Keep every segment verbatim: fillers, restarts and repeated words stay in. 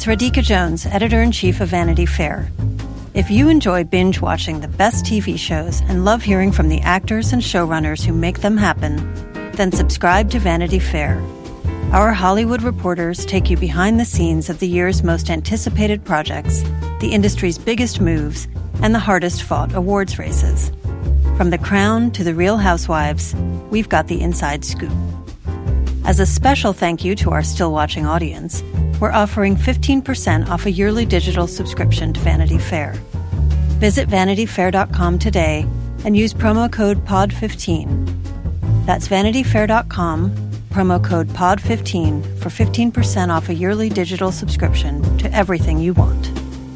It's Radhika Jones, editor-in-chief of Vanity Fair. If you enjoy binge-watching the best T V shows and love hearing from the actors and showrunners who make them happen, then subscribe to Vanity Fair. Our Hollywood reporters take you behind the scenes of the year's most anticipated projects, the industry's biggest moves, and the hardest-fought awards races. From The Crown to The Real Housewives, we've got the inside scoop. As a special thank you to our still-watching audience, we're offering fifteen percent off a yearly digital subscription to Vanity Fair. Visit vanity fair dot com today and use promo code P O D fifteen. That's vanity fair dot com, promo code P O D fifteen for fifteen percent off a yearly digital subscription to everything you want.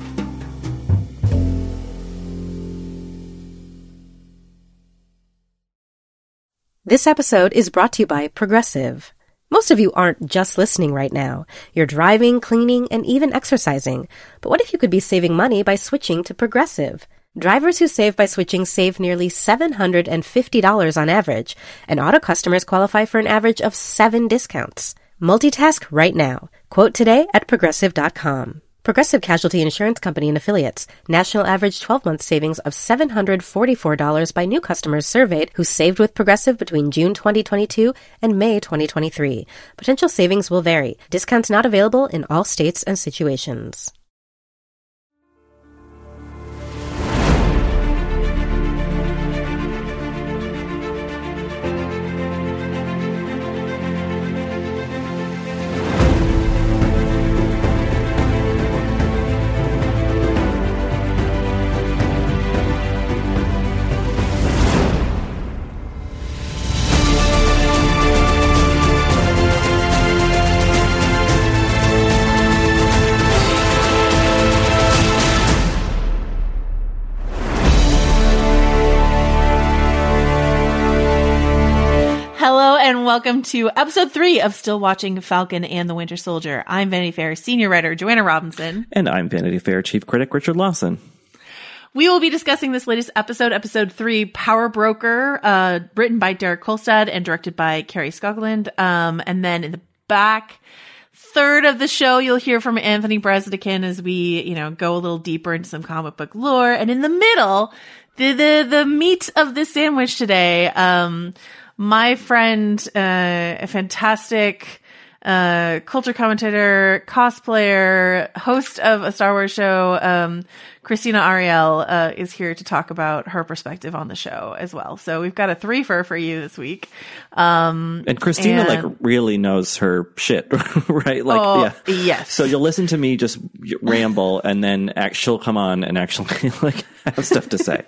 This episode is brought to you by Progressive. Most of you aren't just listening right now. You're driving, cleaning, and even exercising. But what if you could be saving money by switching to Progressive? Drivers who save by switching save nearly seven hundred fifty dollars on average, and auto customers qualify for an average of seven discounts. Multitask right now. Quote today at progressive dot com. Progressive Casualty Insurance Company and Affiliates. National average twelve-month savings of seven hundred forty-four dollars by new customers surveyed who saved with Progressive between June twenty twenty-two and May twenty twenty-three. Potential savings will vary. Discounts not available in all states and situations. And welcome to episode three of Still Watching Falcon and the Winter Soldier. I'm Vanity Fair senior writer Joanna Robinson. And I'm Vanity Fair chief critic Richard Lawson. We will be discussing this latest episode, episode three, Power Broker, uh, written by Derek Kolstad and directed by Carrie Skoglund. Um, and then in the back third of the show, you'll hear from Anthony Breznican as we, you know, go a little deeper into some comic book lore. And in the middle, the, the, the meat of this sandwich today, um, my friend, uh, a fantastic, uh, culture commentator, cosplayer, host of a Star Wars show, um, Christina Ariel, uh, is here to talk about her perspective on the show as well. So we've got a three-fer for you this week. Um, and Christina, and, like, really knows her shit, right? Like, oh, yeah. Yes. So you'll listen to me just ramble, and then act, she'll come on and actually, like, have stuff to say.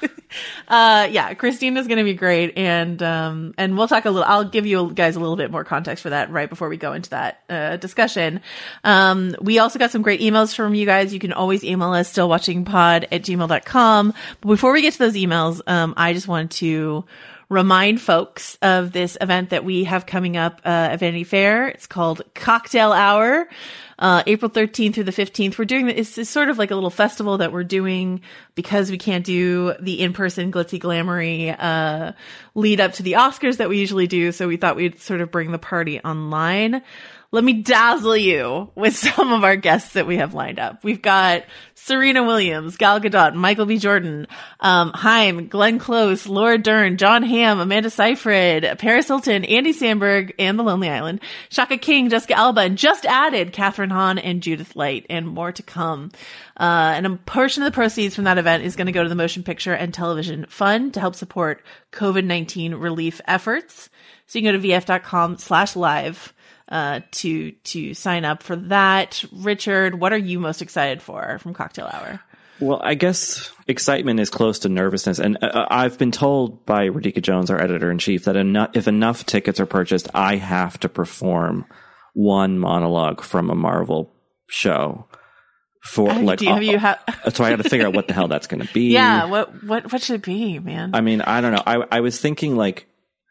Uh, yeah, Christina's going to be great. And, um, and we'll talk a little, I'll give you guys a little bit more context for that right before we go into that, uh, discussion. Um, we also got some great emails from you guys. You can always email us stillwatchingpod at gmail dot com. But before we get to those emails, um, I just want to remind folks of this event that we have coming up, uh, at Vanity Fair. It's called Cocktail Hour. Uh, April thirteenth through the fifteenth. We're doing it's, it's sort of like a little festival that we're doing because we can't do the in-person glitzy glamoury, uh, lead up to the Oscars that we usually do. So we thought we'd sort of bring the party online. Let me dazzle you with some of our guests that we have lined up. We've got Serena Williams, Gal Gadot, Michael B. Jordan, um, Haim, Glenn Close, Laura Dern, John Hamm, Amanda Seyfried, Paris Hilton, Andy Samberg, and The Lonely Island, Shaka King, Jessica Alba, and just added Catherine Hahn and Judith Light, and more to come. Uh, and a portion of the proceeds from that event is going to go to the Motion Picture and Television Fund to help support COVID nineteen relief efforts. So you can go to V F dot com slash live. Uh, to, to sign up for that. Richard, what are you most excited for from Cocktail Hour? Well, I guess excitement is close to nervousness. And uh, I've been told by Radhika Jones, our editor-in-chief, that enough, if enough tickets are purchased, I have to perform one monologue from a Marvel show. For uh, like, do you, have you ha- so I had to figure out what the hell that's going to be. Yeah, what, what, what should it be, man? I mean, I don't know. I, I was thinking, like,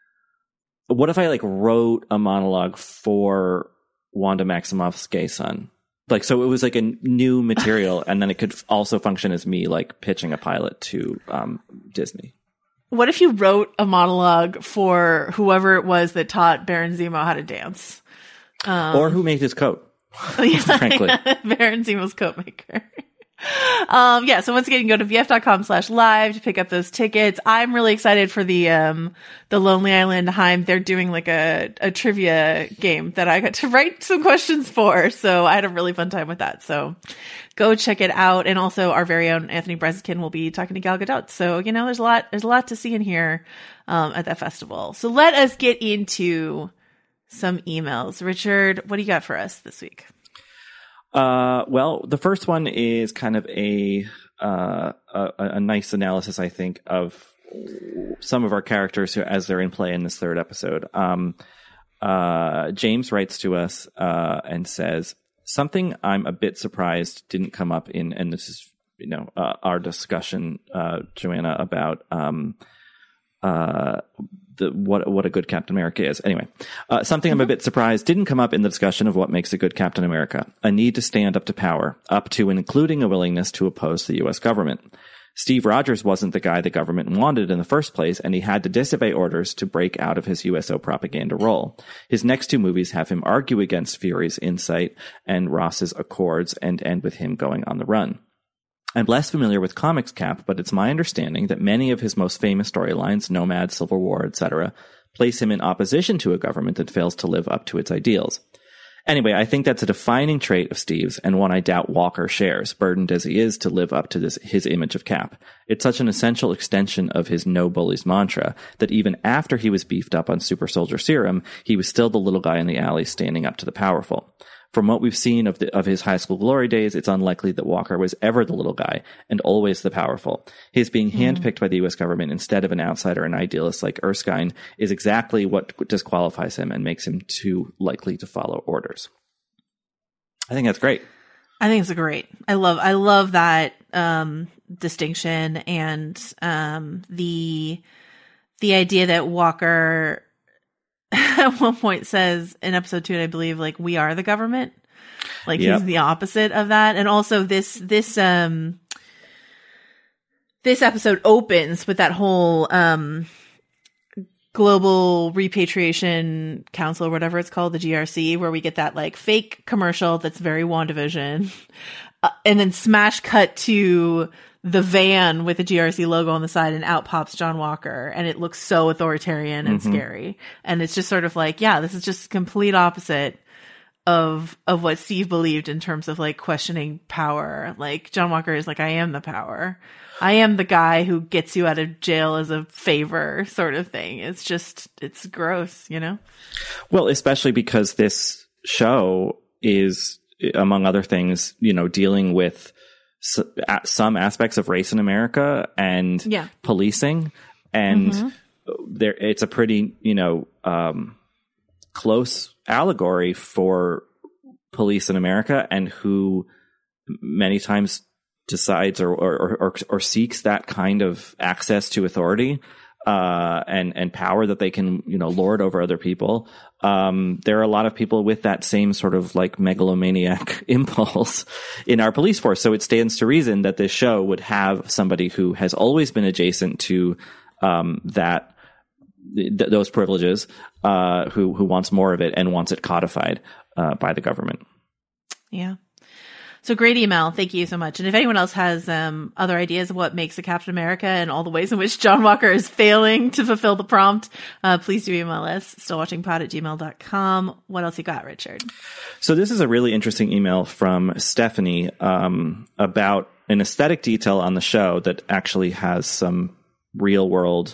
what if I like wrote a monologue for Wanda Maximoff's gay son? Like, so it was like a new material, and then it could also function as me like pitching a pilot to um, Disney. What if you wrote a monologue for whoever it was that taught Baron Zemo how to dance? Um, or who made his coat? frankly. Baron Zemo's coat maker. Um, yeah, so once again, you can go to vf.com slash live to pick up those tickets. I'm really excited for the, um, the Lonely Island Heim. They're doing like a, a trivia game that I got to write some questions for. So I had a really fun time with that. So go check it out. And also our very own Anthony Brezikin will be talking to Gal Gadot. So, you know, there's a lot, there's a lot to see and hear, um, at that festival. So let us get into some emails. Richard, what do you got for us this week? Uh, well, the first one is kind of a, uh, a, a nice analysis, I think, of some of our characters who, as they're in play in this third episode. Um, uh, James writes to us, uh, and says, something I'm a bit surprised didn't come up in, and this is, you know, uh, our discussion, uh, Joanna, about, um, uh, the, what, what a good Captain America is. Anyway, uh, something I'm a bit surprised didn't come up in the discussion of what makes a good Captain America. A need to stand up to power, up to and including a willingness to oppose the U S government. Steve Rogers wasn't the guy the government wanted in the first place, and he had to disobey orders to break out of his U S O propaganda role. His next two movies have him argue against Fury's insight and Ross's accords and end with him going on the run. I'm less familiar with comics Cap, but it's my understanding that many of his most famous storylines, Nomad, Civil War, et cetera, place him in opposition to a government that fails to live up to its ideals. Anyway, I think that's a defining trait of Steve's, and one I doubt Walker shares, burdened as he is to live up to this his image of Cap. It's such an essential extension of his no bullies mantra that even after he was beefed up on super soldier serum, he was still the little guy in the alley standing up to the powerful. From what we've seen of the, of his high school glory days, it's unlikely that Walker was ever the little guy and always the powerful. His being handpicked by the U S government instead of an outsider and idealist like Erskine is exactly what disqualifies him and makes him too likely to follow orders. I think that's great. I think it's great. I love, I love that, um, distinction and, um, the, the idea that Walker at one point says in episode two, I believe, like, we are the government. Like, yep. He's the opposite of that. And also this, this, um, this episode opens with that whole, um, Global Repatriation Council or whatever it's called, the G R C, where we get that like fake commercial that's very WandaVision. Uh, and then smash cut to the van with the G R C logo on the side, and out pops John Walker, and it looks so authoritarian and mm-hmm. scary. And it's just sort of like, yeah, this is just complete opposite of of what Steve believed in terms of like questioning power. Like John Walker is like, I am the power. I am the guy who gets you out of jail as a favor, sort of thing. It's just, it's gross, you know? Well, especially because this show is, among other things, you know, dealing with some aspects of race in America and yeah. policing, and mm-hmm. there it's a pretty, you know, um, close allegory for police in America and who many times decides or or, or, or seeks that kind of access to authority uh, and and power that they can, you know, lord over other people. Um, there are a lot of people with that same sort of like megalomaniac impulse in our police force. So it stands to reason that this show would have somebody who has always been adjacent to um, that th- those privileges, uh, who who wants more of it and wants it codified uh, by the government. Yeah. So great email. Thank you so much. And if anyone else has um, other ideas of what makes a Captain America and all the ways in which John Walker is failing to fulfill the prompt, uh, please do email us, stillwatchingpod at gmail dot com. What else you got, Richard? So this is a really interesting email from Stephanie um, about an aesthetic detail on the show that actually has some real world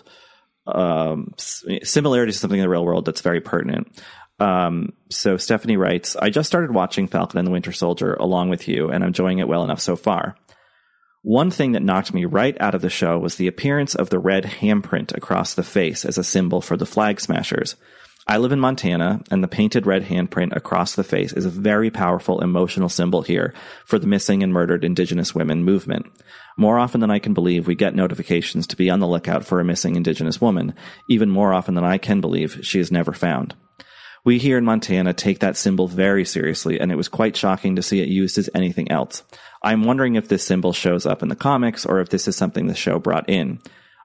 um, similarities to something in the real world that's very pertinent. Um, so Stephanie writes, I just started watching Falcon and the Winter Soldier along with you, and I'm enjoying it well enough so far. One thing that knocked me right out of the show was the appearance of the red handprint across the face as a symbol for the Flag Smashers. I live in Montana, and the painted red handprint across the face is a very powerful emotional symbol here for the missing and murdered Indigenous women movement. More often than I can believe, we get notifications to be on the lookout for a missing Indigenous woman. Even more often than I can believe, she is never found. We here in Montana take that symbol very seriously, and it was quite shocking to see it used as anything else. I'm wondering if this symbol shows up in the comics or if this is something the show brought in.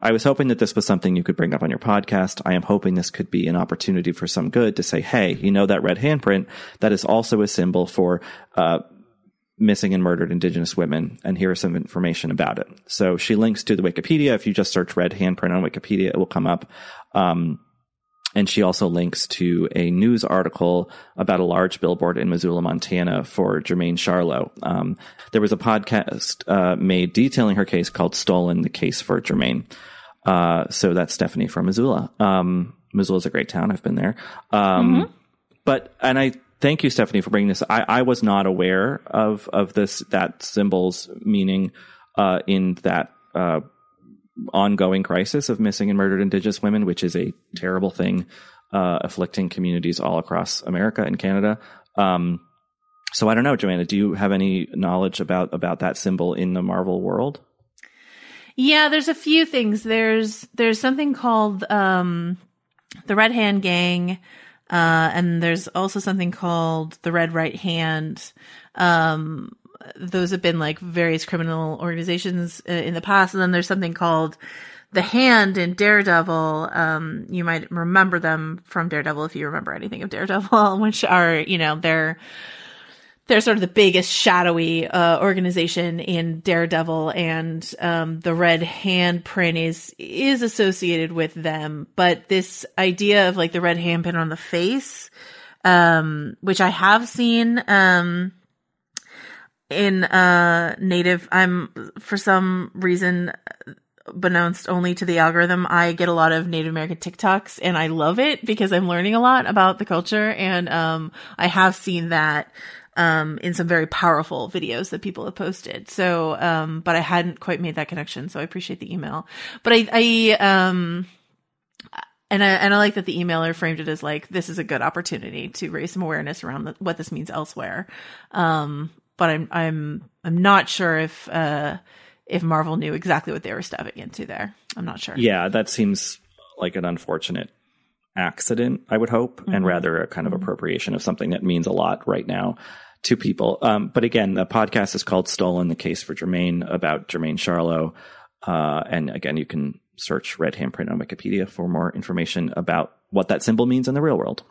I was hoping that this was something you could bring up on your podcast. I am hoping this could be an opportunity for some good to say, hey, you know that red handprint? That is also a symbol for uh, missing and murdered Indigenous women, and here is some information about it. So she links to the Wikipedia. If you just search red handprint on Wikipedia, it will come up. Um, and she also links to a news article about a large billboard in Missoula, Montana for Jermaine Charlo. Um, there was a podcast uh, made detailing her case called Stolen, the Case for Jermaine. Uh, so that's Stephanie from Missoula. Um, Missoula's a great town. I've been there. Um, mm-hmm. But, and I thank you, Stephanie, for bringing this. I, I was not aware of, of this, that symbol's meaning uh, in that uh ongoing crisis of missing and murdered Indigenous women, which is a terrible thing, uh, afflicting communities all across America and Canada. Um, so I don't know, Joanna, do you have any knowledge about, about that symbol in the Marvel world? Yeah, there's a few things. There's, there's something called, um, the Red Hand Gang. Uh, and there's also something called the Red Right Hand. Um, Those have been like various criminal organizations uh, in the past. And then there's something called the Hand in Daredevil. Um, you might remember them from Daredevil if you remember anything of Daredevil, which are, you know, they're, they're sort of the biggest shadowy uh, organization in Daredevil. And um, the red handprint is, is associated with them. But this idea of like the red handprint on the face, um, which I have seen, um, in uh native, I'm for some reason beknownst only to the algorithm, I get a lot of Native American TikToks, and I love it because I'm learning a lot about the culture. And um I have seen that um in some very powerful videos that people have posted. So um but I hadn't quite made that connection, so I appreciate the email. But I I um And I, and I like that the emailer framed it as like, this is a good opportunity to raise some awareness around the, what this means elsewhere. Um, but I'm, I'm, I'm not sure if, uh, if Marvel knew exactly what they were stepping into there. I'm not sure. Yeah, that seems like an unfortunate accident, I would hope, mm-hmm. and rather a kind of appropriation of something that means a lot right now to people. Um, but again, the podcast is called Stolen, the Case for Jermaine, about Jermaine Charlo. Uh, and again, you can search red handprint on Wikipedia for more information about what that symbol means in the real world.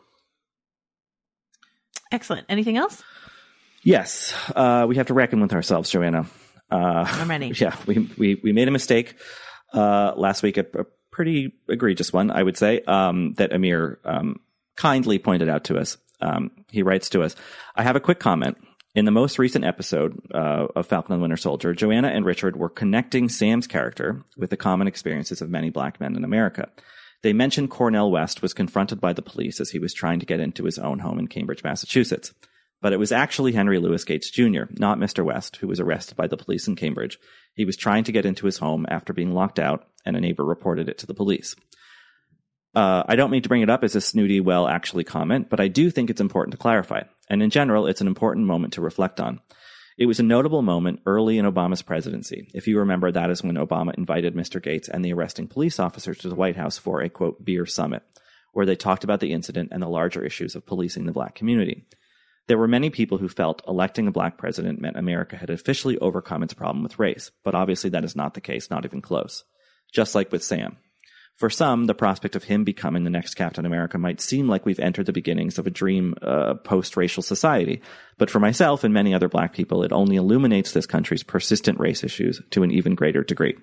Excellent. Anything else? Yes. Uh, we have to reckon with ourselves, Joanna. Uh, How many? Yeah, we, we, we made a mistake, uh, last week, a, a pretty egregious one, I would say, um, that Amir, um, kindly pointed out to us. Um, he writes to us, I have a quick comment. In the most recent episode uh, of Falcon and the Winter Soldier, Joanna and Richard were connecting Sam's character with the common experiences of many black men in America. They mentioned Cornel West was confronted by the police as he was trying to get into his own home in Cambridge, Massachusetts. But it was actually Henry Louis Gates Junior, not Mister West, who was arrested by the police in Cambridge. He was trying to get into his home after being locked out, and a neighbor reported it to the police. Uh, I don't mean to bring it up as a snooty, well, actually comment, but I do think it's important to clarify. And in general, it's an important moment to reflect on. It was a notable moment early in Obama's presidency. If you remember, that is when Obama invited Mister Gates and the arresting police officers to the White House for a, quote, beer summit, where they talked about the incident and the larger issues of policing the black community. There were many people who felt electing a black president meant America had officially overcome its problem with race, but obviously that is not the case, not even close. Just like with Sam. For some, the prospect of him becoming the next Captain America might seem like we've entered the beginnings of a dream uh, post-racial society. But for myself and many other black people, it only illuminates this country's persistent race issues to an even greater degree.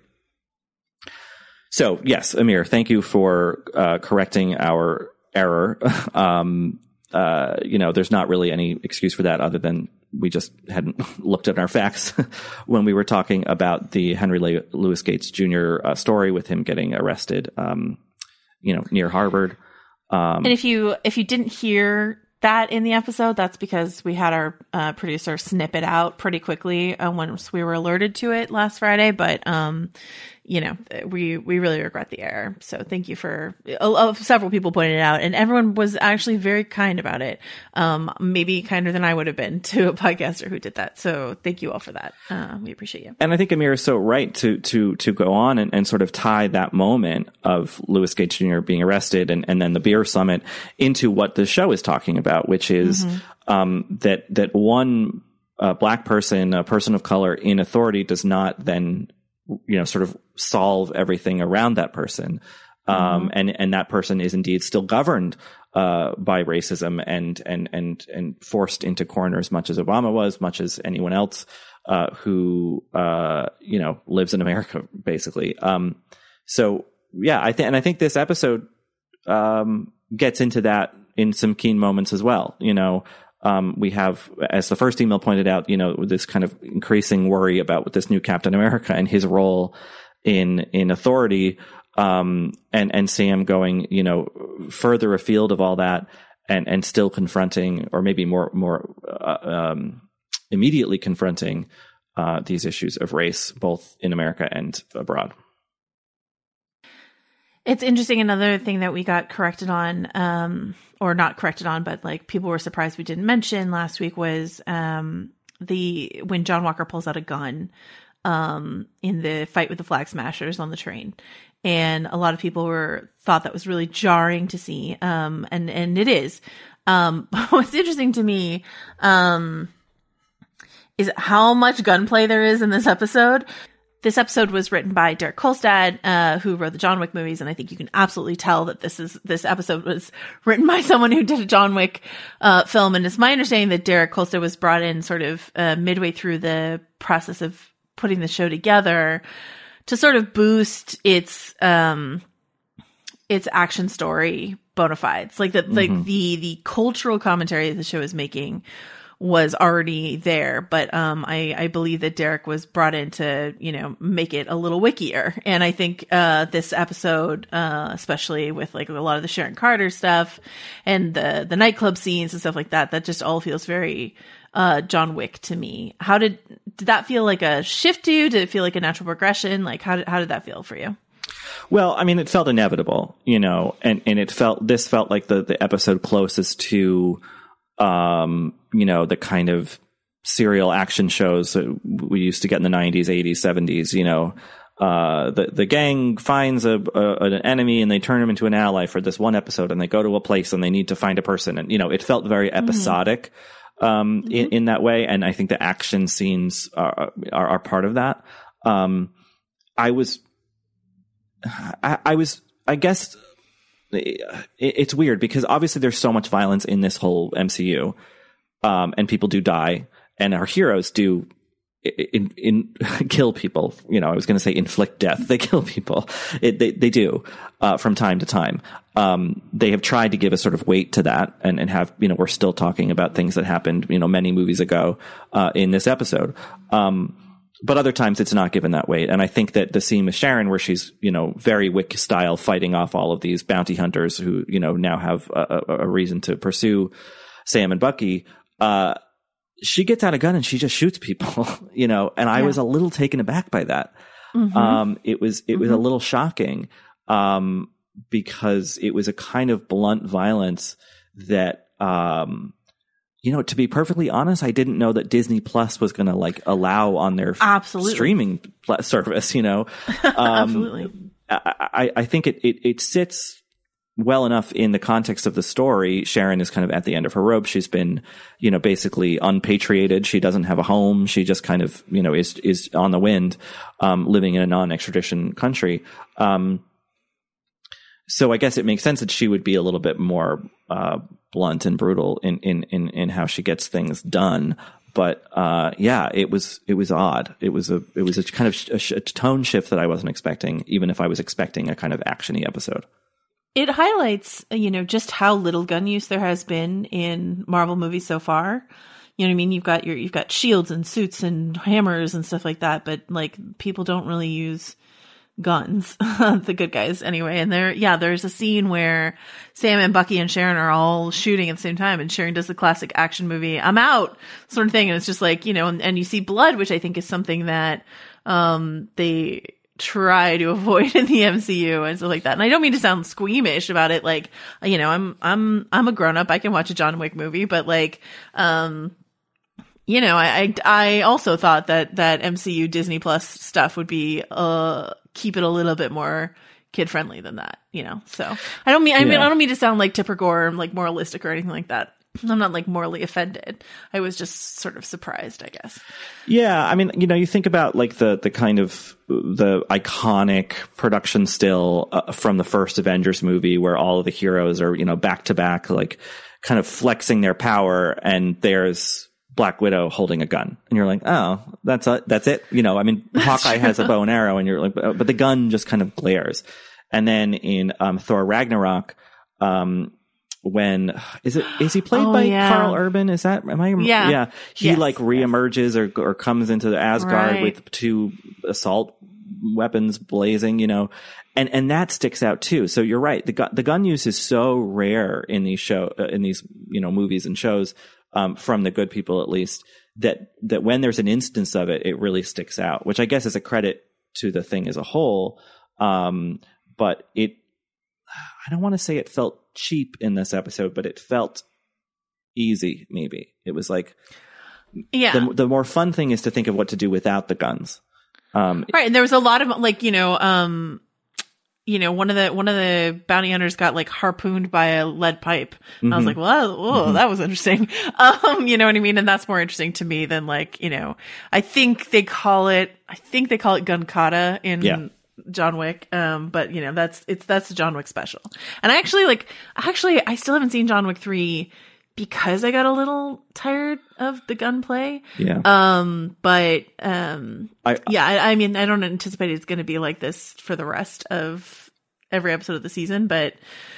So, yes, Amir, thank you for uh, correcting our error. um, uh, you know, there's not really any excuse for that other than we just hadn't looked at our facts when we were talking about the Henry Louis Gates Junior uh, story with him getting arrested, um, you know, near Harvard. Um, and if you, if you didn't hear that in the episode, that's because we had our uh, producer snip it out pretty quickly uh, once we were alerted to it last Friday. But, um, you know, we, we really regret the error. So thank you for uh, several people pointed it out, and everyone was actually very kind about it. Um, maybe kinder than I would have been to a podcaster who did that. So thank you all for that. Uh, we appreciate you. And I think Amir is so right to, to, to go on and, and sort of tie that moment of Louis Gates Junior being arrested and, and then the beer summit into what the show is talking about, which is, mm-hmm. um, that, that one, uh, black person, a person of color in authority does not then you know, sort of solve everything around that person. Um, mm-hmm. and, and that person is indeed still governed, uh, by racism and, and, and, and forced into corners, much as Obama was, much as anyone else, uh, who, uh, you know, lives in America, basically. Um, so yeah, I think, and I think this episode, um, gets into that in some keen moments as well. You know, um, we have, as the first email pointed out, you know, this kind of increasing worry about this new Captain America and his role in, in authority. Um, and, and Sam going, you know, further afield of all that and, and still confronting, or maybe more, more, uh, um, immediately confronting, uh, these issues of race, both in America and abroad. It's interesting. Another thing that we got corrected on, um, or not corrected on, but like people were surprised we didn't mention last week was, um, the, when John Walker pulls out a gun, um, in the fight with the Flag Smashers on the train. And a lot of people were thought that was really jarring to see. Um, and, and it is. Um, what's interesting to me, um, is how much gunplay there is in this episode. This episode was written by Derek Kolstad, uh, who wrote the John Wick movies. And I think you can absolutely tell that this is, this episode was written by someone who did a John Wick, uh, film. And it's my understanding that Derek Kolstad was brought in sort of, uh, midway through the process of putting the show together to sort of boost its, um, its action story bona fides. Like the, mm-hmm. like the, the cultural commentary that the show is making was already there. But, um, I, I believe that Derek was brought in to, you know, make it a little wickier. And I think, uh, this episode, uh, especially with like a lot of the Sharon Carter stuff and the, the nightclub scenes and stuff like that, that just all feels very, uh, John Wick to me. How did, did that feel like a shift to you? Did it feel like a natural progression? Like how did, how did that feel for you? Well, I mean, it felt inevitable, you know, and, and it felt, this felt like the, the episode closest to, um, you know, the kind of serial action shows that we used to get in the nineties, eighties, seventies, you know, uh, the, the gang finds a, a, an enemy and they turn him into an ally for this one episode, and they go to a place and they need to find a person. And, you know, it felt very episodic. Mm-hmm. Um, mm-hmm. in, in that way. And I think the action scenes are, are, are part of that. Um, I was, I, I was, I guess it, it's weird because obviously there's so much violence in this whole M C U. Um, and people do die, and our heroes do in, in kill people. You know, I was going to say inflict death. They kill people. It, they, they do, uh, from time to time. Um, they have tried to give a sort of weight to that and, and have, you know, we're still talking about things that happened, you know, many movies ago, uh, in this episode. Um, but other times it's not given that weight. And I think that the scene with Sharon where she's, you know, very Wick style fighting off all of these bounty hunters who, you know, now have a, a reason to pursue Sam and Bucky, uh, she gets out a gun and she just shoots people, you know, and I yeah. was a little taken aback by that. Mm-hmm. Um, it was, it was mm-hmm. a little shocking, um, because it was a kind of blunt violence that, um, you know, to be perfectly honest, I didn't know that Disney Plus was going to like allow on their Absolutely. streaming pl- service, you know. Um, Absolutely. I, I, I think it, it, it sits well enough in the context of the story. Sharon is kind of at the end of her rope. She's been, you know, basically unpatriated. She doesn't have a home. She just kind of, you know, is, is on the wind, um, living in a non-extradition country. Um, so I guess it makes sense that she would be a little bit more, uh, blunt and brutal in, in, in, in how she gets things done. But, uh, yeah, it was, it was odd. It was a, it was a kind of sh- a tone shift that I wasn't expecting, even if I was expecting a kind of actiony episode. It highlights, you know, just how little gun use there has been in Marvel movies so far. You know what I mean? You've got your, you've got shields and suits and hammers and stuff like that, but like people don't really use guns, the good guys anyway. And there, yeah, there's a scene where Sam and Bucky and Sharon are all shooting at the same time, and Sharon does the classic action movie, I'm out sort of thing. And it's just like, you know, and, and you see blood, which I think is something that, um, they try to avoid in the M C U and stuff like that. And I don't mean to sound squeamish about it. Like, you know, I'm, I'm, I'm a grown up. I can watch a John Wick movie, but like, um, you know, I, I, I also thought that, that M C U Disney Plus stuff would be, uh, keep it a little bit more kid friendly than that, you know? So I don't mean, I mean, yeah. I don't mean to sound like Tipper Gore, like moralistic or anything like that. I'm not like morally offended. I was just sort of surprised, I guess. Yeah. I mean, you know, you think about like the, the kind of the iconic production still uh, from the first Avengers movie where all of the heroes are, you know, back to back, like kind of flexing their power, and there's Black Widow holding a gun, and you're like, oh, that's a, that's it. You know, I mean, Hawkeye has a bow and arrow, and you're like, but the gun just kind of glares. And then in um, Thor Ragnarok, um, when is it? Is he played oh, by yeah. Karl Urban? Is that? Am I? Yeah. Yeah. He yes, like reemerges yes. or or comes into the Asgard right. with two assault weapons blazing. You know, and and that sticks out too. So you're right. The gun the gun use is so rare in these show uh, in these you know movies and shows, um, from the good people at least, that that when there's an instance of it, it really sticks out. Which I guess is a credit to the thing as a whole. Um, but it. I don't want to say it felt cheap in this episode, but it felt easy. Maybe it was like, yeah. The, the more fun thing is to think of what to do without the guns. Um, right. And there was a lot of like, you know, um, you know, one of the, one of the bounty hunters got like harpooned by a lead pipe. And mm-hmm. I was like, well, oh, mm-hmm. that was interesting. Um, you know what I mean? And that's more interesting to me than like, you know, I think they call it, I think they call it gun kata in, yeah. John Wick. Um, but you know, that's, it's, that's the John Wick special. And I actually like, actually, I still haven't seen John Wick three because I got a little tired of the gunplay. Yeah. Um, but, um, I, yeah, I, I mean, I don't anticipate it's going to be like this for the rest of every episode of the season, but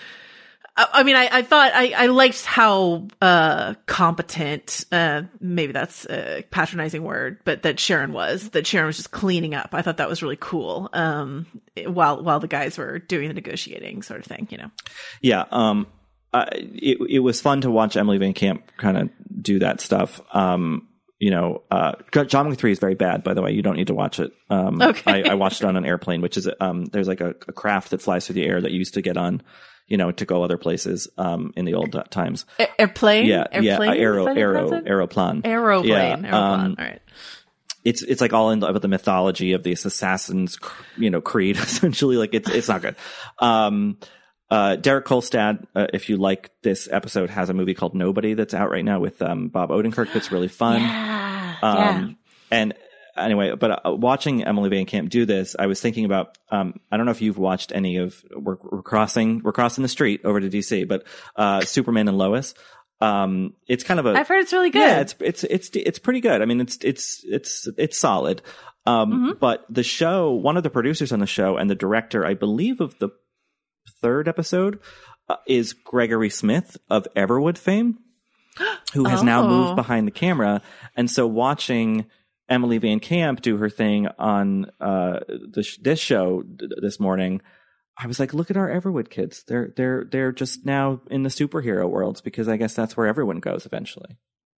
I, I mean, I, I thought I, I liked how, uh, competent, uh, maybe that's a patronizing word, but that Sharon was, that Sharon was just cleaning up. I thought that was really cool. Um, while, while the guys were doing the negotiating sort of thing, you know? Yeah. Um, uh, it, it was fun to watch Emily Van Camp kind of do that stuff. Um, you know, uh, John Wick three is very bad, by the way. You don't need to watch it. Um, okay. I, I watched it on an airplane, which is, um, there's like a, a craft that flies through the air that you used to get on, you know, to go other places, um, in the old times. A- airplane? Yeah. Airplane? Yeah. Uh, aero, aero, aeroplane. Aeroplane. Yeah, Aeroplane. um, All right. It's, it's like all in love with the mythology of this Assassin's, you know, creed, essentially. Like it's, it's not good. Um, Uh, Derek Kolstad, uh, if you like this episode, has a movie called Nobody that's out right now with um, Bob Odenkirk that's really fun. Yeah, um, yeah. And anyway, but uh, watching Emily Van Camp do this, I was thinking about, um, I don't know if you've watched any of, we're, we're crossing, we're crossing the street over to D C, but uh, Superman and Lois. Um, it's kind of a, I've heard it's really good. Yeah, it's, it's, it's, it's pretty good. I mean, it's, it's, it's, it's solid. Um, Mm-hmm. but the show, one of the producers on the show and the director, I believe, of the third episode uh, is Gregory Smith of Everwood fame, who has oh. now moved behind the camera. And so watching Emily Van Camp do her thing on uh, this, this show th- this morning, I was like, look at our Everwood kids. They're they're they're just now in the superhero worlds, because I guess that's where everyone goes eventually.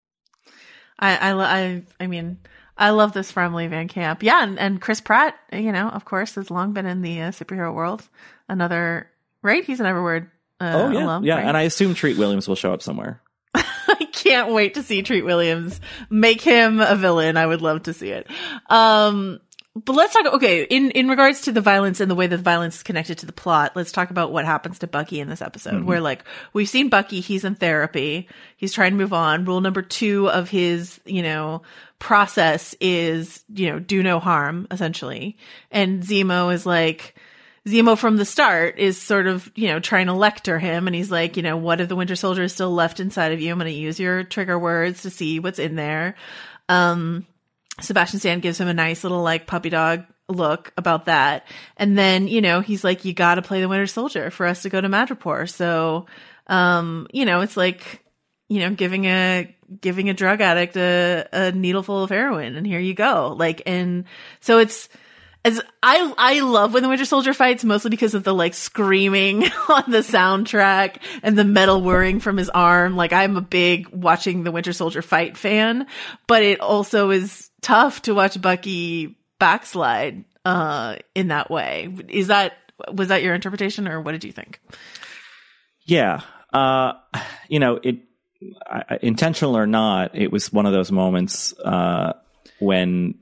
I I I, I mean, I love this for Emily Van Camp. Yeah, and, and Chris Pratt, you know, of course, has long been in the uh, superhero world. Another, right? He's an Everwood uh, oh, yeah. alum. Yeah, right? and I assume Treat Williams will show up somewhere. I can't wait to see Treat Williams make him a villain. I would love to see it. Um, but let's talk, okay, in, in regards to the violence and the way that the violence is connected to the plot, let's talk about what happens to Bucky in this episode, mm-hmm. where like, we've seen Bucky, he's in therapy, he's trying to move on. Rule number two of his, you know, process is, you know, do no harm, essentially. And Zemo is like, Zemo from the start is sort of, you know, trying to lecture him. And he's like, you know, what if the Winter Soldier is still left inside of you? I'm going to use your trigger words to see what's in there. Um, Sebastian Stan gives him a nice little like puppy dog look about that. And then, you know, he's like, you got to play the Winter Soldier for us to go to Madripoor. So, um, you know, it's like, you know, giving a, giving a drug addict a, a needle full of heroin, and here you go. Like, and so it's, As I, I love when the Winter Soldier fights, mostly because of the like screaming on the soundtrack and the metal whirring from his arm. Like, I'm a big watching the Winter Soldier fight fan, but it also is tough to watch Bucky backslide, uh, in that way. Is that, was that your interpretation, or what did you think? Yeah. Uh, you know, it, I, intentional or not, it was one of those moments, uh, when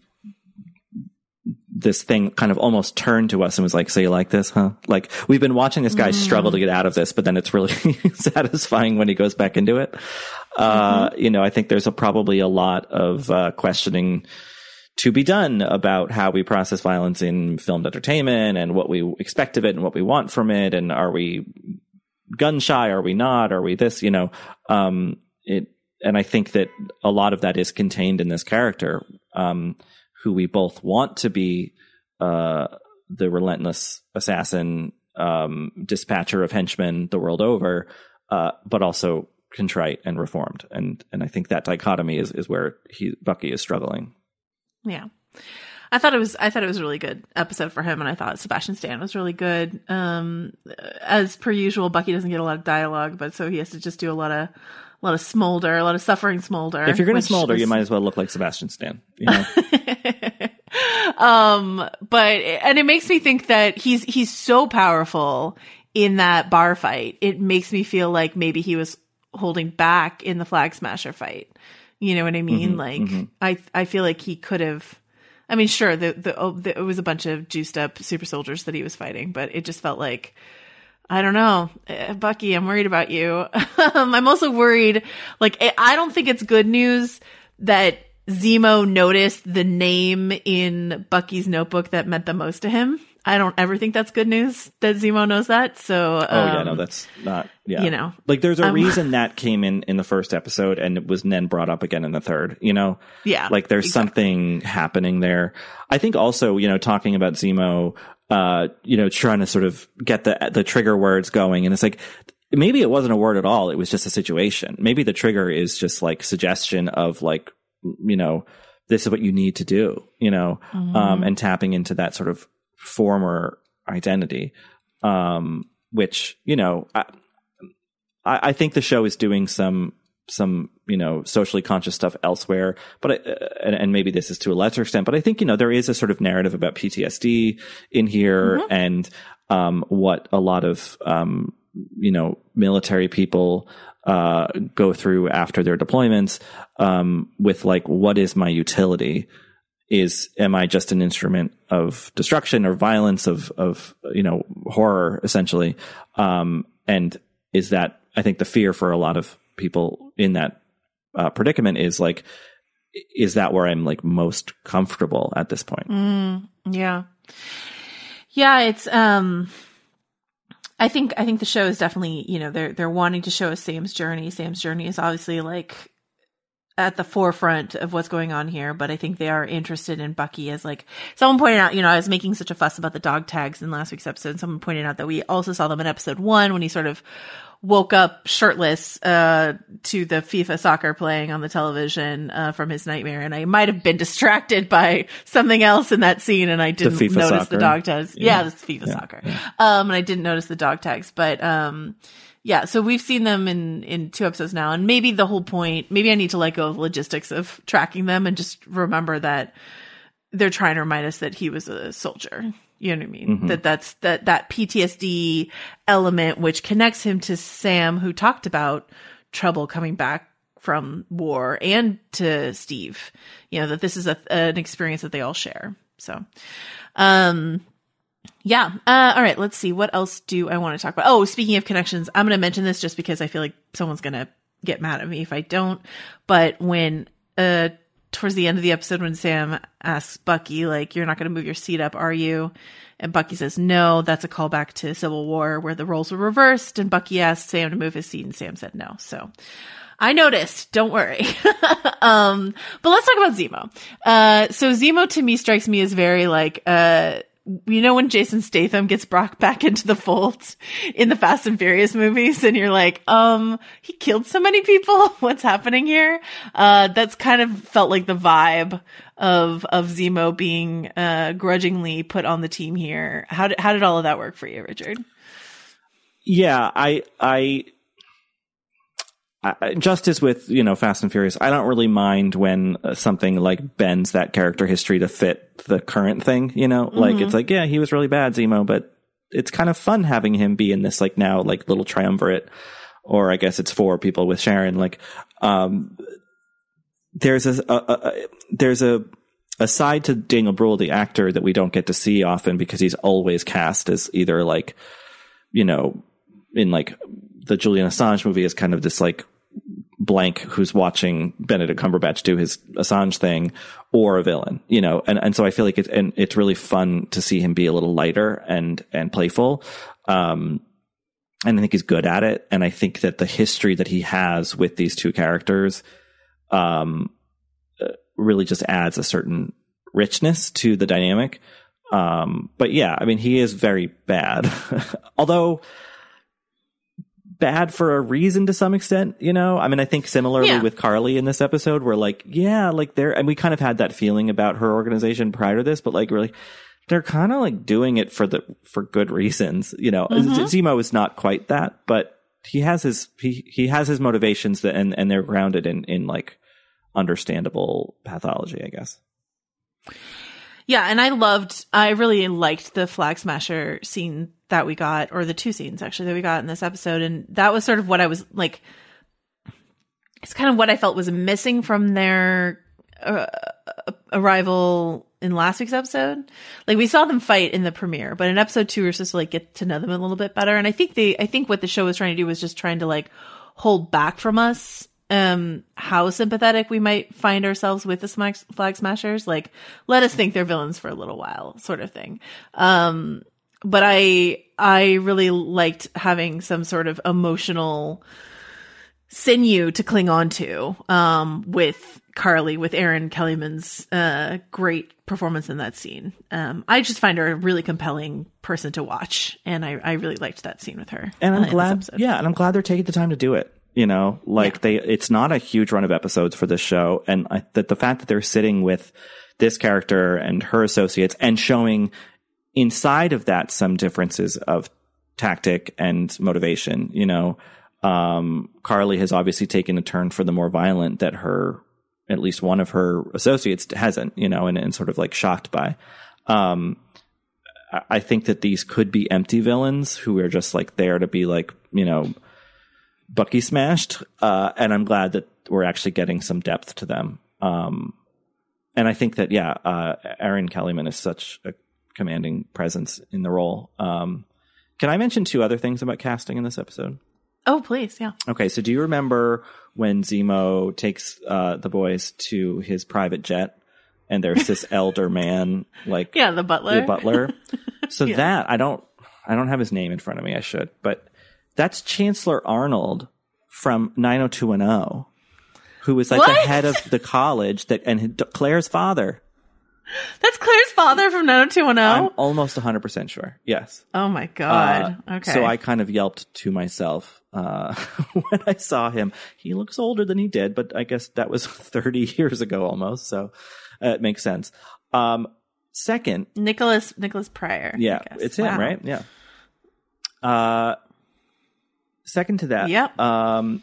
this thing kind of almost turned to us and was like, so you like this, huh? Like, we've been watching this guy mm. struggle to get out of this, but then it's really satisfying when he goes back into it. Uh, Mm-hmm. You know, I think there's a, probably a lot of uh, questioning to be done about how we process violence in filmed entertainment and what we expect of it and what we want from it. And are we gun shy? Are we not? Are we this? You know, um, it. And I think that a lot of that is contained in this character, um, who we both want to be uh, the relentless assassin, um, dispatcher of henchmen the world over, uh, but also contrite and reformed. And and I think that dichotomy is is where he Bucky is struggling. Yeah. I thought it was I thought it was a really good episode for him, and I thought Sebastian Stan was really good. Um, as per usual, Bucky doesn't get a lot of dialogue, but so he has to just do a lot of a lot of smolder, a lot of suffering smolder. If you're going to smolder, is... you might as well look like Sebastian Stan. You know? um, but and it makes me think that he's he's so powerful in that bar fight. It makes me feel like maybe he was holding back in the Flag Smasher fight. You know what I mean? Mm-hmm, like mm-hmm. I I feel like he could have. I mean, sure, the, the, oh, the it was a bunch of juiced up super soldiers that he was fighting, but it just felt like, I don't know, uh, Bucky, I'm worried about you. I'm also worried, like, I don't think it's good news that Zemo noticed the name in Bucky's notebook that meant the most to him. I don't ever think that's good news that Zemo knows that. So, um, oh yeah, no, that's not, yeah. You know, like there's a um, reason that came in in the first episode and it was then brought up again in the third, you know? Yeah. Like there's exactly. something happening there. I think also, you know, talking about Zemo, uh, you know, trying to sort of get the, the trigger words going. And it's like, maybe it wasn't a word at all. It was just a situation. Maybe the trigger is just like suggestion of like, you know, this is what you need to do, you know, mm-hmm. um, and tapping into that sort of former identity, um, which, you know, I, I think the show is doing some, some, you know, socially conscious stuff elsewhere, but, I, and, and maybe this is to a lesser extent, but I think, you know, there is a sort of narrative about P T S D in here mm-hmm. and, um, what a lot of, um, you know, military people, uh, go through after their deployments, um, with like, what is my utility? Is, am I just an instrument of destruction or violence of, of, you know, horror essentially? Um, and is that, I think the fear for a lot of people in that uh, predicament is like, is that where I'm like most comfortable at this point? Mm, yeah. Yeah. It's, um, I think, I think the show is definitely, you know, they're, they're wanting to show us Sam's journey. Sam's journey is obviously like, at the forefront of what's going on here, but I think they are interested in Bucky as like someone pointed out, you know, I was making such a fuss about the dog tags in last week's episode. Someone pointed out that we also saw them in episode one when he sort of woke up shirtless, uh, to the FIFA soccer playing on the television, uh, from his nightmare. And I might have been distracted by something else in that scene. And I didn't notice soccer. the dog tags. Yeah, yeah this FIFA yeah, soccer. Yeah. Um, and I didn't notice the dog tags, but, um, yeah, so we've seen them in, in two episodes now, and maybe the whole point, maybe I need to let go of the logistics of tracking them and just remember that they're trying to remind us that he was a soldier. You know what I mean? Mm-hmm. That that's, that, that P T S D element, which connects him to Sam, who talked about trouble coming back from war, and to Steve, you know, that this is a, an experience that they all share. So, um, Yeah. Uh, all right. Let's see. What else do I want to talk about? Oh, speaking of connections, I'm going to mention this just because I feel like someone's going to get mad at me if I don't. But when, uh, towards the end of the episode, when Sam asks Bucky, like, you're not going to move your seat up, are you? And Bucky says, no, that's a callback to Civil War where the roles were reversed. And Bucky asked Sam to move his seat and Sam said no. So I noticed. Don't worry. um, but let's talk about Zemo. Uh, so Zemo to me strikes me as very like, uh, you know, when Jason Statham gets brought back into the fold in the Fast and Furious movies and you're like, um, he killed so many people. What's happening here? Uh, that's kind of felt like the vibe of, of Zemo being, uh, grudgingly put on the team here. How did, how did all of that work for you, Richard? Yeah, I, I, I, just as with, you know, Fast and Furious, I don't really mind when uh, something like bends that character history to fit the current thing, you know, mm-hmm. like it's like, yeah, he was really bad, Zemo, but it's kind of fun having him be in this like now like little triumvirate, or I guess it's four people with Sharon. Like, um, there's a, a, a there's a, a side to Daniel Bruhl, the actor, that we don't get to see often because he's always cast as either like, you know, in like the Julian Assange movie is kind of this like blank who's watching Benedict Cumberbatch do his Assange thing, or a villain, you know, and, and so I feel like it's, and it's really fun to see him be a little lighter and, and playful. Um, and I think he's good at it. And I think that the history that he has with these two characters, um, really just adds a certain richness to the dynamic. Um, but yeah, I mean, he is very bad, although bad for a reason to some extent, you know? I mean, I think similarly yeah. with Carly in this episode, we're like, yeah, like they're, and we kind of had that feeling about her organization prior to this, but like really, they're kind of like doing it for the, for good reasons, you know? Mm-hmm. Zemo is not quite that, but he has his, he, he has his motivations that, and, and they're grounded in, in like understandable pathology, I guess. Yeah, and I loved, I really liked the Flag Smasher scene that we got, or the two scenes actually that we got in this episode. And that was sort of what I was like, it's kind of what I felt was missing from their uh, arrival in last week's episode. Like we saw them fight in the premiere, but in episode two, we we're supposed to like get to know them a little bit better. And I think they, I think what the show was trying to do was just trying to like hold back from us um how sympathetic we might find ourselves with the sm- Flag Smashers. Like, let us think they're villains for a little while, sort of thing. Um, but I I really liked having some sort of emotional sinew to cling on to um, with Carly, with Erin Kellyman's uh, great performance in that scene. Um, I just find her a really compelling person to watch, and I, I really liked that scene with her. And I'm uh, glad, yeah, and I'm glad they're taking the time to do it. You know, like yeah. they, it's not a huge run of episodes for this show. And I, that the fact that they're sitting with this character and her associates and showing inside of that some differences of tactic and motivation, you know, um, Carly has obviously taken a turn for the more violent that her, at least one of her associates hasn't, you know, and, and sort of like shocked by. Um, I think that these could be empty villains who are just like there to be like, you know, Bucky smashed, uh, and I'm glad that we're actually getting some depth to them. Um, and I think that, yeah, uh, Erin Kellyman is such a commanding presence in the role. Um, can I mention two other things about casting in this episode? Oh, please, yeah. Okay, so do you remember when Zemo takes uh, the boys to his private jet, and there's this elder man, like yeah, the butler, the butler. So yeah. that I don't, I don't have his name in front of me. I should, but. That's Chancellor Arnold from nine oh two one oh, who was like what? the head of the college that, and Claire's father. That's Claire's father from nine oh two one oh? I'm almost one hundred percent sure. Yes. Oh my God. Uh, okay. So I kind of yelped to myself uh, when I saw him. He looks older than he did, but I guess that was thirty years ago almost. So uh, it makes sense. Um, second. Nicholas, Nicholas Pryor. Yeah. It's him, wow. Right? Yeah. Uh, Second to that, yep. um,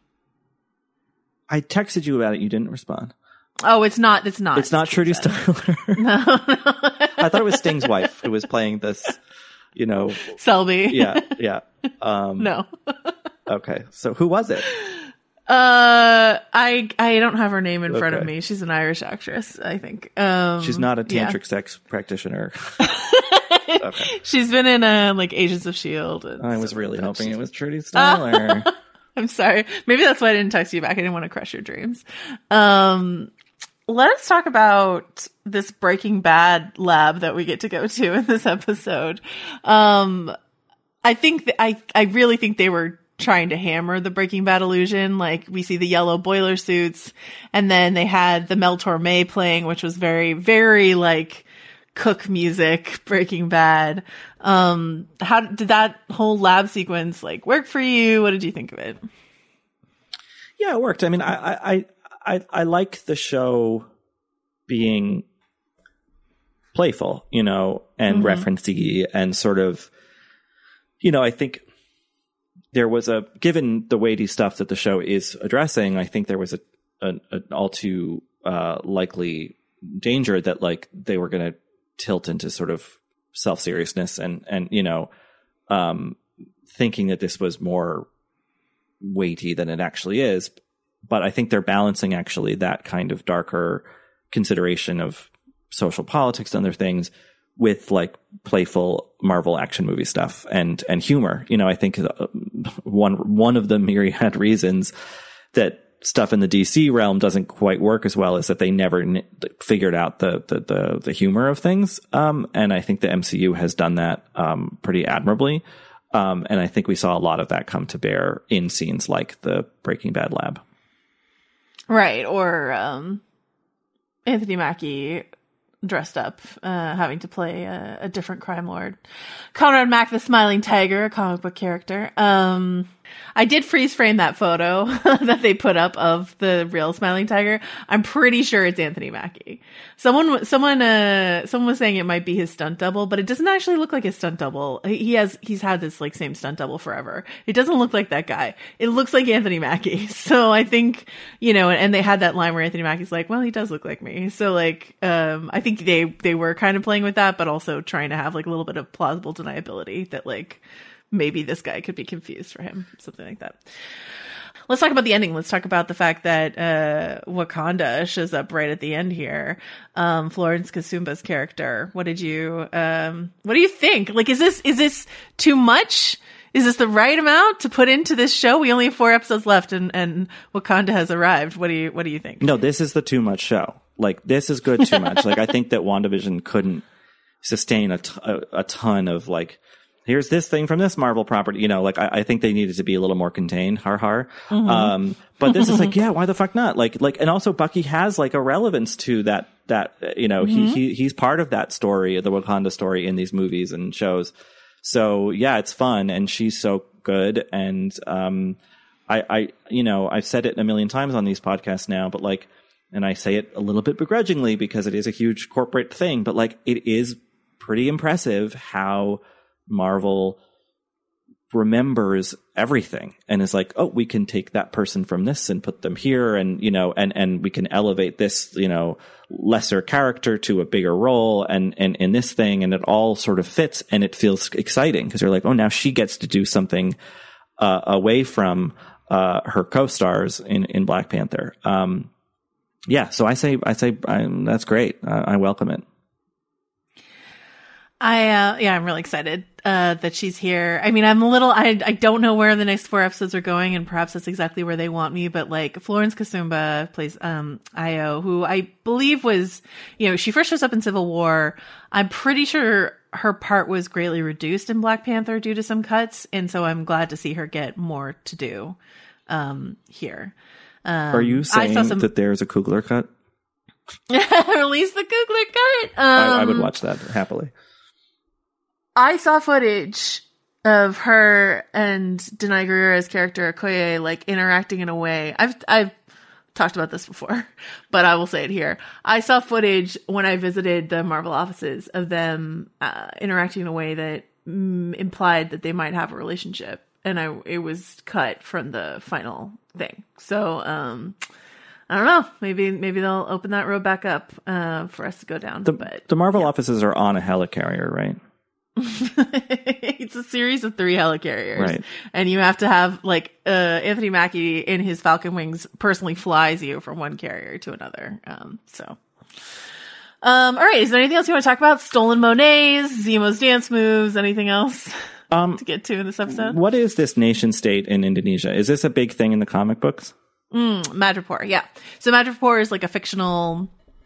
I texted you about it. You didn't respond. Oh, it's not. It's not. It's not Trudy Styler. No, no. I thought it was Sting's wife who was playing this. You know, Selby. Yeah, yeah. Um, no. Okay, so who was it? Uh, I I don't have her name in okay. front of me. She's an Irish actress, I think. Um, She's not a tantric yeah. sex practitioner. Okay. She's been in uh, like Agents of S H I E L D. And I was really hoping it was Trudy Styler. I'm sorry. Maybe that's why I didn't text you back. I didn't want to crush your dreams. Um, let us talk about this Breaking Bad lab that we get to go to in this episode. Um, I think th- I I really think they were trying to hammer the Breaking Bad illusion. Like we see the yellow boiler suits, and then they had the Mel Torme playing, which was very very like. Cook music, Breaking Bad. Um, how did that whole lab sequence like work for you? What did you think of it? Yeah, it worked. I mean, I I I, I like the show being playful, you know, and mm-hmm. referencey and sort of, you know, I think there was a, given the weighty stuff that the show is addressing, I think there was a an, an all too uh, likely danger that like they were going to tilt into sort of self-seriousness and, and, you know, um, thinking that this was more weighty than it actually is. But I think they're balancing actually that kind of darker consideration of social politics and other things with like playful Marvel action movie stuff and, and humor. You know, I think one, one of the myriad reasons that stuff in the D C realm doesn't quite work as well is that they never n- figured out the, the, the, the humor of things. Um, and I think the M C U has done that, um, pretty admirably. Um, and I think we saw a lot of that come to bear in scenes like the Breaking Bad lab. Right. Or, um, Anthony Mackie dressed up, uh, having to play a, a different crime lord. Conrad Mack, the Smiling Tiger, a comic book character. Um, I did freeze frame that photo that they put up of the real Smiling Tiger. I'm pretty sure it's Anthony Mackie. Someone, someone, uh, someone was saying it might be his stunt double, but it doesn't actually look like his stunt double. He has, he's had this like same stunt double forever. It doesn't look like that guy. It looks like Anthony Mackie. So I think, you know, and they had that line where Anthony Mackie's like, well, he does look like me. So like, um, I think they, they were kind of playing with that, but also trying to have like a little bit of plausible deniability that like, maybe this guy could be confused for him, something like that. Let's talk about the ending. Let's talk about the fact that uh, Wakanda shows up right at the end here. Um, Florence Kasumba's character. What did you um, What do you think? Like, is this is this too much? Is this the right amount to put into this show? We only have four episodes left, and, and Wakanda has arrived. What do you What do you think? No, this is the too much show. Like, this is good too much. Like, I think that WandaVision couldn't sustain a, t- a, a ton of like, here's this thing from this Marvel property, you know, like I, I think they needed to be a little more contained, har har. Mm-hmm. Um, but this is like, yeah, why the fuck not? Like, like, and also Bucky has like a relevance to that, that, you know, mm-hmm. he, he, he's part of that story, the Wakanda story in these movies and shows. So yeah, it's fun and she's so good. And, um, I, I, you know, I've said it a million times on these podcasts now, but like, and I say it a little bit begrudgingly because it is a huge corporate thing, but like, it is pretty impressive how Marvel remembers everything and is like, oh, we can take that person from this and put them here. And, you know, and, and we can elevate this, you know, lesser character to a bigger role and, and in this thing. And it all sort of fits and it feels exciting because you're like, oh, now she gets to do something, uh, away from, uh, her co-stars in, in Black Panther. Um, yeah. So I say, I say, um, that's great. Uh, I welcome it. I, uh, yeah, I'm really excited, uh, that she's here. I mean, I'm a little, I, I don't know where the next four episodes are going and perhaps that's exactly where they want me, but like Florence Kasumba plays, um, Io, who I believe was, you know, she first shows up in Civil War. I'm pretty sure her part was greatly reduced in Black Panther due to some cuts. And so I'm glad to see her get more to do, um, here. Um, are you saying some... that there's a Coogler cut? Release the Coogler cut. Um, I, I would watch that happily. I saw footage of her and Denai Guerrera's character Okoye like interacting in a way. I've I've talked about this before, but I will say it here. I saw footage when I visited the Marvel offices of them uh, interacting in a way that mm, implied that they might have a relationship, and I it was cut from the final thing. So um, I don't know. Maybe maybe they'll open that road back up uh, for us to go down. The, but the Marvel yeah. offices are on a helicarrier, right? It's a series of three helicarriers, right? And you have to have like uh, Anthony Mackie in his Falcon wings personally flies you from one carrier to another. Um, so, um, all right. Is there anything else you want to talk about? Stolen Monets, Zemo's dance moves, anything else um, to get to in this episode? What is this nation state in Indonesia? Is this a big thing in the comic books? Mm, Madripoor, yeah. So Madripoor is like a fictional,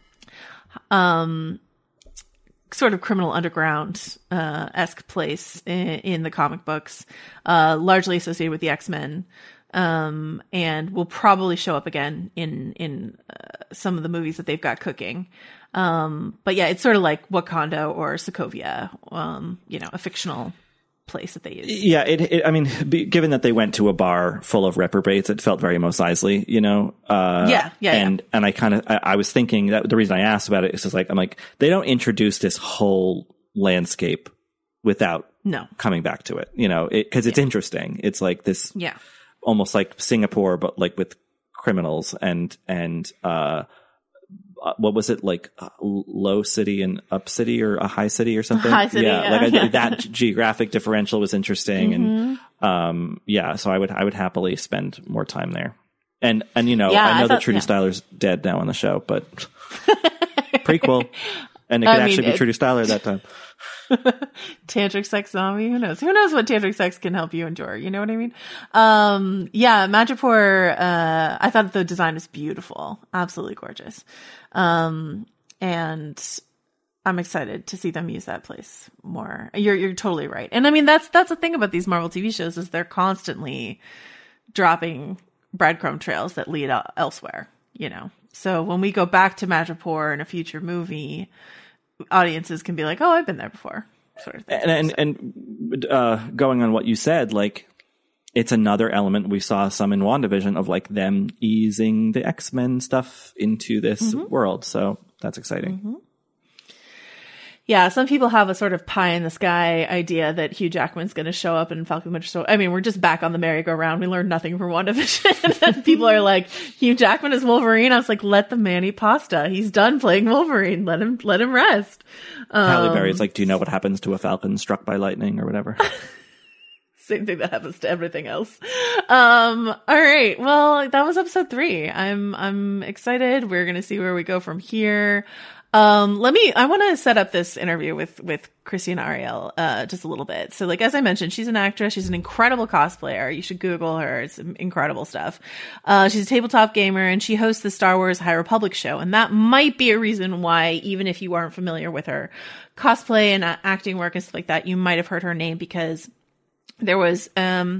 um. sort of criminal underground uh esque place in, in the comic books, uh largely associated with the X-Men, um and will probably show up again in in uh, some of the movies that they've got cooking. Um but yeah, it's sort of like Wakanda or Sokovia, um you know, a fictional place that they use. Yeah, it, it I mean, be, given that they went to a bar full of reprobates, it felt very Mos Eisley, you know. Uh, yeah, yeah, and yeah. and I kind of I, I was thinking that the reason I asked about it is just like I'm like they don't introduce this whole landscape without no coming back to it, you know, because it, it's yeah. interesting. It's like this, yeah, almost like Singapore, but like with criminals and and uh. what was it, like a low city and up city or a high city or something? High city, yeah, yeah. like I, yeah. that geographic differential was interesting, mm-hmm. and um, yeah, so I would I would happily spend more time there. And and you know, yeah, I know I thought, that Trudy yeah. Styler's dead now on the show, but prequel, and it I could mean, actually be it, Trudy Styler at that time. Tantric sex zombie. Who knows? Who knows what tantric sex can help you endure? You know what I mean? Um, yeah, Madripoor, uh, I thought the design was beautiful. Absolutely gorgeous. Um, and I'm excited to see them use that place more. You're, you're totally right. And I mean, that's, that's the thing about these Marvel T V shows is they're constantly dropping breadcrumb trails that lead out elsewhere, you know? So when we go back to Madripoor in a future movie, audiences can be like, "Oh, I've been there before," sort of thing. And and, and uh, going on what you said, like it's another element we saw some in WandaVision of like them easing the X-Men stuff into this mm-hmm. world. So that's exciting. Mm-hmm. Yeah, some people have a sort of pie in the sky idea that Hugh Jackman's going to show up in Falcon Winter Soldier. I mean, we're just back on the merry-go-round. We learned nothing from WandaVision. And people are like, Hugh Jackman is Wolverine. I was like, let the man eat pasta. He's done playing Wolverine. Let him, let him rest. Um, Halle Berry's like, do you know what happens to a falcon struck by lightning or whatever? Same thing that happens to everything else. Um, all right. Well, that was episode three. I'm, I'm excited. We're going to see where we go from here. Um, let me, I want to set up this interview with, with Christina Ariel, uh, just a little bit. So like, as I mentioned, she's an actress. She's an incredible cosplayer. You should Google her. It's incredible stuff. Uh, she's a tabletop gamer and she hosts the Star Wars High Republic show. And that might be a reason why, even if you aren't familiar with her cosplay and uh, acting work and stuff like that, you might have heard her name because there was, um,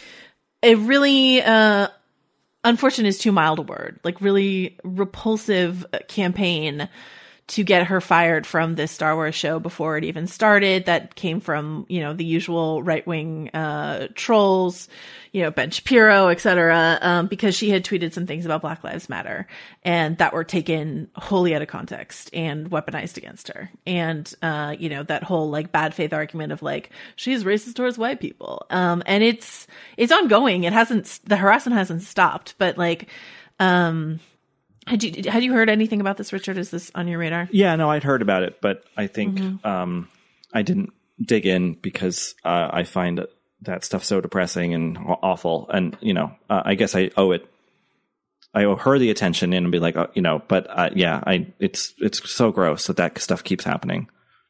a really, uh, unfortunate is too mild a word, like really repulsive campaign to get her fired from this Star Wars show before it even started. That came from, you know, the usual right-wing uh trolls, you know, Ben Shapiro, et cetera, um, because she had tweeted some things about Black Lives Matter and that were taken wholly out of context and weaponized against her. And, uh, you know, that whole like bad faith argument of like, she's racist towards white people. Um, and it's, it's ongoing. It hasn't, the harassment hasn't stopped, but like, um, Had you had you heard anything about this, Richard? Is this on your radar? Yeah, no, I'd heard about it, but I think mm-hmm. um, I didn't dig in because uh, I find that stuff so depressing and awful. And, you know, uh, I guess I owe it. I owe her the attention and be like, uh, you know, but uh, yeah, I it's it's so gross that that stuff keeps happening.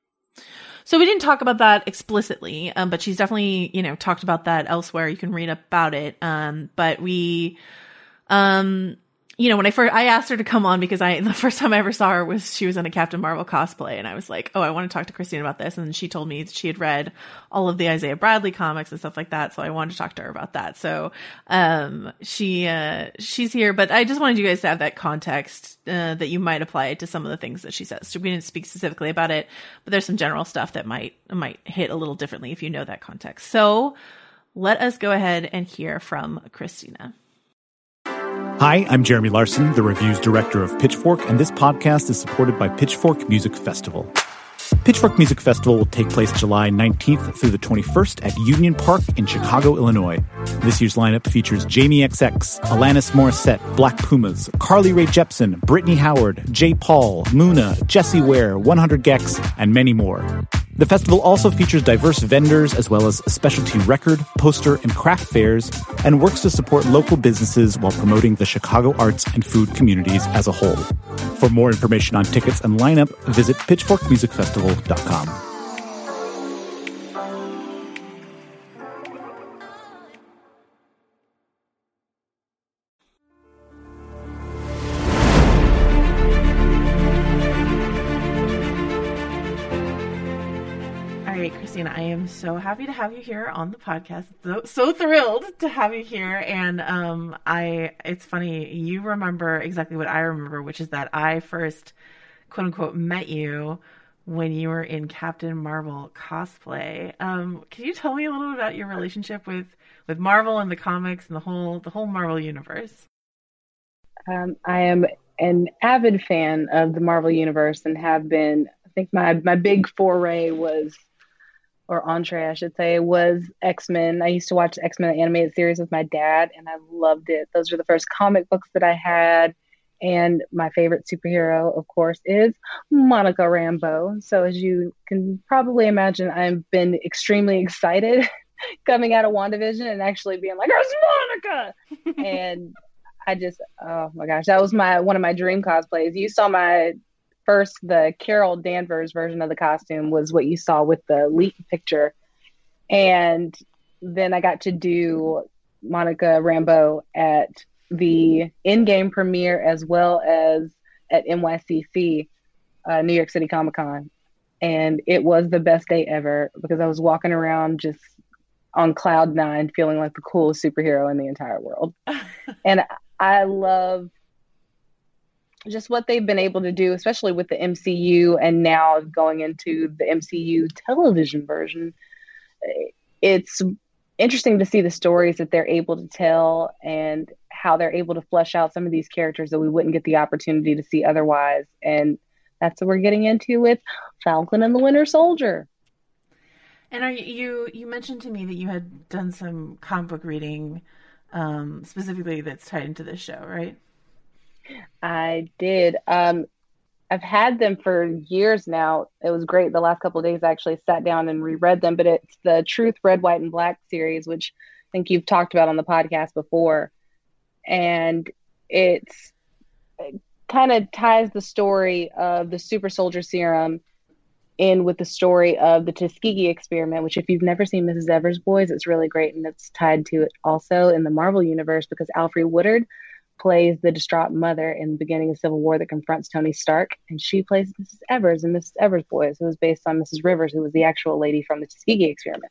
So we didn't talk about that explicitly, um, but she's definitely, you know, talked about that elsewhere. You can read about it. Um, but we, um, you know, when I first, I asked her to come on because I, the first time I ever saw her was, she was in a Captain Marvel cosplay and I was like, oh, I want to talk to Christine about this. And she told me she had read all of the Isaiah Bradley comics and stuff like that. So I wanted to talk to her about that. So, um, she, uh, she's here, but I just wanted you guys to have that context, uh, that you might apply it to some of the things that she says. So we didn't speak specifically about it, but there's some general stuff that might, might hit a little differently if you know that context. So let us go ahead and hear from Christina. Hi, I'm Jeremy Larson, the reviews director of Pitchfork, and this podcast is supported by Pitchfork Music Festival. Pitchfork Music Festival will take place July nineteenth through the twenty-first at Union Park in Chicago, Illinois. This year's lineup features Jamie X X, Alanis Morissette, Black Pumas, Carly Rae Jepsen, Brittany Howard, J. Paul, Muna, Jessie Ware, one hundred gecs, and many more. The festival also features diverse vendors as well as specialty record, poster, and craft fairs, and works to support local businesses while promoting the Chicago arts and food communities as a whole. For more information on tickets and lineup, visit pitchfork music festival dot com. Christina, I am so happy to have you here on the podcast. So, so thrilled to have you here. And um, I, it's funny, you remember exactly what I remember, which is that I first, quote unquote, met you when you were in Captain Marvel cosplay. Um, can you tell me a little bit about your relationship with, with Marvel and the comics and the whole the whole Marvel universe? Um, I am an avid fan of the Marvel universe and have been. I think my my big foray was. or entree, I should say, was X-Men. I used to watch X-Men the animated series with my dad, and I loved it. Those were the first comic books that I had. And my favorite superhero, of course, is Monica Rambeau. So as you can probably imagine, I've been extremely excited coming out of WandaVision and actually being like, "There's Monica!" And I just, oh my gosh, that was my one of my dream cosplays. You saw my first, the Carol Danvers version of the costume was what you saw with the leak picture. And then I got to do Monica Rambeau at the in-game premiere as well as at N Y C C, uh, New York City Comic Con. And it was the best day ever because I was walking around just on cloud nine, feeling like the coolest superhero in the entire world. And I love just what they've been able to do, especially with the M C U and now going into the M C U television version. It's interesting to see the stories that they're able to tell and how they're able to flesh out some of these characters that we wouldn't get the opportunity to see otherwise. And that's what we're getting into with Falcon and the Winter Soldier. And are you, you mentioned to me that you had done some comic book reading, um, specifically that's tied into this show, right? I did. Um, I've had them for years now. It was great. The last couple of days I actually sat down and reread them, but it's the Truth, Red, White, and Black series, which I think you've talked about on the podcast before. And it's, it kind of ties the story of the super soldier serum in with the story of the Tuskegee experiment, which if you've never seen Missus Evers Boys, it's really great. And it's tied to it also in the Marvel universe because Alfre Woodard plays the distraught mother in the beginning of Civil War that confronts Tony Stark. And she plays Missus Evers in Missus Evers Boys, who was based on Missus Rivers, who was the actual lady from the Tuskegee experiment.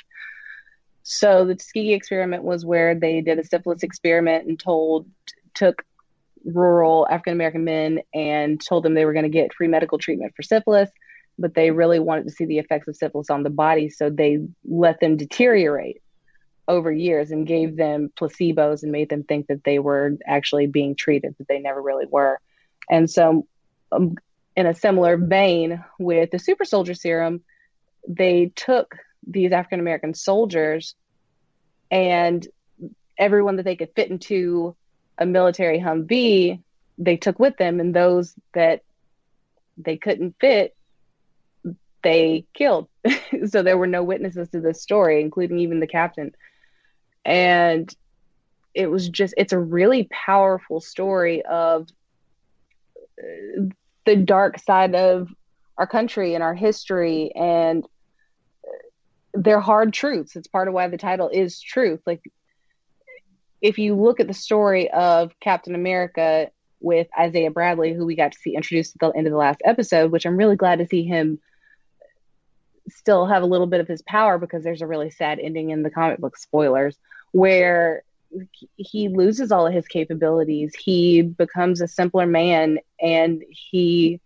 So the Tuskegee experiment was where they did a syphilis experiment and told, took rural African-American men and told them they were going to get free medical treatment for syphilis, but they really wanted to see the effects of syphilis on the body. So they let them deteriorate over years and gave them placebos and made them think that they were actually being treated, but they never really were. And so um, in a similar vein with the super soldier serum, they took these African-American soldiers and everyone that they could fit into a military Humvee, they took with them, and those that they couldn't fit, they killed. So there were no witnesses to this story, including even the captain. And it was just, it's a really powerful story of the dark side of our country and our history, and they're hard truths. It's part of why the title is Truth. Like, if you look at the story of Captain America with Isaiah Bradley, who we got to see introduced at the end of the last episode, which I'm really glad to see him still have a little bit of his power, because there's a really sad ending in the comic book, spoilers, where he loses all of his capabilities. He becomes a simpler man, and he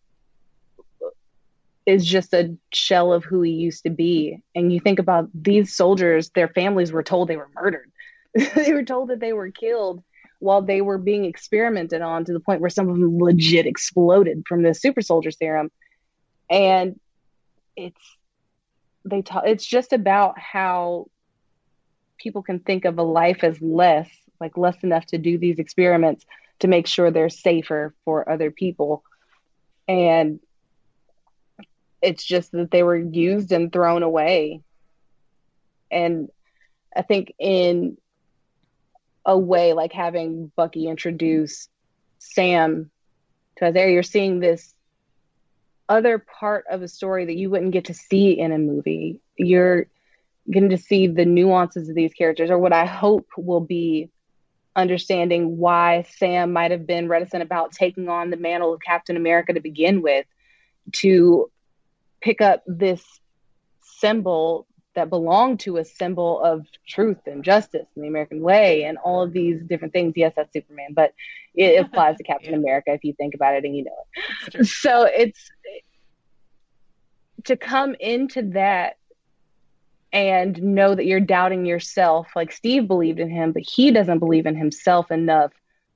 is just a shell of who he used to be. And you think about these soldiers, their families were told they were murdered. They were told that they were killed while they were being experimented on, to the point where some of them legit exploded from the super soldier serum. And it's, they talk, it's just about how people can think of a life as less, like less enough to do these experiments to make sure they're safer for other people. And it's just that they were used and thrown away. And I think in a way, like having Bucky introduce Sam to Isaiah, you're seeing this other part of a story that you wouldn't get to see in a movie. You're getting to see the nuances of these characters, or what I hope will be understanding why Sam might have been reticent about taking on the mantle of Captain America to begin with, to pick up this symbol that belonged to a symbol of truth and justice and the American way and all of these different things. Yes, that's Superman, but it applies to Captain yeah. America if you think about it and you know it. So it's to come into that and know that you're doubting yourself. Like Steve believed in him, but he doesn't believe in himself enough.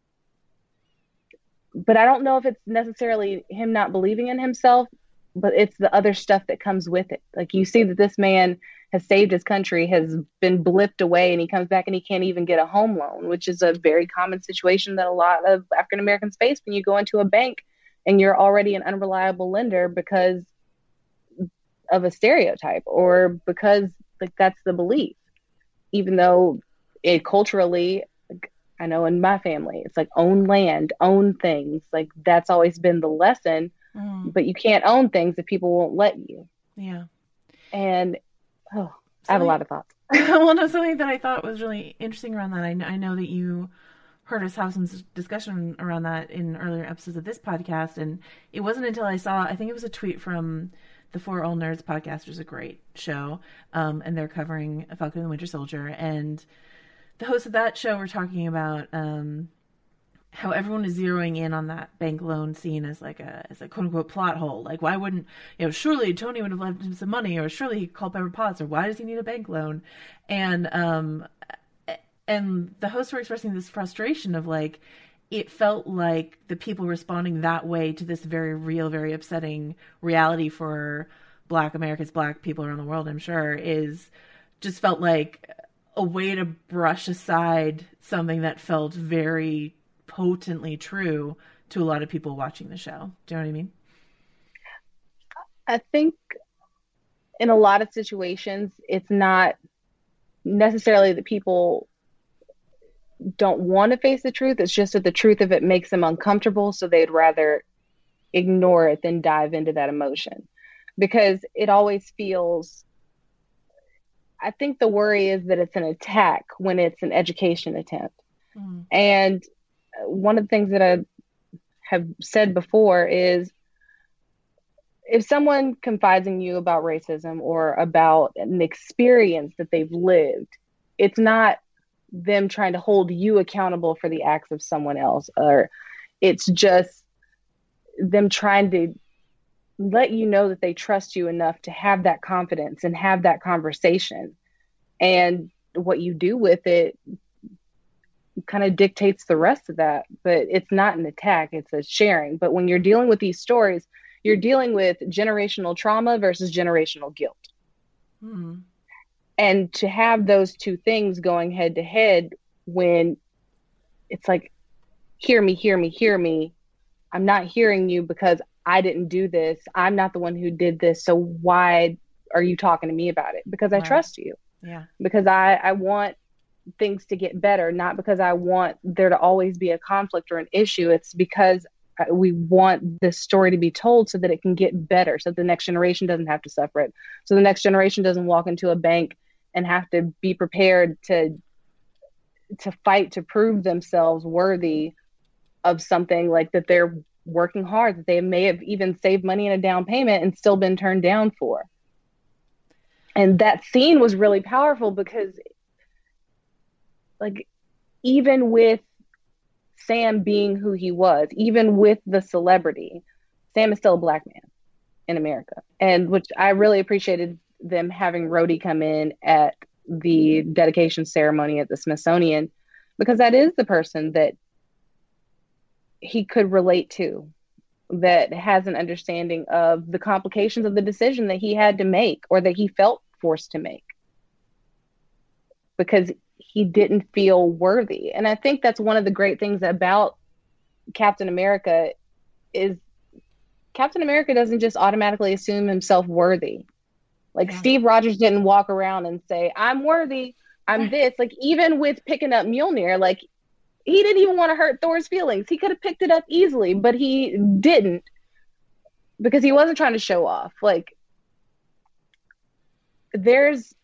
But I don't know if it's necessarily him not believing in himself, but it's the other stuff that comes with it. Like, you see that this man has saved his country, has been blipped away, and he comes back and he can't even get a home loan, which is a very common situation that a lot of African Americans face when you go into a bank and you're already an unreliable lender because of a stereotype, or because like that's the belief, even though it culturally, like, I know in my family, it's like own land, own things. Like that's always been the lesson. Mm. mm-hmm. but you can't own things if people won't let you. Yeah. And oh, so I have a lot of thoughts. Well, no, something that I thought was really interesting around that. I know, I know that you heard us have some discussion around that in earlier episodes of this podcast. And it wasn't until I saw, I think it was a tweet from the For All Nerds podcast, which is a great show. Um, and they're covering Falcon and the Winter Soldier. And the hosts of that show were talking about um, how everyone is zeroing in on that bank loan scene as like a, as a quote unquote plot hole. Like, why wouldn't, you know, surely Tony would have left him some money, or surely he called Pepper Potts, or why does he need a bank loan? And, um, and the hosts were expressing this frustration of like, it felt like the people responding that way to this very real, very upsetting reality for Black Americans, Black people around the world, I'm sure, is just felt like a way to brush aside something that felt very potently true to a lot of people watching the show. Do you know what I mean? I think in a lot of situations, it's not necessarily that people don't want to face the truth. It's just that the truth of it makes them uncomfortable, so they'd rather ignore it than dive into that emotion, because it always feels, I think the worry is that it's an attack when it's an education attempt. Mm. And one of the things that I have said before is, if someone confides in you about racism or about an experience that they've lived, it's not them trying to hold you accountable for the acts of someone else, or it's just them trying to let you know that they trust you enough to have that confidence and have that conversation. And what you do with it kind of dictates the rest of that. But it's not an attack, it's a sharing. But when you're dealing with these stories, you're dealing with generational trauma versus generational guilt. Mm-hmm. And to have those two things going head to head, when it's like, hear me, hear me, hear me. I'm not hearing you because I didn't do this. I'm not the one who did this. So why are you talking to me about it? Because I right. trust you. Yeah. Because I, I want things to get better, not because I want there to always be a conflict or an issue. It's because we want this story to be told so that it can get better, so the next generation doesn't have to suffer it. So the next generation doesn't walk into a bank and have to be prepared to to fight to prove themselves worthy of something like that they're working hard, that they may have even saved money in a down payment and still been turned down for. And that scene was really powerful because, like, even with Sam being who he was, even with the celebrity, Sam is still a Black man in America. And which I really appreciated them having Rhodey come in at the dedication ceremony at the Smithsonian, because that is the person that he could relate to, that has an understanding of the complications of the decision that he had to make, or that he felt forced to make, because he didn't feel worthy. And I think that's one of the great things about Captain America is Captain America doesn't just automatically assume himself worthy. Like yeah. Steve Rogers didn't walk around and say, I'm worthy, I'm this. Like, even with picking up Mjolnir, like, he didn't even want to hurt Thor's feelings. He could have picked it up easily, but he didn't, because he wasn't trying to show off. Like, there's,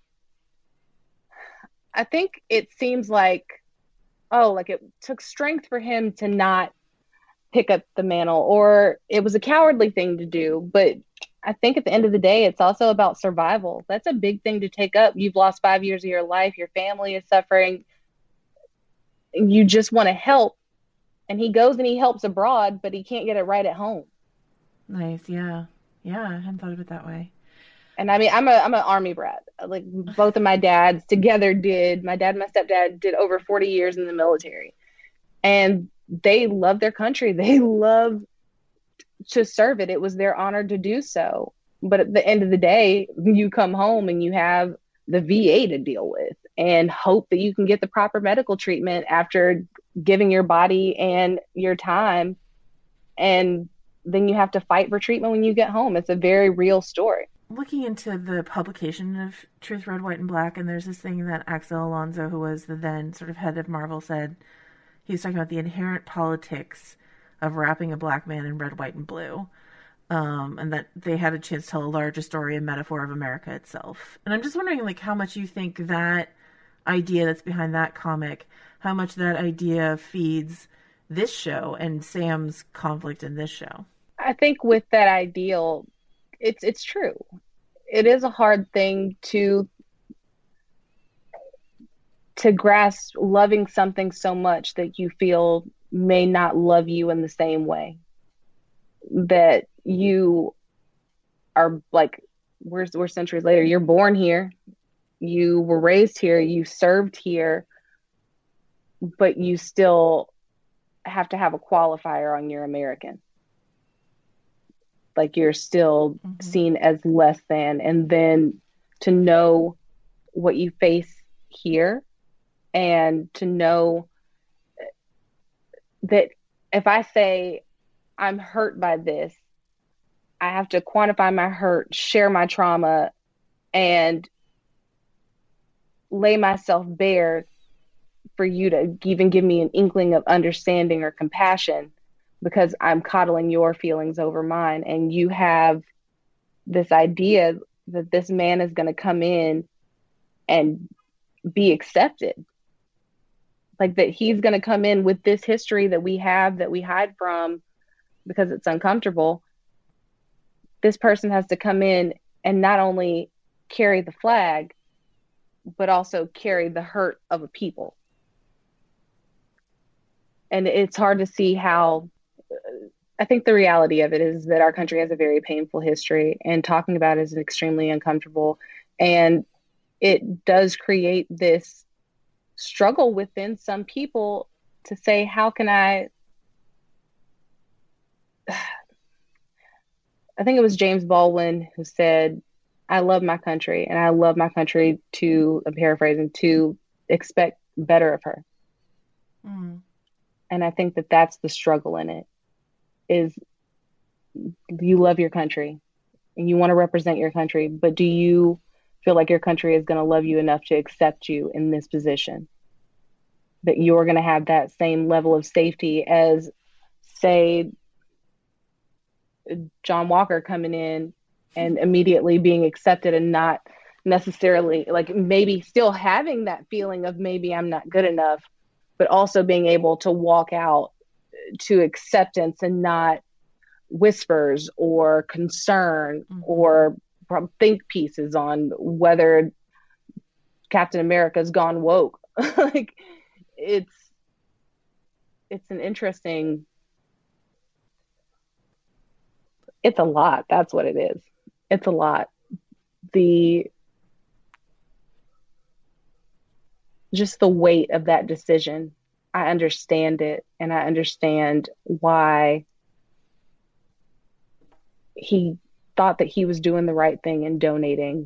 I think it seems like, oh, like it took strength for him to not pick up the mantle, or it was a cowardly thing to do. But I think at the end of the day, it's also about survival. That's a big thing to take up. You've lost five years of your life. Your family is suffering. You just want to help. And he goes and he helps abroad, but he can't get it right at home. Nice. Yeah. Yeah. I hadn't thought of it that way. And I mean, I'm a, I'm an Army brat. Like, both of my dads together did, my dad and my stepdad did over forty years in the military, and they love their country. They love to serve it. It was their honor to do so. But at the end of the day, you come home and you have the V A to deal with, and hope that you can get the proper medical treatment after giving your body and your time. And then you have to fight for treatment when you get home. It's a very real story. Looking into the publication of Truth, Red, White, and Black, and there's this thing that Axel Alonso, who was the then sort of head of Marvel, said. He was talking about the inherent politics of wrapping a Black man in red, white, and blue. Um, and that they had a chance to tell a larger story and metaphor of America itself. And I'm just wondering, like, how much you think that idea that's behind that comic, how much that idea feeds this show and Sam's conflict in this show. I think with that ideal, it's it's true. It is a hard thing to to grasp, loving something so much that you feel may not love you in the same way. That you are like, we're, we're centuries later, you're born here, you were raised here, you served here, but you still have to have a qualifier on your American. Like you're still mm-hmm. seen as less than. And then to know what you face here and to know that if I say I'm hurt by this, I have to quantify my hurt, share my trauma, and lay myself bare for you to even give me an inkling of understanding or compassion because I'm coddling your feelings over mine. And you have this idea that this man is going to come in and be accepted. Like that he's going to come in with this history that we have that we hide from because it's uncomfortable. This person has to come in and not only carry the flag, but also carry the hurt of a people. And it's hard to see how, I think the reality of it is that our country has a very painful history and talking about it is extremely uncomfortable. And it does create this struggle within some people to say, how can I, I think it was James Baldwin who said, I love my country and I love my country to, I'm paraphrasing, to expect better of her. Mm. And I think that that's the struggle in it is you love your country and you want to represent your country, but do you feel like your country is going to love you enough to accept you in this position? That you're going to have that same level of safety as, say, John Walker coming in and immediately being accepted and not necessarily like maybe still having that feeling of maybe I'm not good enough, but also being able to walk out to acceptance and not whispers or concern mm-hmm. or think pieces on whether Captain America's gone woke. Like it's, it's an interesting, it's a lot. That's what it is. It's a lot. The, just the weight of that decision. I understand it. And I understand why he thought that he was doing the right thing in donating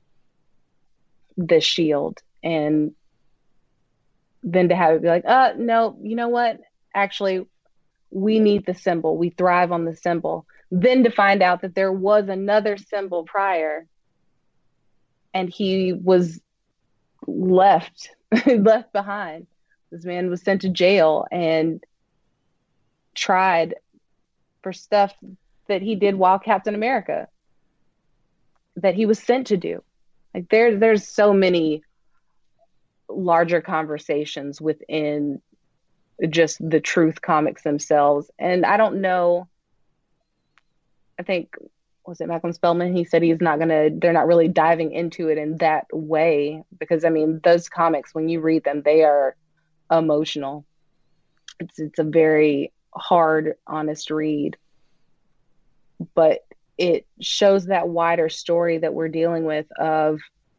this shield. And then to have it be like, uh, no, you know what? Actually, we need the symbol. We thrive on the symbol. Then to find out that there was another symbol prior and he was left, left behind. This man was sent to jail and tried for stuff that he did while Captain America, that he was sent to do. Like there, there's so many larger conversations within just the Truth comics themselves. And I don't know, I think, was it Malcolm Spellman? He said he's not going to, they're not really diving into it in that way because, I mean, those comics, when you read them, they are emotional. It's, it's a very hard, honest read, but it shows that wider story that we're dealing with of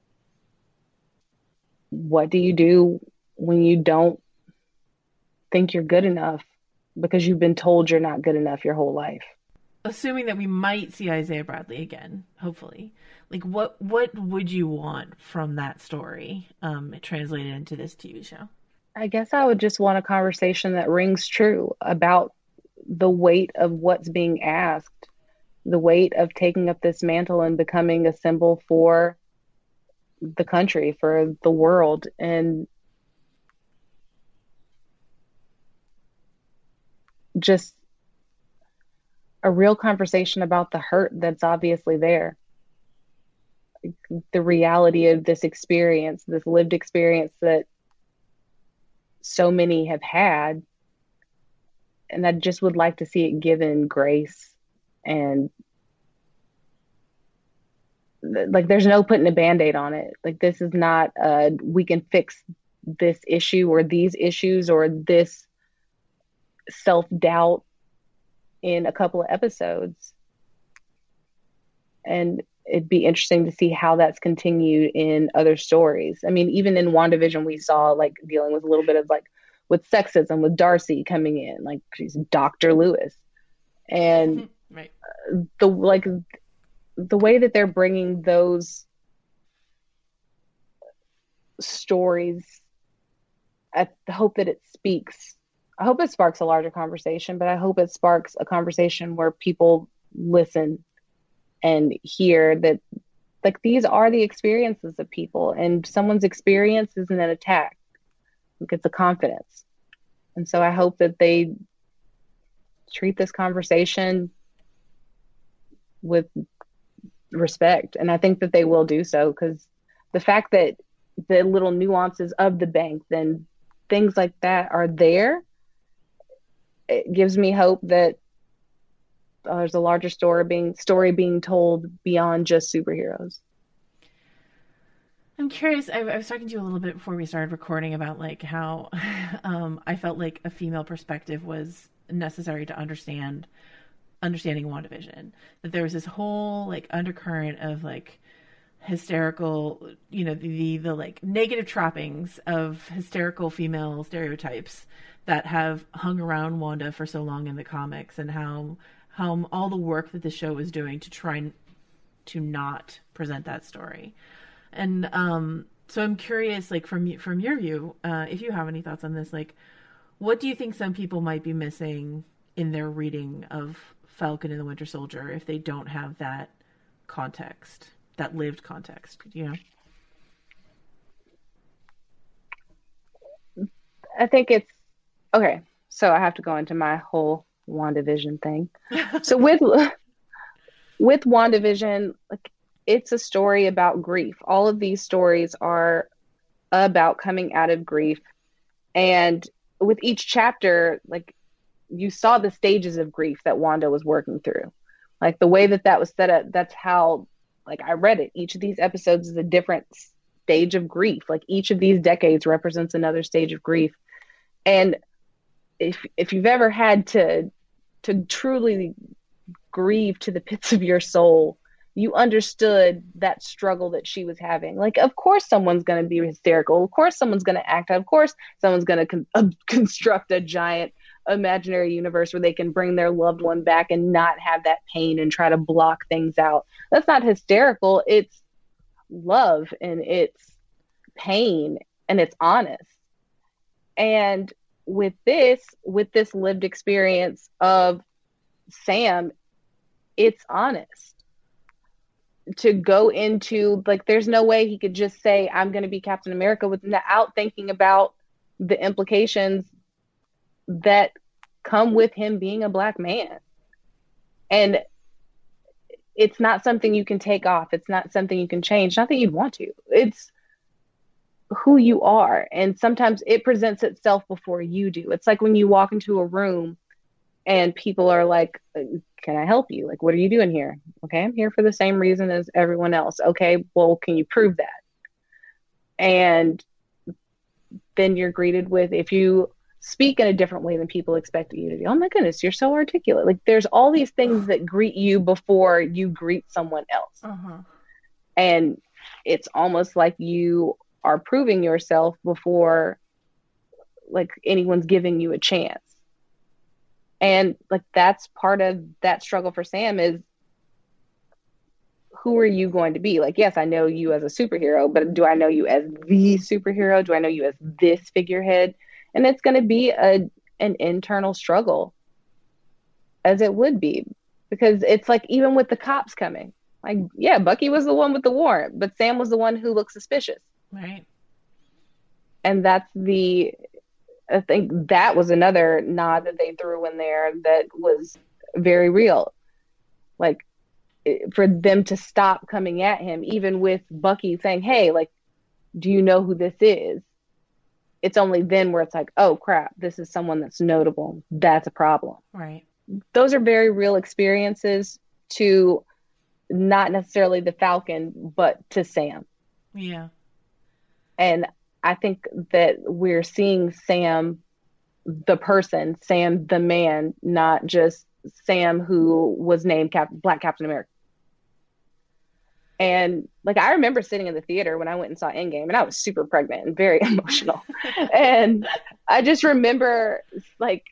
what do you do when you don't think you're good enough because you've been told you're not good enough your whole life. Assuming that we might see Isaiah Bradley again, hopefully, like what what would you want from that story um, translated into this T V show? I guess I would just want a conversation that rings true about the weight of what's being asked, the weight of taking up this mantle and becoming a symbol for the country, for the world. And just a real conversation about the hurt that's obviously there. The reality of this experience, this lived experience that so many have had. And I just would like to see it given grace, and like, there's no putting a Band-Aid on it. Like, this is not uh we can fix this issue or these issues or this self-doubt in a couple of episodes. And it'd be interesting to see how that's continued in other stories. I mean, even in WandaVision, we saw like dealing with a little bit of like with sexism, with Darcy coming in, like she's Doctor Lewis, and right. the like the way that they're bringing those stories, I hope that it speaks. I hope it sparks a larger conversation, but I hope it sparks a conversation where people listen and hear that, like, these are the experiences of people, and someone's experience isn't an attack. Like, it's a confidence. And so I hope that they treat this conversation with respect. And I think that they will do so, because the fact that the little nuances of the bank, then things like that are there, it gives me hope that uh, there's a larger story being story being told beyond just superheroes. I'm curious. I, I was talking to you a little bit before we started recording about like how um, I felt like a female perspective was necessary to understand understanding WandaVision. That there was this whole like undercurrent of like hysterical, you know, the, the the like negative trappings of hysterical female stereotypes that have hung around Wanda for so long in the comics, and how how all the work that the show was doing to try and to not present that story. And um, so I'm curious, like from from your view, uh, if you have any thoughts on this, like what do you think some people might be missing in their reading of Falcon and the Winter Soldier if they don't have that context, that lived context, you know? I think it's okay. So I have to go into my whole WandaVision thing. So with with WandaVision, like, it's a story about grief. All of these stories are about coming out of grief. And with each chapter, like, you saw the stages of grief that Wanda was working through. Like, the way that that was set up, that's how, like, I read it. Each of these episodes is a different stage of grief. Like, each of these decades represents another stage of grief. And if if you've ever had to to truly grieve to the pits of your soul, you understood that struggle that she was having. Like, of course someone's going to be hysterical. Of course someone's going to act out. Of course someone's going to con- uh, construct a giant imaginary universe where they can bring their loved one back and not have that pain and try to block things out. That's not hysterical. It's love, and it's pain, and it's honest. And with this, with this lived experience of Sam, it's honest. To go into, like, there's no way he could just say, I'm going to be Captain America without thinking about the implications that come with him being a Black man. And it's not something you can take off. It's not something you can change. Not that you'd want to. It's who you are. And sometimes it presents itself before you do. It's like when you walk into a room and people are like, can I help you? Like, what are you doing here? Okay, I'm here for the same reason as everyone else. Okay, well, can you prove that? And then you're greeted with, if you speak in a different way than people expect you to do, oh my goodness, you're so articulate. Like, there's all these things that greet you before you greet someone else. Uh-huh. And it's almost like you are proving yourself before, like, anyone's giving you a chance. And, like, that's part of that struggle for Sam is, who are you going to be? Like, yes, I know you as a superhero, but do I know you as the superhero? Do I know you as this figurehead? And it's going to be a an internal struggle, as it would be, because it's like, even with the cops coming, like, yeah, Bucky was the one with the warrant, but Sam was the one who looked suspicious. Right. And that's the, I think that was another nod that they threw in there that was very real. Like, for them to stop coming at him, even with Bucky saying, hey, like, do you know who this is? It's only then where it's like, oh crap, this is someone that's notable. That's a problem. Right. Those are very real experiences to not necessarily the Falcon, but to Sam. Yeah. And I think that we're seeing Sam, the person, Sam, the man, not just Sam who was named Cap- Black Captain America. And like, I remember sitting in the theater when I went and saw Endgame, and I was super pregnant and very emotional. And I just remember like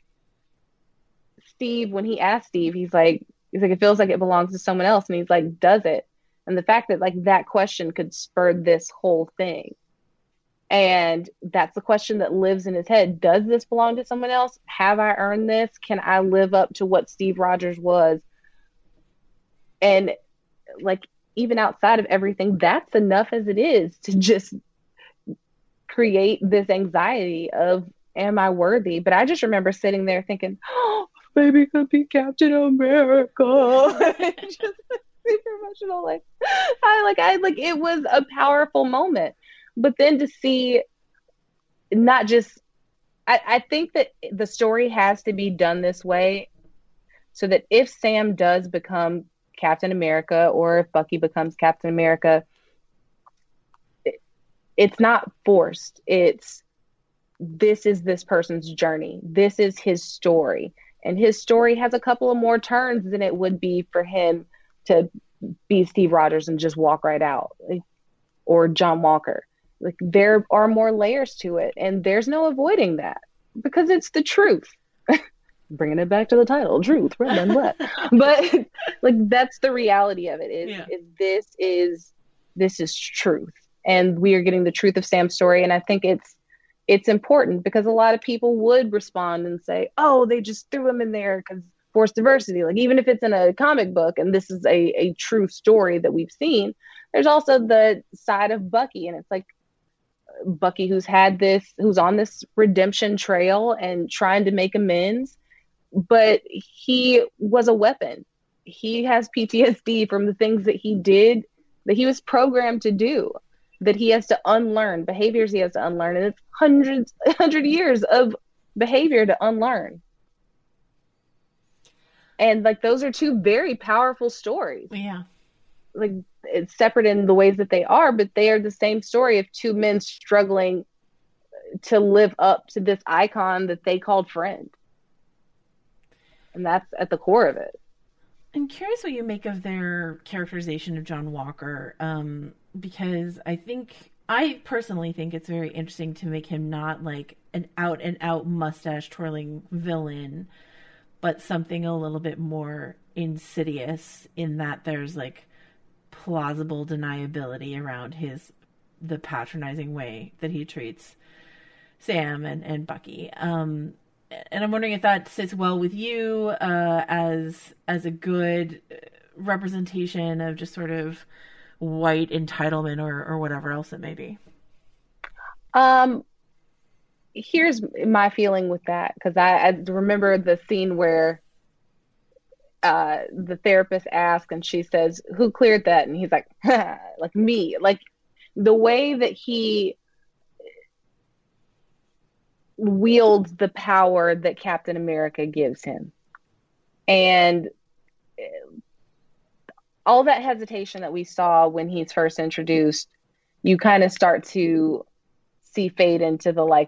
Steve, when he asked Steve, he's like, he's like, it feels like it belongs to someone else. And he's like, does it? And the fact that like that question could spur this whole thing. And that's the question that lives in his head. Does this belong to someone else? Have I earned this? Can I live up to what Steve Rogers was? And like, even outside of everything, that's enough as it is to just create this anxiety of, am I worthy? But I just remember sitting there thinking, oh, maybe could be Captain America. Just super emotional. Like, I like, I like, it was a powerful moment. But then to see not just, I, I think that the story has to be done this way so that if Sam does become Captain America, or if Bucky becomes Captain America, it, it's not forced. It's, this is this person's journey. This is his story. And his story has a couple of more turns than it would be for him to be Steve Rogers and just walk right out, like, or John Walker. Like, there are more layers to it, and there's no avoiding that because it's the truth. Bringing it back to the title, truth, red and black. But like, that's the reality of it. Is, yeah. is this is this is truth, and we are getting the truth of Sam's story. And I think it's it's important because a lot of people would respond and say, "Oh, they just threw him in there because forced diversity." Like, even if it's in a comic book and this is a a true story that we've seen, there's also the side of Bucky, and it's like Bucky who's had this, who's on this redemption trail and trying to make amends. But he was a weapon. He has P T S D from the things that he did, that he was programmed to do, that he has to unlearn, behaviors he has to unlearn. And it's hundreds, hundred years of behavior to unlearn. And like, those are two very powerful stories. Yeah. Like, it's separate in the ways that they are, but they are the same story of two men struggling to live up to this icon that they called friend. And that's at the core of it. I'm curious what you make of their characterization of John Walker, um, because I think, I personally think it's very interesting to make him not like an out and out mustache twirling villain, but something a little bit more insidious in that there's like plausible deniability around his, the patronizing way that he treats Sam and, and Bucky. Um, And I'm wondering if that sits well with you uh, as as a good representation of just sort of white entitlement or, or whatever else it may be. Um, here's my feeling with that, because I, I remember the scene where uh, the therapist asks and she says, "Who cleared that?" And he's like, like me. Like, the way that he wields the power that Captain America gives him, and all that hesitation that we saw when he's first introduced, you kind of start to see fade into the like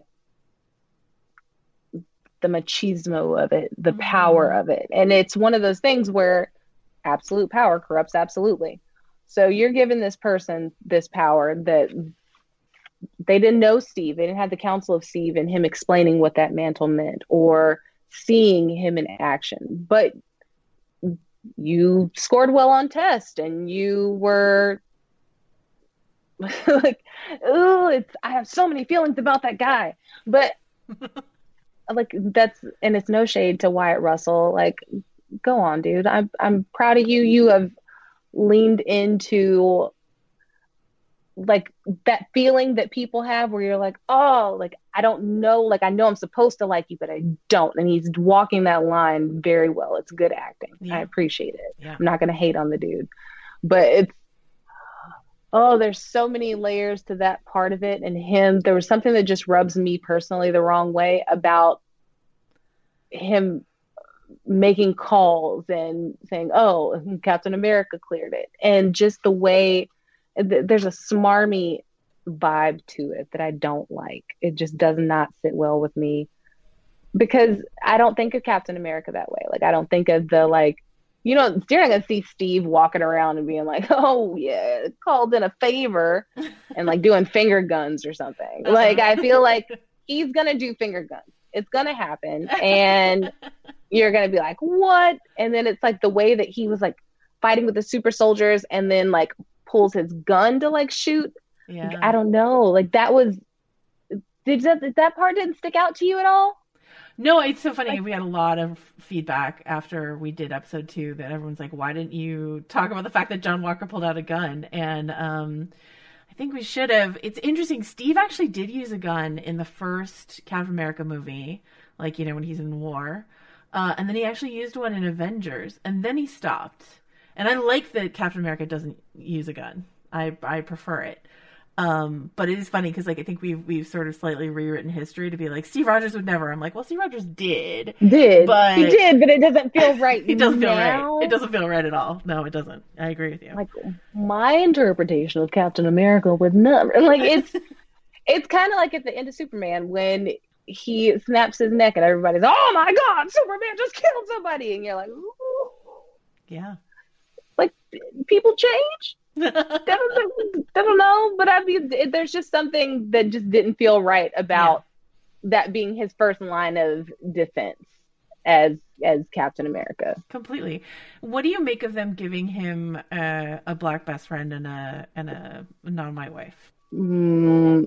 the machismo of it, the mm-hmm. power of it. And it's one of those things where absolute power corrupts absolutely. So you're giving this person this power that they didn't know Steve. They didn't have the counsel of Steve and him explaining what that mantle meant or seeing him in action. But you scored well on test and you were like, oh, it's, I have so many feelings about that guy. But like, that's, and it's no shade to Wyatt Russell. Like, go on, dude. I'm, I'm proud of you. You have leaned into like that feeling that people have where you're like, oh, like I don't know, like I know I'm supposed to like you, but I don't. And he's walking that line very well. It's good acting. Yeah. I appreciate it. Yeah. I'm not going to hate on the dude, but it's, oh, there's so many layers to that part of it. And him, there was something that just rubs me personally the wrong way about him making calls and saying, oh, Captain America cleared it. And just the way th- there's a smarmy vibe to it that I don't like. It just does not sit well with me because I don't think of Captain America that way. Like, I don't think of the, like, you know, you're not going to see Steve walking around and being like, oh, yeah, called in a favor and like doing finger guns or something. Uh-huh. Like, I feel like he's going to do finger guns. It's going to happen. And you're going to be like, what? And then it's like the way that he was like fighting with the super soldiers and then like pulls his gun to like shoot. Yeah. Like, I don't know. Like that was, did that, that part didn't stick out to you at all? No, it's so funny. Like, we had a lot of feedback after we did episode two that everyone's like, why didn't you talk about the fact that John Walker pulled out a gun? And um, I think we should have. It's interesting. Steve actually did use a gun in the first Captain America movie, like, you know, when he's in war. Uh, and then he actually used one in Avengers, and then he stopped. And I like that Captain America doesn't use a gun. I I prefer it. Um, but it is funny because, like, I think we've we've sort of slightly rewritten history to be like, Steve Rogers would never. I'm like, well, Steve Rogers did, did, but he did, but it doesn't feel right. It doesn't feel now. right. It doesn't feel right at all. No, it doesn't. I agree with you. Like my interpretation of Captain America would never. Like it's it's kind of like at the end of Superman when he snaps his neck and everybody's, oh my God, Superman just killed somebody, and you're like, ooh. Yeah, like people change. I, don't, I don't know, but I mean, there's just something that just didn't feel right about yeah. that being his first line of defense as as Captain America. Completely. What do you make of them giving him a, a black best friend and a and a non-white wife? Mm,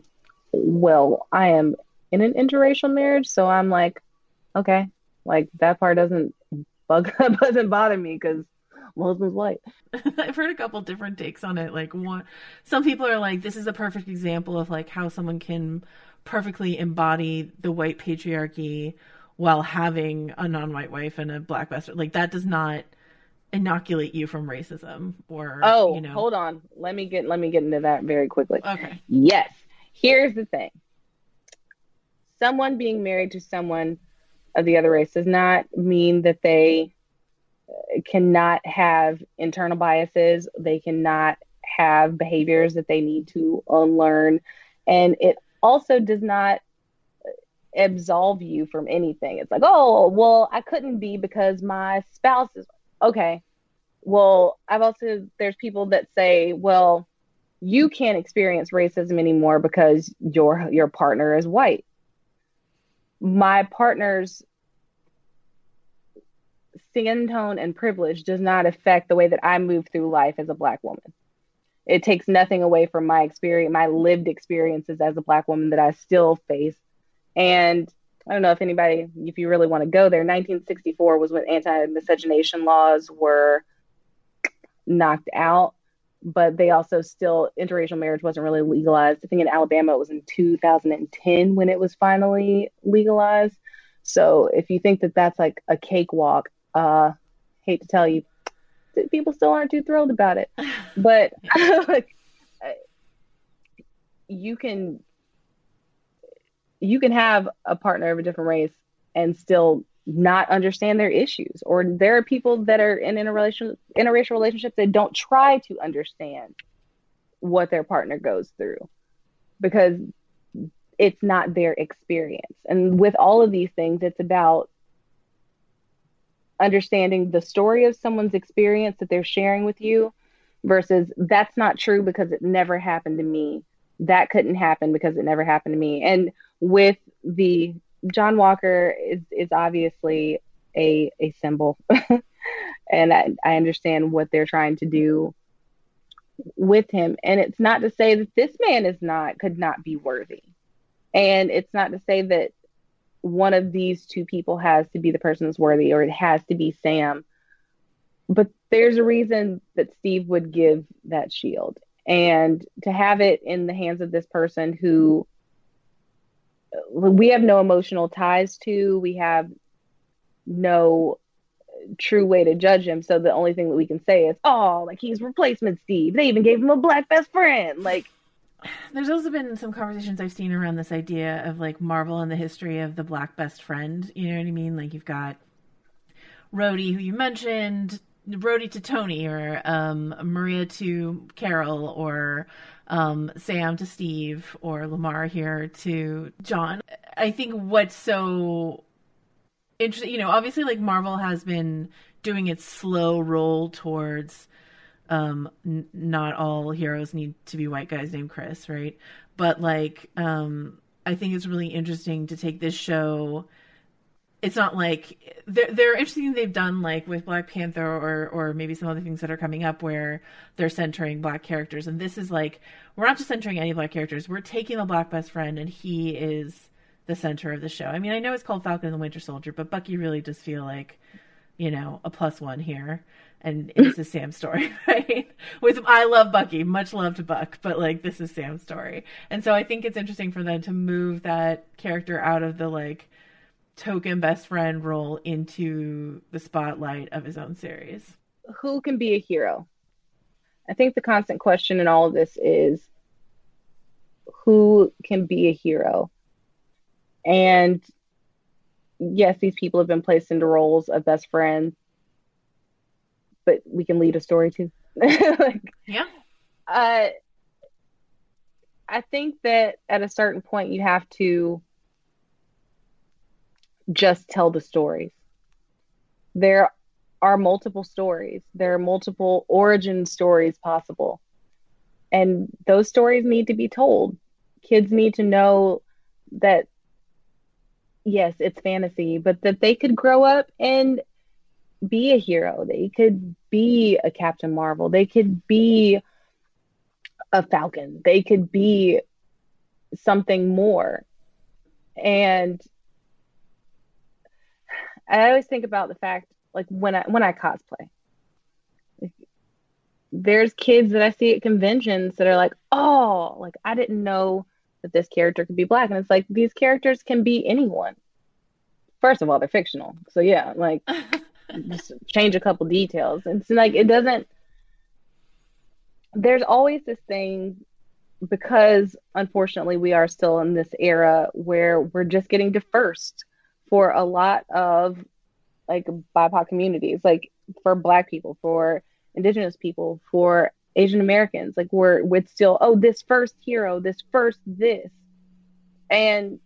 well, I am in an interracial marriage, so I'm like, okay, like that part doesn't bug doesn't bother me because my husband's white. I've heard a couple different takes on it. Like one, some people are like, this is a perfect example of like how someone can perfectly embody the white patriarchy while having a non-white wife and a black best friend. Like that does not inoculate you from racism or, oh, you know. Hold on. Let me get, let me get into that very quickly. Okay. Yes. Here's the thing. Someone being married to someone of the other race does not mean that they cannot have internal biases. They cannot have behaviors that they need to unlearn. And it also does not absolve you from anything. It's like, oh, well, I couldn't be because my spouse is okay. Well, I've also, there's people that say, well, you can't experience racism anymore because your your partner is white. My partner's skin tone and privilege does not affect the way that I move through life as a Black woman. It takes nothing away from my experience, my lived experiences as a Black woman that I still face. And I don't know if anybody, if you really want to go there, nineteen sixty-four was when anti-miscegenation laws were knocked out, but they also still, interracial marriage wasn't really legalized. I think in Alabama it was in two thousand ten when it was finally legalized. So if you think that that's like a cakewalk, uh, hate to tell you, people still aren't too thrilled about it. But like, you can you can have a partner of a different race and still not understand their issues. Or there are people that are in interrelation, interracial relationships that don't try to understand what their partner goes through because it's not their experience. And with all of these things, it's about understanding the story of someone's experience that they're sharing with you versus that's not true because it never happened to me. That couldn't happen because it never happened to me. And with the John Walker is, is obviously a, a symbol. And I, I understand what they're trying to do with him. And it's not to say that this man is not, could not be worthy. And it's not to say that one of these two people has to be the person that's worthy or it has to be Sam. But there's a reason that Steve would give that shield. And to have it in the hands of this person who we have no emotional ties to, we have no true way to judge him. So the only thing that we can say is, oh, like he's replacement Steve. They even gave him a black best friend. Like, there's also been some conversations I've seen around this idea of like Marvel and the history of the black best friend. You know what I mean? Like you've got Rhodey, who you mentioned, Rhodey to Tony, or um, Maria to Carol, or um, Sam to Steve, or Lamar here to John. I think what's so interesting, you know, obviously like Marvel has been doing its slow roll towards um n- not all heroes need to be white guys named Chris, right? But like um I think it's really interesting to take this show. It's not like they're, they're interesting they've done like with Black Panther or or maybe some other things that are coming up where they're centering black characters, and this is like, we're not just centering any black characters, we're taking the black best friend and he is the center of the show. I mean, I know it's called Falcon and the Winter Soldier, but Bucky really does feel like, you know, a plus one here. And this is Sam's story, right? With I love Bucky, much love to Buck, but like this is Sam's story. And so I think it's interesting for them to move that character out of the like token best friend role into the spotlight of his own series. Who can be a hero? I think the constant question in all of this is who can be a hero? And yes, these people have been placed into roles of best friends, but we can lead a story too. like, yeah. Uh, I think that at a certain point you have to just tell the stories. There are multiple stories. There are multiple origin stories possible. And those stories need to be told. Kids need to know that, yes, it's fantasy, but that they could grow up and be a hero. They could be a Captain Marvel. They could be a Falcon. They could be something more. And I always think about the fact, like when I when I cosplay, like, there's kids that I see at conventions that are like, oh, like I didn't know that this character could be black. And it's like, these characters can be anyone. First of all, they're fictional. So yeah, like just change a couple details. It's like, it doesn't, there's always this thing, because unfortunately we are still in this era where we're just getting to first for a lot of like B I P O C communities, like for Black people, for Indigenous people, for Asian Americans. Like we're with still, oh, this first hero, this first this. And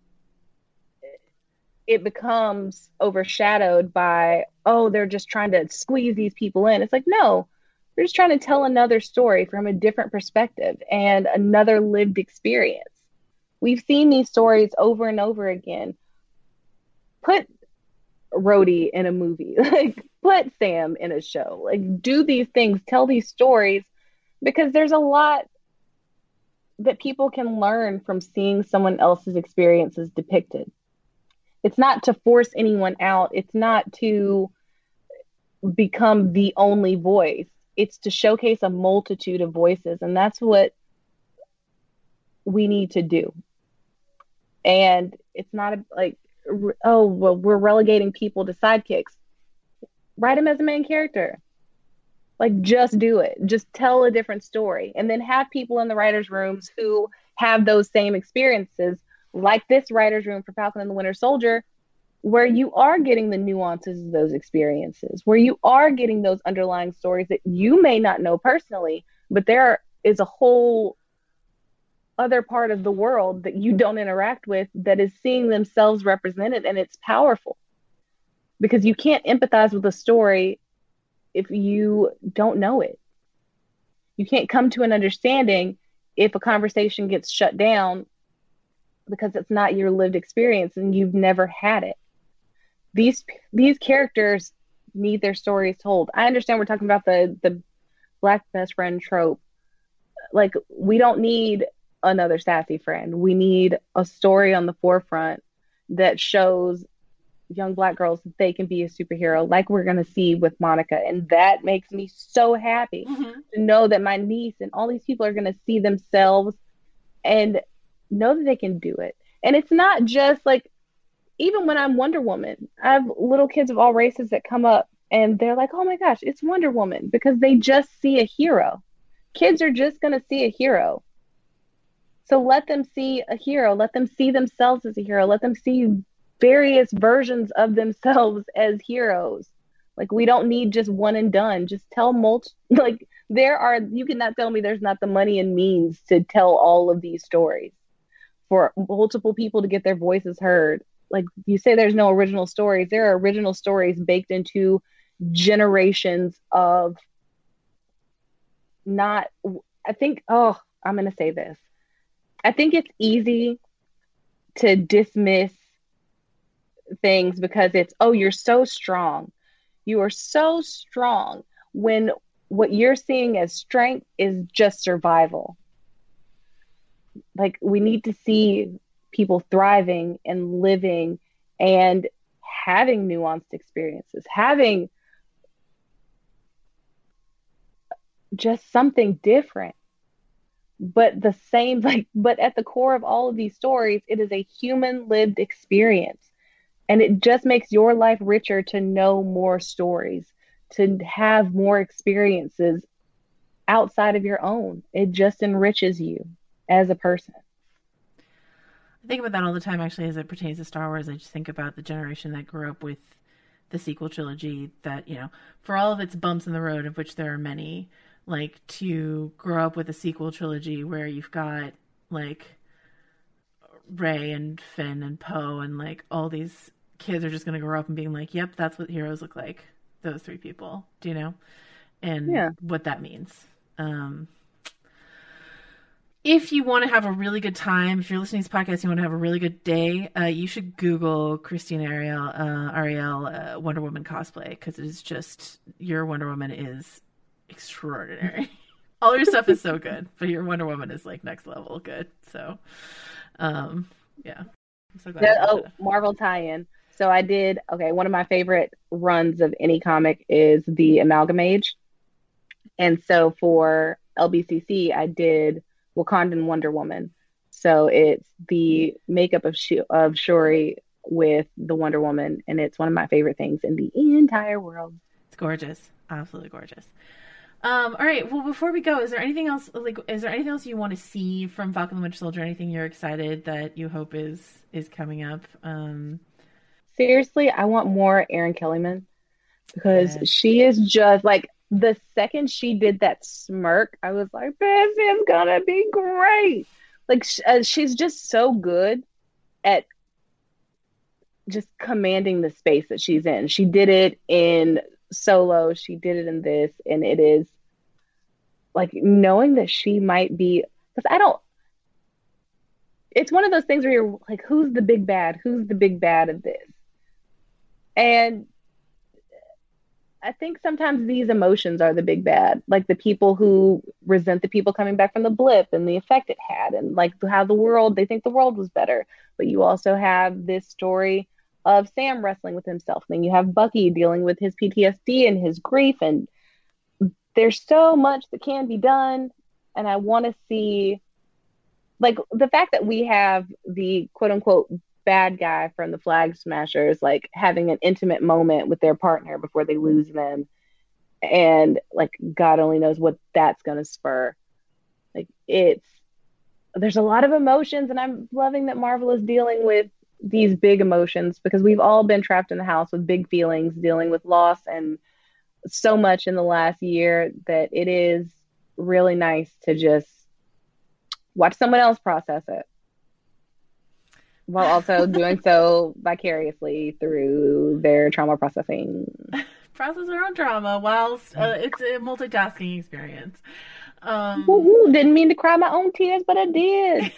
it becomes overshadowed by, oh, they're just trying to squeeze these people in. It's like, no, we're just trying to tell another story from a different perspective and another lived experience. We've seen these stories over and over again. Put Rhodey in a movie, like put Sam in a show, like do these things, tell these stories, because there's a lot that people can learn from seeing someone else's experiences depicted. It's not to force anyone out. It's not to become the only voice. It's to showcase a multitude of voices. And that's what we need to do. And it's not a, like, oh, well, we're relegating people to sidekicks. Write them as a main character. Like, just do it. Just tell a different story. And then have people in the writers' rooms who have those same experiences, like this writer's room for Falcon and the Winter Soldier, where you are getting the nuances of those experiences, where you are getting those underlying stories that you may not know personally, but there is a whole other part of the world that you don't interact with that is seeing themselves represented, and it's powerful. Because you can't empathize with a story if you don't know it. You can't come to an understanding if a conversation gets shut down because it's not your lived experience and you've never had it. These these characters need their stories told. I understand we're talking about the the Black best friend trope. Like, we don't need another sassy friend. We need a story on the forefront that shows young Black girls that they can be a superhero, like we're going to see with Monica. And that makes me so happy mm-hmm. to know that my niece and all these people are going to see themselves and know that they can do it. And it's not just like, even when I'm Wonder Woman, I have little kids of all races that come up and they're like, oh my gosh, it's Wonder Woman, because they just see a hero. Kids are just going to see a hero. So let them see a hero. Let them see themselves as a hero. Let them see various versions of themselves as heroes. Like, we don't need just one and done. Just tell multi, like there are, you cannot tell me there's not the money and means to tell all of these stories for multiple people to get their voices heard. Like you say, there's no original stories. There are original stories baked into generations of not, I think, oh, I'm going to say this. I think it's easy to dismiss things because it's, oh, you're so strong. You are so strong, when what you're seeing as strength is just survival. Like, we need to see people thriving and living and having nuanced experiences, having just something different. But the same, like, but at the core of all of these stories, it is a human lived experience. And it just makes your life richer to know more stories, to have more experiences outside of your own. It just enriches you as a person. I think about that all the time, actually, as it pertains to Star Wars. I just think about the generation that grew up with the sequel trilogy, that, you know, for all of its bumps in the road, of which there are many, like, to grow up with a sequel trilogy where you've got, like, Rey and Finn and Poe, and, like, all these kids are just going to grow up and being like, yep, that's what heroes look like. Those three people, do you know? And yeah. what that means. Um, if you want to have a really good time, if you're listening to this podcast, you want to have a really good day, uh, you should Google Christina Ariel, uh, Ariel uh, Wonder Woman cosplay, because it is just, your Wonder Woman is extraordinary. All your stuff is so good, but your Wonder Woman is like next level good. So, um, yeah. I'm so glad. Yeah, oh, Marvel tie-in. So I did, okay, one of my favorite runs of any comic is the Amalgam Age. And so for L B C C, I did Wakandan Wonder Woman. So it's the makeup of Sh- of Shuri with the Wonder Woman, and it's one of my favorite things in the entire world. It's gorgeous. Absolutely gorgeous. Um, all right. Well, before we go, is there anything else, like, is there anything else you want to see from Falcon and the Winter Soldier? Anything you're excited that you hope is, is coming up? Um, Seriously, I want more Erin Kellyman, because yes. she is just like, the second she did that smirk, I was like, this is gonna be great. Like, sh- uh, she's just so good at just commanding the space that she's in. She did it in Solo, she did it in this, and it is like, knowing that she might be, because I don't, it's one of those things where you're like, who's the big bad? Who's the big bad of this? And I think sometimes these emotions are the big bad, like the people who resent the people coming back from the blip and the effect it had, and like how the world, they think the world was better. But you also have this story of Sam wrestling with himself. Then you have Bucky dealing with his P T S D and his grief. And there's so much that can be done. And I want to see, like, the fact that we have the quote unquote bad guy from the Flag Smashers, like, having an intimate moment with their partner before they lose them. And like, God only knows what that's going to spur. Like, it's, there's a lot of emotions, and I'm loving that Marvel is dealing with these big emotions, because we've all been trapped in the house with big feelings, dealing with loss and so much in the last year, that it is really nice to just watch someone else process it, while also doing so vicariously through their trauma processing. Process their own trauma whilst uh, it's a multitasking experience. Um, Woo-hoo, didn't mean to cry my own tears, but I did.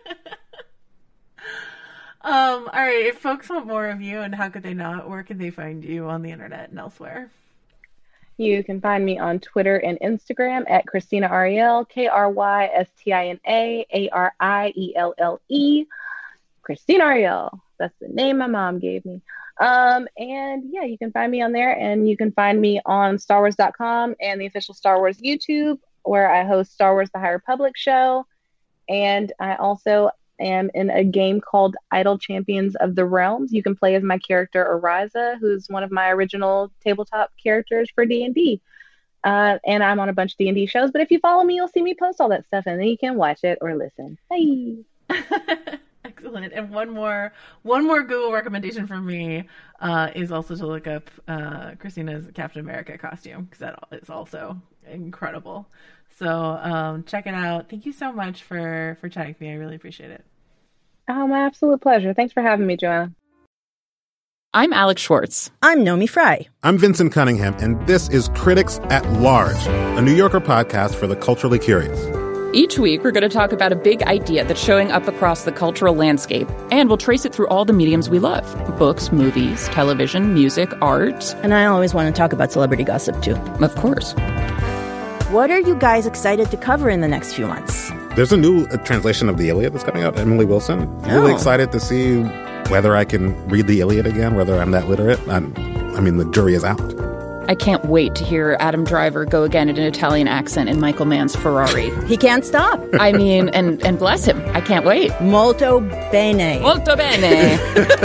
um, all right, if folks want more of you, and how could they not, where can they find you on the internet and elsewhere? You can find me on Twitter and Instagram at Christina Arielle, K R Y S T I N A A R I E L L E. Christina Arielle. That's the name my mom gave me. Um, and yeah, you can find me on there, and you can find me on Star Wars dot com and the official Star Wars YouTube, where I host Star Wars The High Republic show. And I also am in a game called Idle Champions of the Realms. You can play as my character Ariza, who's one of my original tabletop characters for D and D. Uh, and I'm on a bunch of D and D shows, but if you follow me, you'll see me post all that stuff, and then you can watch it or listen. Bye. Excellent. And one more, one more Google recommendation from me uh, is also to look up uh, Christina's Captain America costume, because that is also incredible. So um, check it out. Thank you so much for for chatting with me. I really appreciate it. Oh, my absolute pleasure. Thanks for having me, Joanna. I'm Alex Schwartz. I'm Nomi Fry. I'm Vincent Cunningham, and this is Critics at Large, a New Yorker podcast for the culturally curious. Each week, we're going to talk about a big idea that's showing up across the cultural landscape, and we'll trace it through all the mediums we love. Books, movies, television, music, art. And I always want to talk about celebrity gossip, too. Of course. What are you guys excited to cover in the next few months? There's a new uh, translation of the Iliad that's coming out, Emily Wilson. I'm Oh. really excited to see whether I can read the Iliad again, whether I'm that literate. I'm, I mean, the jury is out. I can't wait to hear Adam Driver go again in an Italian accent in Michael Mann's Ferrari. He can't stop. I mean, and, and bless him. I can't wait. Molto bene. Molto bene.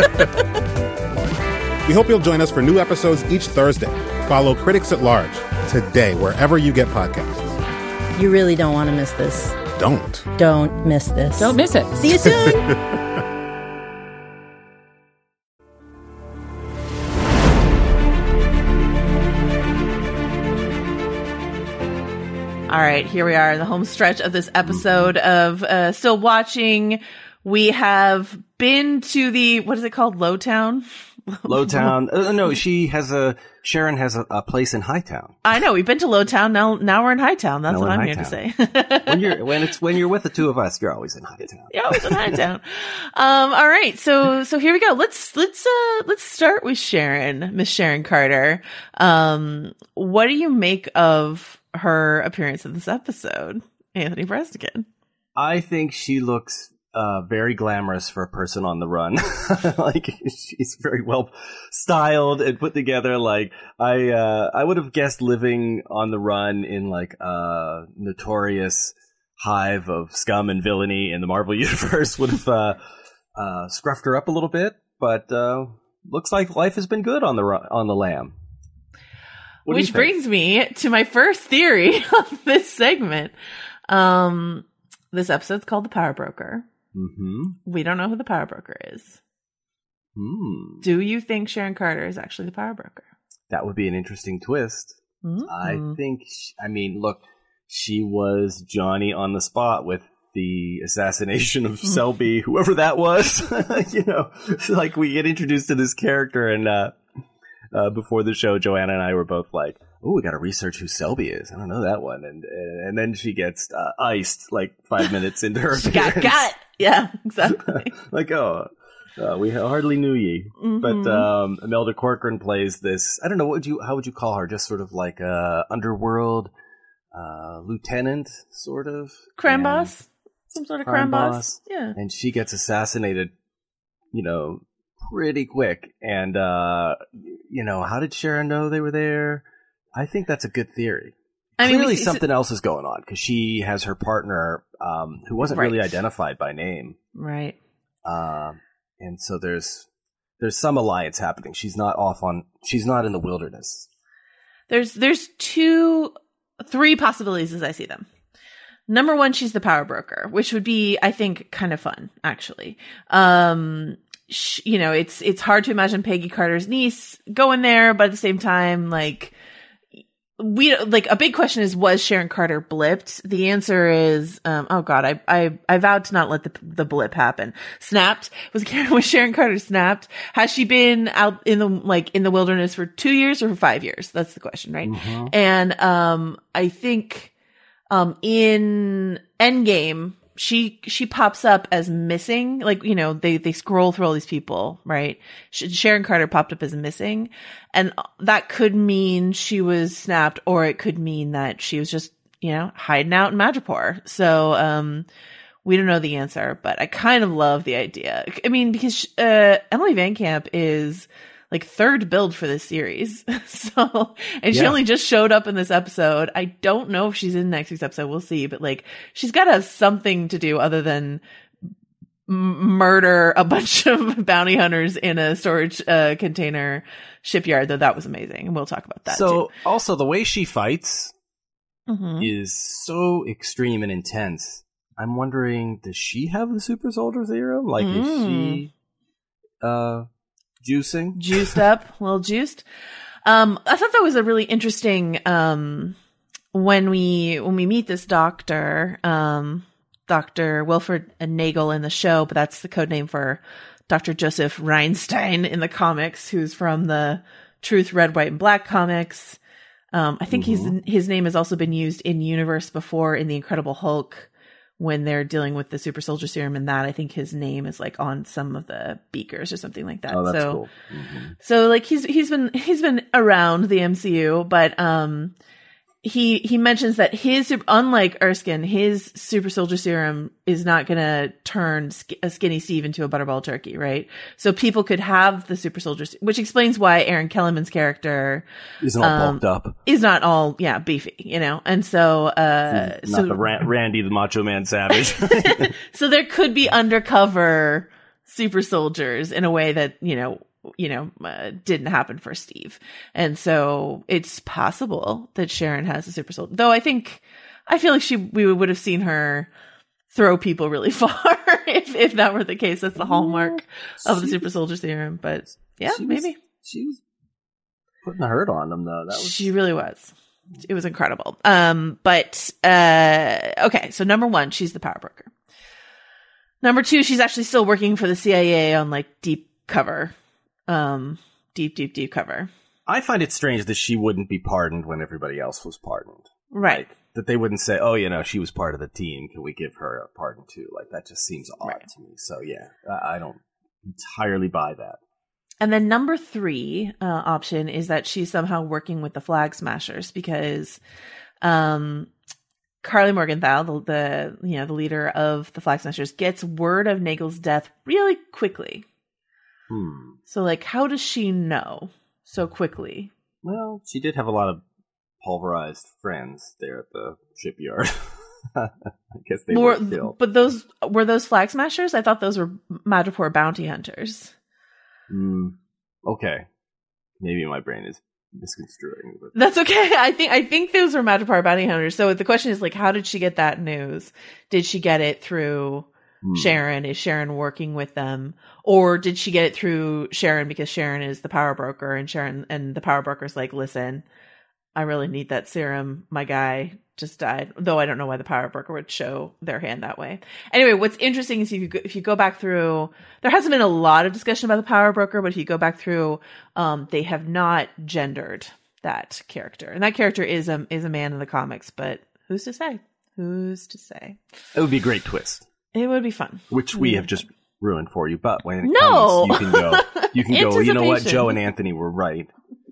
We hope you'll join us for new episodes each Thursday. Follow Critics at Large today, wherever you get podcasts. You really don't want to miss this. Don't. Don't miss this. Don't miss it. See you soon. All right, here we are in the home stretch of this episode of uh, Still Watching. We have been to the, what is it called? Lowtown? Lowtown. Uh, no, she has a, Sharon has a, a place in Hightown. I know, we've been to Lowtown. Now, now we're in Hightown. That's Now what we're in I'm here to say. when you're, when it's, when you're with the two of us, you're always in Hightown. You're always in Hightown. Um, all right. So, so here we go. Let's, let's, uh, let's start with Sharon, Miss Sharon Carter. Um, what do you make of her appearance in this episode, Anthony Brestigan? I think she looks uh very glamorous for a person on the run. Like, she's very well styled and put together. Like, I uh I would have guessed living on the run in like a notorious hive of scum and villainy in the Marvel universe would have uh uh scruffed her up a little bit, but uh looks like life has been good on the run, on the lam. What do you Which think? brings me to my first theory of this segment. Um, this episode's called The Power Broker. Mm-hmm. We don't know who the Power Broker is. Hmm. Do you think Sharon Carter is actually the Power Broker? That would be an interesting twist. Mm-hmm. I think, she, I mean, look, she was Johnny on the spot with the assassination of Selby, whoever that was. You know, like, we get introduced to this character, and uh, uh, before the show, Joanna and I were both like, oh, we got to research who Selby is. I don't know that one. And and then she gets uh, iced like five minutes into her She got appearance. got. Yeah, exactly. Like, oh, uh, we hardly knew ye. Mhm. But um, Imelda Corcoran plays this, I don't know, what would you, how would you call her? Just sort of like a underworld uh, lieutenant, sort of? Crime And- boss? Some sort of crime, Crime boss? boss. Yeah. And she gets assassinated, you know, pretty quick. And, uh, you know, how did Sharon know they were there? I think that's a good theory. I mean, we Clearly see- something else is going on, because she has her partner um, who wasn't Right. really identified by name. Right. Um, and so there's there's some alliance happening. She's not off on, she's not in the wilderness. There's there's two, three possibilities as I see them. Number one, she's the power broker, which would be, I think, kind of fun, actually. Um, sh- you know, it's it's hard to imagine Peggy Carter's niece going there, but at the same time, like, we like a big question is, was Sharon Carter blipped? The answer is, um, oh god, I I I vowed to not let the the blip happen. Snapped was was Sharon Carter snapped? Has she been out in the like in the wilderness for two years or for five years? That's the question, right? Mm-hmm. And um, I think um in Endgame, she she pops up as missing. Like, you know, they they scroll through all these people, right? Sh- Sharon Carter popped up as missing, and that could mean she was snapped, or it could mean that she was just, you know, hiding out in Madripoor. So um We don't know the answer, but I kind of love the idea. I mean, because uh, Emily Van Camp is like third build for this series. So, and she Yeah. only just showed up in this episode. I don't know if she's in next week's episode. We'll see. But like, she's got to have something to do other than m- murder a bunch of bounty hunters in a storage uh, container shipyard, though that was amazing. And we'll talk about that So too. also the way she fights Mhm. is so extreme and intense. I'm wondering, does she have the super soldier serum? Like, is Mm. she uh, juicing? Juiced up, a little juiced. Um, I thought that was a really interesting, um, when we, when we meet this doctor, um, Doctor Wilfred Nagel in the show, but that's the code name for Doctor Joseph Reinstein in the comics, who's from the Truth, Red, White, and Black comics. Um, I think Mhm. he's, his name has also been used in universe before in the Incredible Hulk when they're dealing with the super soldier serum and that. I think his name is like on some of the beakers or something like that. Oh, that's so, cool. Mhm. so like he's, he's been, he's been around the M C U, but, um, he, he mentions that his, unlike Erskine, his super soldier serum is not going to turn sk- a skinny Steve into a butterball turkey, right? So people could have the super soldier, se- which explains why Aaron Kellerman's character Isn't all um, bulked up. is not all, yeah, beefy, you know? And so, uh, Not so, the Ra- Randy the Macho Man Savage. so there could be undercover super soldiers in a way that, you know, you know, uh, didn't happen for Steve. And so it's possible that Sharon has a super soldier. Though I think, I feel like she, we would have seen her throw people really far if, if that were the case. That's the hallmark of the super soldier serum. But yeah, She was- maybe. she was putting the hurt on them, though. That was She really was. It was incredible. Um, but, uh, okay. So number one, she's the power broker. Number two, she's actually still working for the C I A on like deep cover. Um, deep, deep, deep cover. I find it strange that she wouldn't be pardoned when everybody else was pardoned. Right. Like, that they wouldn't say, oh, you know, she was part of the team. Can we give her a pardon too? Like, that just seems odd Right. to me. So, yeah, I I don't entirely buy that. And then number three uh, option is that she's somehow working with the Flag Smashers because um, Carly Morgenthau, the, the you know the leader of the Flag Smashers, gets word of Nagel's death really quickly. Hmm. So, like, how does she know so quickly? Well, she did have a lot of pulverized friends there at the shipyard. I guess they Were- were killed. but those were those Flag Smashers? I thought those were Madripoor bounty hunters. Mm, okay. Maybe my brain is misconstruing. But That's okay. I think I think those were Madripoor bounty hunters. So the question is, like, how did she get that news? Did she get it through Hmm. Sharon? Is Sharon working with them, or did she get it through Sharon because Sharon is the power broker, and Sharon and the power broker's like, listen, I really need that serum. My guy just died. Though I don't know why the power broker would show their hand that way. Anyway, what's interesting is if you go, if you go back through, there hasn't been a lot of discussion about the power broker, but if you go back through, um, they have not gendered that character, and that character is a is a man in the comics. But who's to say? Who's to say? it would be a great twist, It would be fun. which we have just ruined for you. But when it No! comes, you can go. You can go. You know what? Anticipation. Joe and Anthony were right.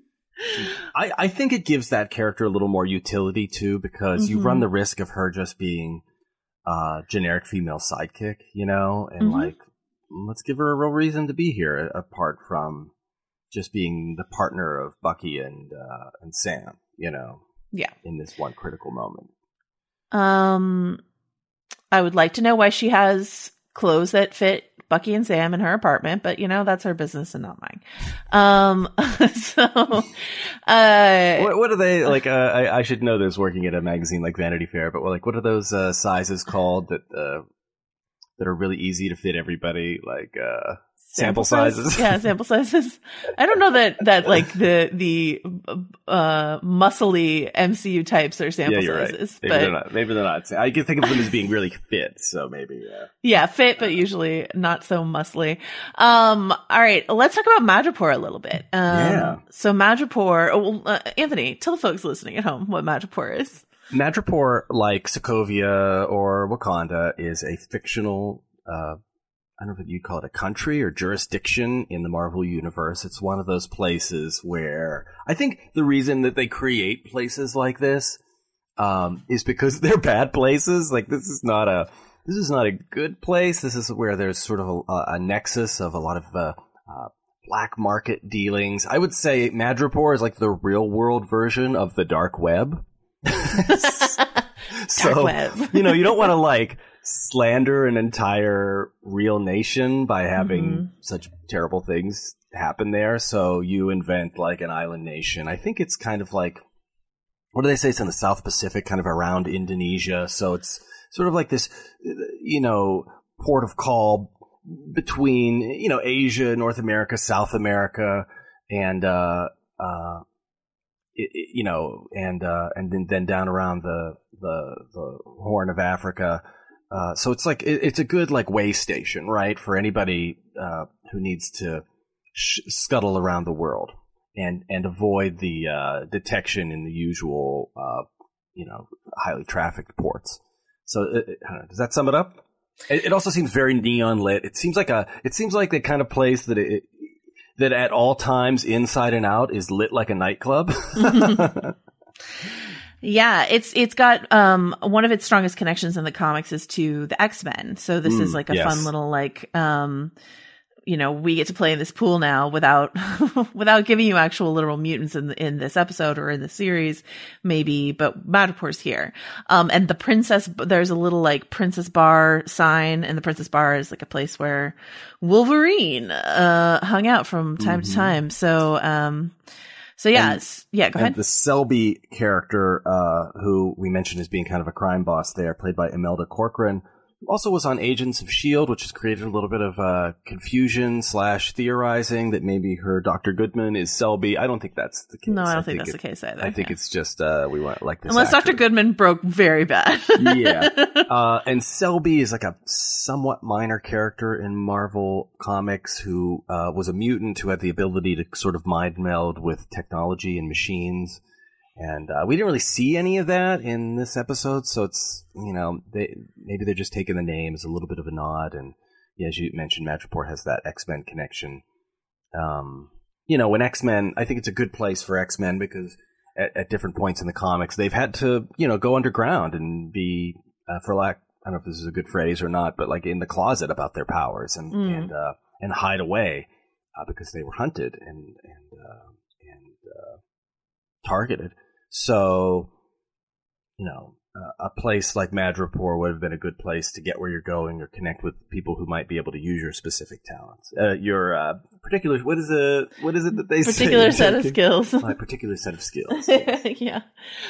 I, I think it gives that character a little more utility too, because you Mhm. run the risk of her just being a generic female sidekick, you know, and Mhm. like, let's give her a real reason to be here, apart from just being the partner of Bucky and uh, and Sam, you know, Yeah. in this one critical moment. Um, I would like to know why she has clothes that fit Bucky and Sam in her apartment, but you know, that's her business and not mine. Um, so, uh, What, what are they like? Uh, I, I should know this working at a magazine like Vanity Fair, but like, what are those uh, sizes called that uh, that are really easy to fit everybody? Like uh, sample, size- sizes. Yeah, sample sizes. I don't know that, that like the, the, uh, muscly M C U types are sample yeah, you're sizes, right. Maybe but they're not. Maybe they're not. I can think of them as being really fit. So maybe. Yeah. yeah, fit, but usually not so muscly. Um, all right, let's talk about Madripoor a little bit. Um, Yeah. So Madripoor, oh, well, uh, Anthony, tell the folks listening at home what Madripoor is. Madripoor, like Sokovia or Wakanda, is a fictional. Uh, I don't know if you'd call it a country or jurisdiction in the Marvel universe. It's one of those places where I think the reason that they create places like this um, is because they're bad places. Like, this is not a this is not a good place. This is where there's sort of a, a nexus of a lot of uh, uh, black market dealings. I would say Madripoor is like the real world version of the dark web. So, dark web. you know, you don't want to like slander an entire real nation by having mm-hmm. such terrible things happen there. So you invent like an island nation. I think it's kind of like, what do they say? It's in the South Pacific, kind of around Indonesia. So it's sort of like this, you know, port of call between, you know, Asia, North America, South America, and, uh, uh, it, it, you know, and, uh, and then, then down around the, the, the Horn of Africa. Uh, so it's like, it, it's a good like way station, right? For anybody, uh, who needs to sh- scuttle around the world and, and avoid the, uh, detection in the usual, uh, you know, highly trafficked ports. So it, it, I don't know, does that sum it up? It, it also seems very neon lit. It seems like a, it seems like the kind of place that it, that at all times, inside and out, is lit like a nightclub. Yeah, it's it's got um one of its strongest connections in the comics is to the X-Men. So this mm, is like a yes. fun little like um you know, we get to play in this pool now without without giving you actual literal mutants in the, in this episode or in the series, maybe, but Madripoor's here. Um, and the princess, there's a little like princess bar sign, and the princess bar is like a place where Wolverine uh hung out from time mm-hmm. to time. So um so yeah, and, it's, yeah, go ahead. And the Selby character, uh who we mentioned as being kind of a crime boss there, played by Imelda Corcoran, also was on Agents of S H I E L D, which has created a little bit of uh, confusion slash theorizing that maybe her Doctor Goodman is Selby. I don't think that's the case. No, I don't I think, think that's it, the case either. I think yeah. it's just uh, we want like this. Unless actor. Doctor Goodman broke very bad. yeah. Uh, and Selby is like a somewhat minor character in Marvel Comics who uh, was a mutant who had the ability to sort of mind meld with technology and machines. And uh, we didn't really see any of that in this episode, so it's, you know, they maybe they're just taking the name as a little bit of a nod. And yeah, as you mentioned, Madripoor has that X-Men connection. Um, you know, when X-Men, I think it's a good place for X-Men because at, at different points in the comics, they've had to, you know, go underground and be, uh, for lack, I don't know if this is a good phrase or not, but like in the closet about their powers and mm. and uh, and hide away uh, because they were hunted and and uh, and uh, targeted. So, you know, uh, a place like Madripoor would have been a good place to get where you're going or connect with people who might be able to use your specific talents. Uh, your uh, particular, what is it, what is it that they particular say? set of skills. My particular set of skills. Yes. yeah.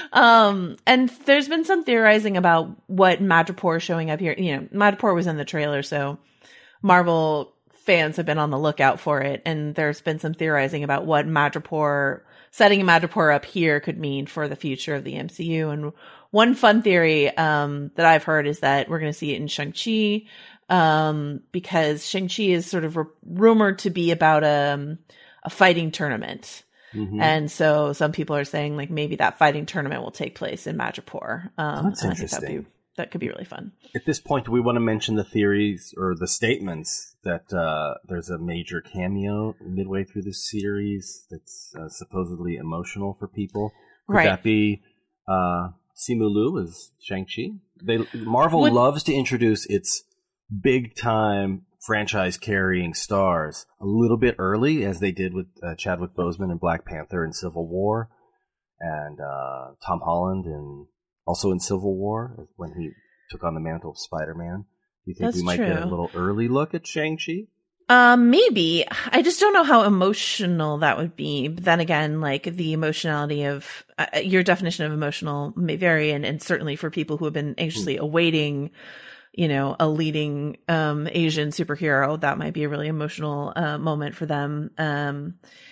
Um, and there's been some theorizing about what Madripoor showing up here. You know, Madripoor was in the trailer, so Marvel fans have been on the lookout for it. And there's been some theorizing about what Madripoor setting Madripoor up here could mean for the future of the M C U. And one fun theory um, that I've heard is that we're going to see it in Shang-Chi um, because Shang-Chi is sort of r- rumored to be about a, a fighting tournament. Mm-hmm. And so some people are saying like maybe that fighting tournament will take place in Madripoor. Um, That's and interesting. I think that'd be, that could be really fun. At this point, do we want to mention the theories or the statements that uh, there's a major cameo midway through this series that's uh, supposedly emotional for people? Could right. that be uh, Simu Liu as Shang-Chi? They, Marvel Would, loves to introduce its big-time franchise-carrying stars a little bit early, as they did with uh, Chadwick Boseman in Black Panther and Civil War, and uh, Tom Holland in... also in Civil War, when he took on the mantle of Spider-Man. Do you think That's we might true. get a little early look at Shang-Chi? Um, maybe. I just don't know how emotional that would be. But then again, like the emotionality of uh, your definition of emotional may vary, and, and certainly for people who have been anxiously mm. awaiting, you know, a leading um, Asian superhero, that might be a really emotional uh, moment for them. Um,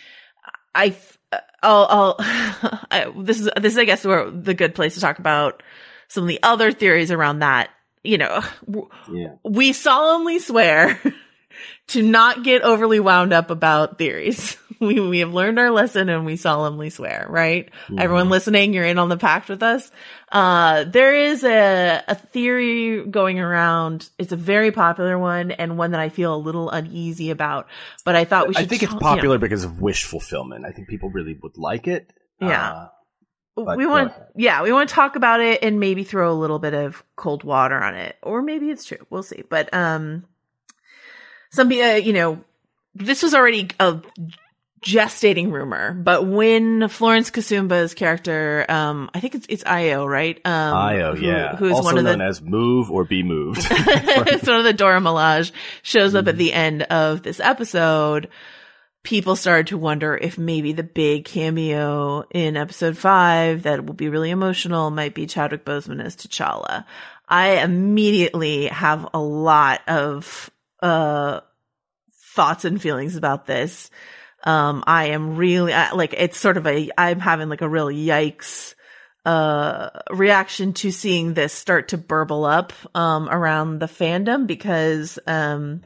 I, I'll, I'll I, this is this is I guess where the good place to talk about some of the other theories around that. You know, yeah. we solemnly swear to not get overly wound up about theories. We we have learned our lesson and we solemnly swear, right? Mm-hmm. Everyone listening, you're in on the pact with us. Uh, there is a, a theory going around. It's a very popular one and one that I feel a little uneasy about, but I thought we should. I think t- it's popular you know. because of wish fulfillment. I think people really would like it. Yeah. Uh, But we want, yeah, we want to talk about it and maybe throw a little bit of cold water on it, or maybe it's true. We'll see. But um, some, uh, you know, this was already a gestating rumor, but when Florence Kasumba's character, um, I think it's it's Io, right? Um, Io, who, yeah, who's also one of known the, as Move or Be Moved. it's one of the Dora Milaje shows up at the end of this episode. People started to wonder if maybe the big cameo in episode five that will be really emotional might be Chadwick Boseman as T'Challa. I immediately have a lot of uh thoughts and feelings about this. Um, I am really I, like, it's sort of a, I'm having like a real yikes uh reaction to seeing this start to burble up um around the fandom, because um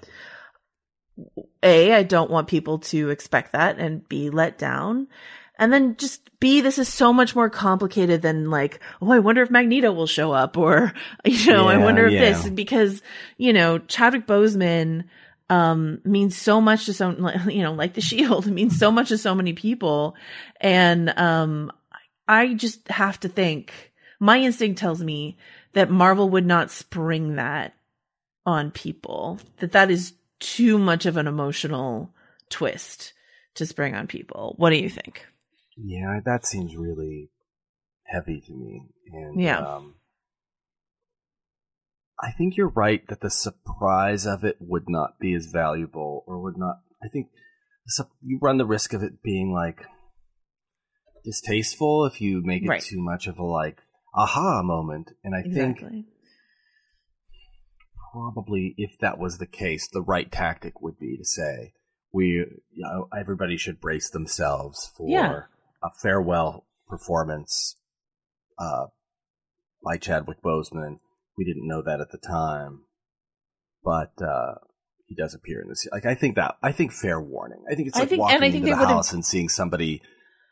A, I don't want people to expect that and be let down. And then just B, this is so much more complicated than like, oh, I wonder if Magneto will show up, or, you know, yeah, I wonder if yeah. this, because, you know, Chadwick Boseman um means so much to so, you know, like the Shield, it means so much to so many people. And um I just have to think, my instinct tells me that Marvel would not spring that on people, that that is too much of an emotional twist to spring on people. What do you think? Yeah, that seems really heavy to me. And Yeah. um, I think you're right that the surprise of it would not be as valuable, or would not. I think you run the risk of it being like distasteful if you make it Right. too much of a like aha moment. And I think Exactly. probably if that was the case, the right tactic would be to say we, you know, everybody should brace themselves for Yeah. a farewell performance uh, by Chadwick Boseman. We didn't know that at the time, but uh, he does appear in this. Like, I think that I think fair warning. I think it's I like think- walking and I think into they the would've- house and seeing somebody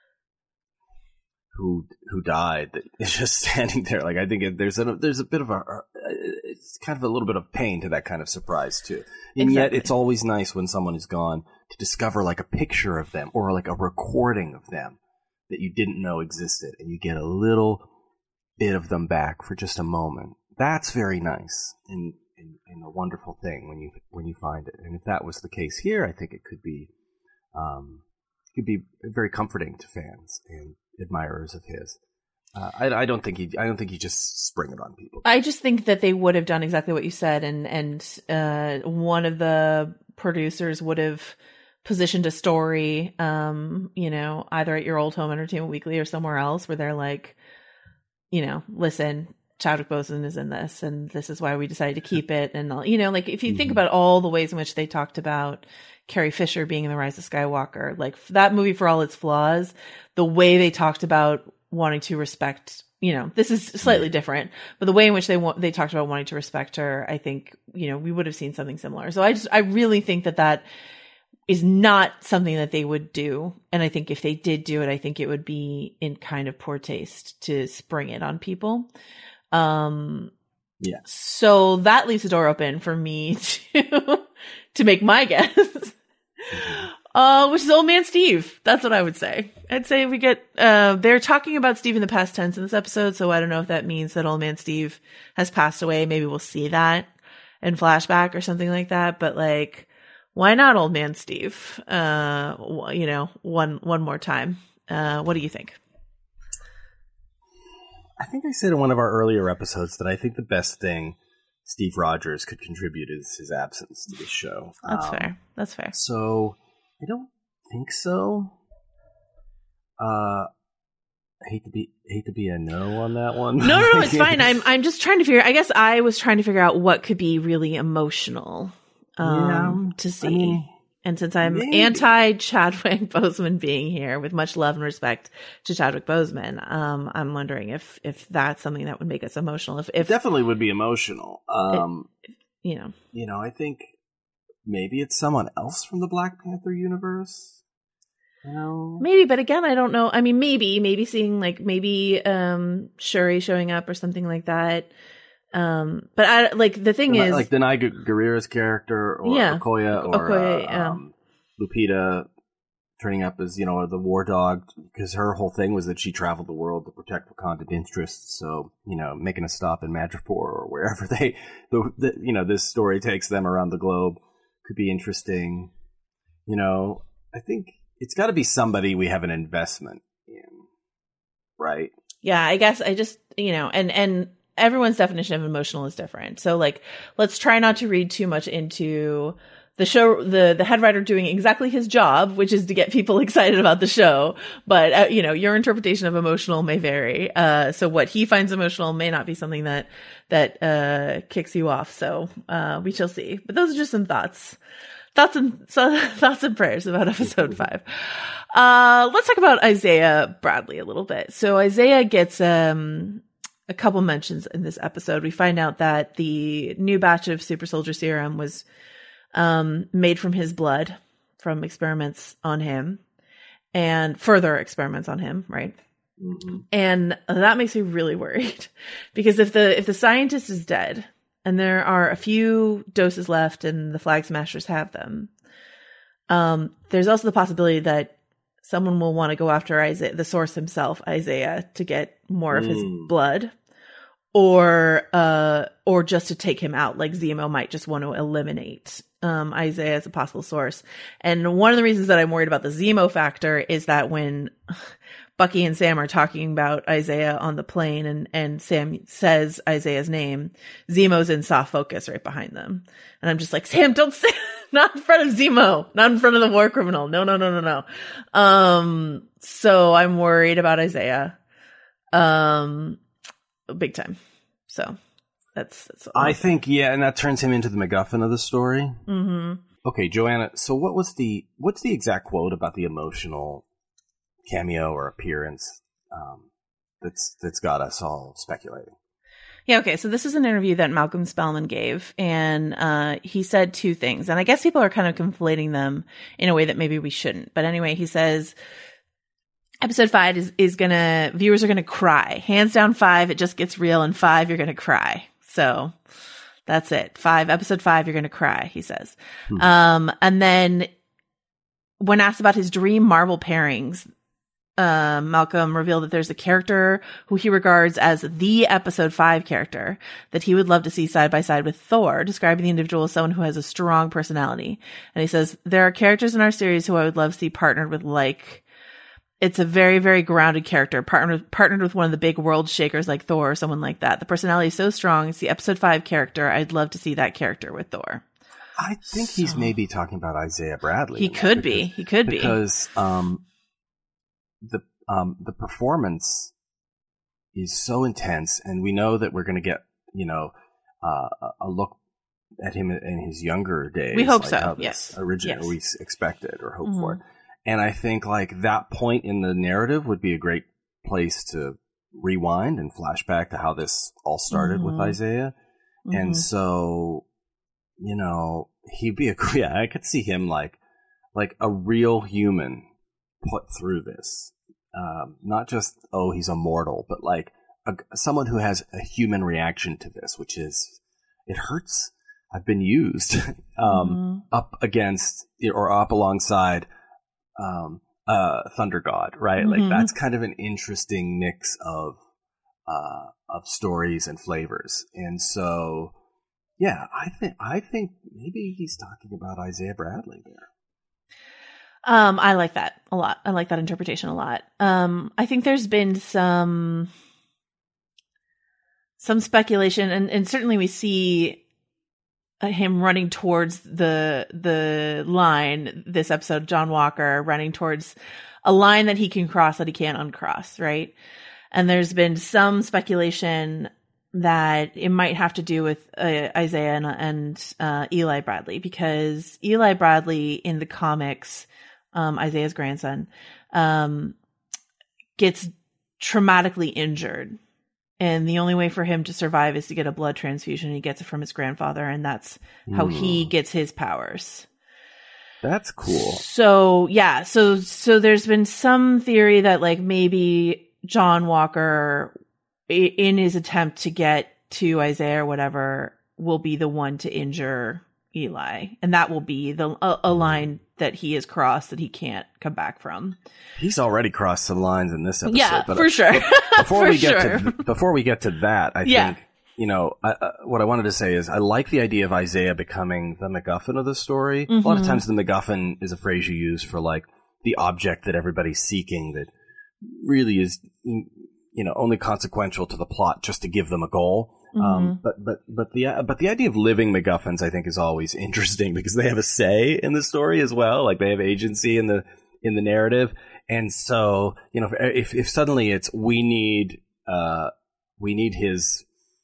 who who died that is just standing there. Like, I think it, there's a there's a bit of a it's kind of a little bit of pain to that kind of surprise too. And yet Exactly. it's always nice when someone is gone to discover like a picture of them or like a recording of them that you didn't know existed, and you get a little bit of them back for just a moment. That's very nice and, and, and a wonderful thing when you when you find it. And if that was the case here, I think it could be um, it could be very comforting to fans and admirers of his. Uh, I, I don't think he. I don't think he just spring it on people. I just think that they would have done exactly what you said, and and uh, one of the producers would have positioned a story, um, you know, either at your old home Entertainment Weekly or somewhere else, where they're like, you know, listen, Chadwick Boseman is in this, and this is why we decided to keep it, and all, you know, like if you think about all the ways in which they talked about Carrie Fisher being in The Rise of Skywalker, like that movie, for all its flaws, the way they talked about wanting to respect, you know, this is slightly different, but the way in which they want, they talked about wanting to respect her, I think, you know, we would have seen something similar. So I just, I really think that that is not something that they would do. And I think if they did do it, I think it would be in kind of poor taste to spring it on people. Um, yeah. So that leaves the door open for me to, to make my guess. Mm-hmm. Uh, which is Old Man Steve. That's what I would say. I'd say we get, uh, they're talking about Steve in the past tense in this episode, so I don't know if that means that Old Man Steve has passed away. Maybe we'll see that in flashback or something like that, but like, why not Old Man Steve? Uh, you know, one, one more time. Uh, what do you think? I think I said in one of our earlier episodes that I think the best thing Steve Rogers could contribute is his absence to this show. That's um, fair. That's fair. So I don't think so. Uh, I hate to be hate to be a no on that one. No, no, no, it's fine. I'm I'm just trying to figure. I guess I was trying to figure out what could be really emotional um, Yeah, to see. I mean, and since I'm maybe. anti Chadwick Boseman being here, with much love and respect to Chadwick Boseman, um, I'm wondering if if that's something that would make us emotional. If, if It definitely would be emotional. Um, you know, you know, I think maybe it's someone else from the Black Panther universe. You know? maybe, but again, I don't know. I mean, maybe, maybe seeing like maybe um, Shuri showing up or something like that. Um, but I like the thing like, is, like Denai Guerrera's character, or Yeah. Okoye, or Okoye, uh, yeah. um, Lupita turning up as, you know, the war dog, because her whole thing was that she traveled the world to protect Wakandan interests. So, you know, making a stop in Madripoor or wherever they, the, the, you know, this story takes them around the globe could be interesting. You know, I think it's got to be somebody we have an investment in, right? Yeah, I guess I just, you know, and, and everyone's definition of emotional is different. So like, let's try not to read too much into the show, the, the head writer doing exactly his job, which is to get people excited about the show. But, uh, you know, your interpretation of emotional may vary. Uh, so what he finds emotional may not be something that, that, uh, kicks you off. So, uh, we shall see. But those are just some thoughts, thoughts and, so, thoughts and prayers about episode five. Uh, let's talk about Isaiah Bradley a little bit. So Isaiah gets, um, a couple mentions in this episode. We find out that the new batch of super soldier serum was um, made from his blood, from experiments on him and further experiments on him. Right. Mm-hmm. And that makes me really worried because if the, if the scientist is dead and there are a few doses left and the Flag Smashers have them, um, there's also the possibility that someone will want to go after Isaiah, the source himself, Isaiah, to get more mm. of his blood, or uh, or just to take him out. Like Zemo might just want to eliminate um, Isaiah as a possible source. And one of the reasons that I'm worried about the Zemo factor is that when Bucky and Sam are talking about Isaiah on the plane, and and Sam says Isaiah's name, Zemo's in soft focus right behind them, and I'm just like, Sam, don't say. Not in front of Zemo, not in front of the war criminal. No, no, no, no, no. Um, so I'm worried about Isaiah, um, big time. So that's, that's I think, yeah. And that turns him into the MacGuffin of the story. Mm-hmm. Okay, Joanna. So what was the, what's the exact quote about the emotional cameo or appearance, um, that's, that's got us all speculating? Yeah, okay. So this is an interview that Malcolm Spellman gave, and uh, he said two things. And I guess people are kind of conflating them in a way that maybe we shouldn't. But anyway, he says episode five is, is going to, viewers are going to cry. Hands down five, it just gets real. And five, you're going to cry. So that's it. Five, episode five, you're going to cry, he says. Hmm. Um, and then when asked about his dream Marvel pairings, Uh, Malcolm revealed that there's a character who he regards as the episode five character that he would love to see side by side with Thor, describing the individual as someone who has a strong personality. And he says, there are characters in our series who I would love to see partnered with, like, it's a very, very grounded character, partnered with, partnered with one of the big world shakers like Thor or someone like that. The personality is so strong. It's the episode five character. I'd love to see that character with Thor. I think so, he's maybe talking about Isaiah Bradley. He could because, be. He could because, be. Because, um, the um the performance is so intense, and we know that we're going to get, you know, uh, a look at him in his younger days. We hope like so. How this yes. Originally, yes. we expected or hoped mm-hmm. for, and I think like that point in the narrative would be a great place to rewind and flashback to how this all started mm-hmm. with Isaiah, mm-hmm. and so, you know, he'd be a yeah. I could see him like like a real human put through this, um, not just, oh, he's immortal, but like a, someone who has a human reaction to this, which is, it hurts. I've been used um, mm-hmm. up against or up alongside um, uh, Thunder God, right? Mm-hmm. Like that's kind of an interesting mix of uh, of stories and flavors, and so yeah, I think I think maybe he's talking about Isaiah Bradley there. Um, I like that a lot. I like that interpretation a lot. Um, I think there's been some, some speculation, and, and certainly we see uh, him running towards the, the line this episode, John Walker running towards a line that he can cross that he can't uncross. Right. And there's been some speculation that it might have to do with uh, Isaiah and, and uh, Eli Bradley, because Eli Bradley in the comics, Um, Isaiah's grandson, um, gets traumatically injured. And the only way for him to survive is to get a blood transfusion. He gets it from his grandfather, and that's how mm. he gets his powers. That's cool. So, yeah. So, so there's been some theory that like maybe John Walker, in his attempt to get to Isaiah or whatever, will be the one to injure Eli, and that will be the a, a line that he has crossed that he can't come back from. He's already crossed some lines in this episode. Yeah, but, for sure. But before for we get sure. to before we get to that, I yeah. think you know I, uh, what I wanted to say is I like the idea of Isaiah becoming the MacGuffin of the story. Mm-hmm. A lot of times, the MacGuffin is a phrase you use for like the object that everybody's seeking that really is you know only consequential to the plot just to give them a goal. Mm-hmm. Um, but but but the uh, but the idea of living MacGuffins, I think, is always interesting because they have a say in the story as well. Like they have agency in the in the narrative, and so you know, if if suddenly it's we need uh we need his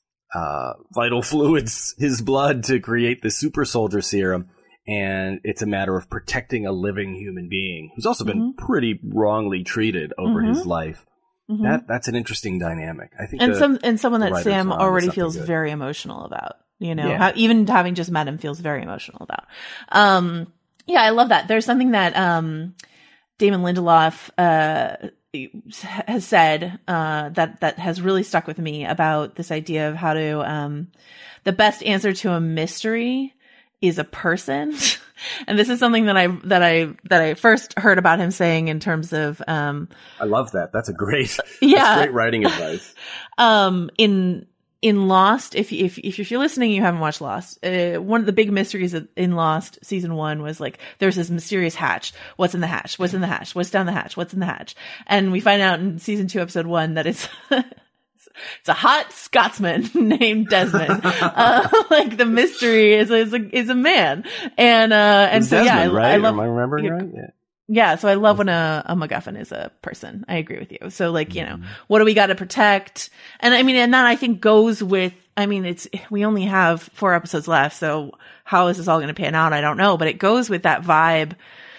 uh vital fluids, his blood to create the super soldier serum, and it's a matter of protecting a living human being who's also been mm-hmm. pretty wrongly treated over mm-hmm. his life. Mm-hmm. That that's an interesting dynamic. I think, and the, some and someone that Sam on already feels good. very emotional about. You know, yeah. how, even having just met him feels very emotional about. Um, yeah, I love that. There's something that um, Damon Lindelof uh, has said uh, that that has really stuck with me about this idea of how to um, the best answer to a mystery is a person. And this is something that I that I that I first heard about him saying in terms of um I love that. That's a great yeah. that's great writing advice. um in in Lost, if if if you're listening, you haven't watched Lost. Uh, one of the big mysteries in Lost season one was like there's this mysterious hatch. What's in the hatch? What's in the hatch? What's down the hatch? What's in the hatch? And we find out in season two, episode one, that it's it's a hot Scotsman named Desmond. uh, like the mystery is is a is a man, and uh and so Desmond, yeah, I, right? I love. Am I remembering right? Yeah. Yeah, so I love when a, a MacGuffin is a person. I agree with you. So like, you know, what do we got to protect? And I mean, and that I think goes with, I mean, it's, we only have four episodes left. So how is this all going to pan out? I don't know, but it goes with that vibe.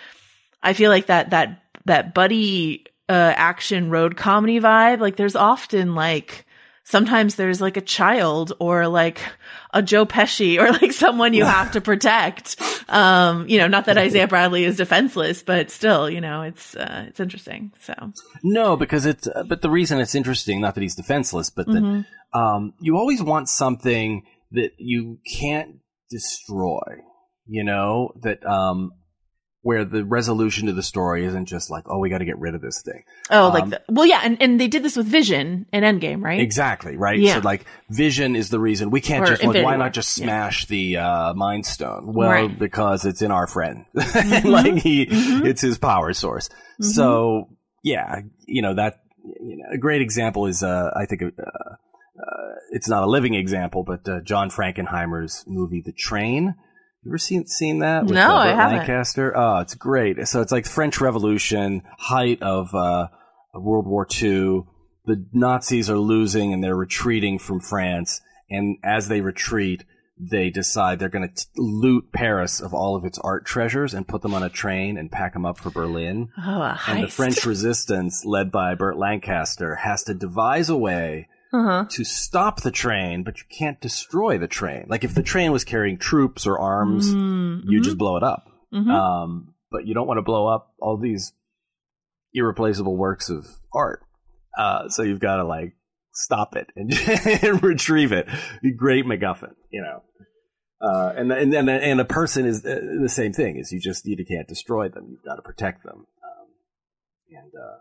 I feel like that, that, that buddy, uh, action road comedy vibe. Like there's often like, sometimes there's like a child or like a Joe Pesci or like someone you have to protect. Um, you know, not that Isaiah Bradley is defenseless, but still, you know, it's, uh, it's interesting. So no, because it's, uh, but the reason it's interesting, not that he's defenseless, but that, mm-hmm. um, you always want something that you can't destroy, you know, that, um, where the resolution to the story isn't just like, oh, we got to get rid of this thing. Oh, um, like, the, well, yeah. And, and they did this with Vision in Endgame, right? Exactly. Right. Yeah. So like Vision is the reason we can't or just, like, why War. not just smash yeah. the, uh, Mind Stone? Well, right. because it's in our friend. Mm-hmm. like he, mm-hmm. it's his power source. Mm-hmm. So yeah, you know, that, you know, a great example is, uh, I think, uh, uh, it's not a living example, but, uh, John Frankenheimer's movie, The Train. You ever seen seen that? With, no, uh, Burt I haven't. Lancaster. Oh, it's great. So it's like French Revolution, height of uh, World War Two. The Nazis are losing and they're retreating from France. And as they retreat, they decide they're going to loot Paris of all of its art treasures and put them on a train and pack them up for Berlin. Oh, a heist. And the French resistance, led by Burt Lancaster, has to devise a way Uh-huh. to stop the train, but you can't destroy the train. Like if the train was carrying troops or arms, mm-hmm. you just blow it up. Mm-hmm. Um, but you don't want to blow up all these irreplaceable works of art. Uh, so you've got to like stop it and, and retrieve it. Great MacGuffin, you know. Uh, and and and and a person is the same thing. Is you just you can't destroy them. You've got to protect them, um, and uh,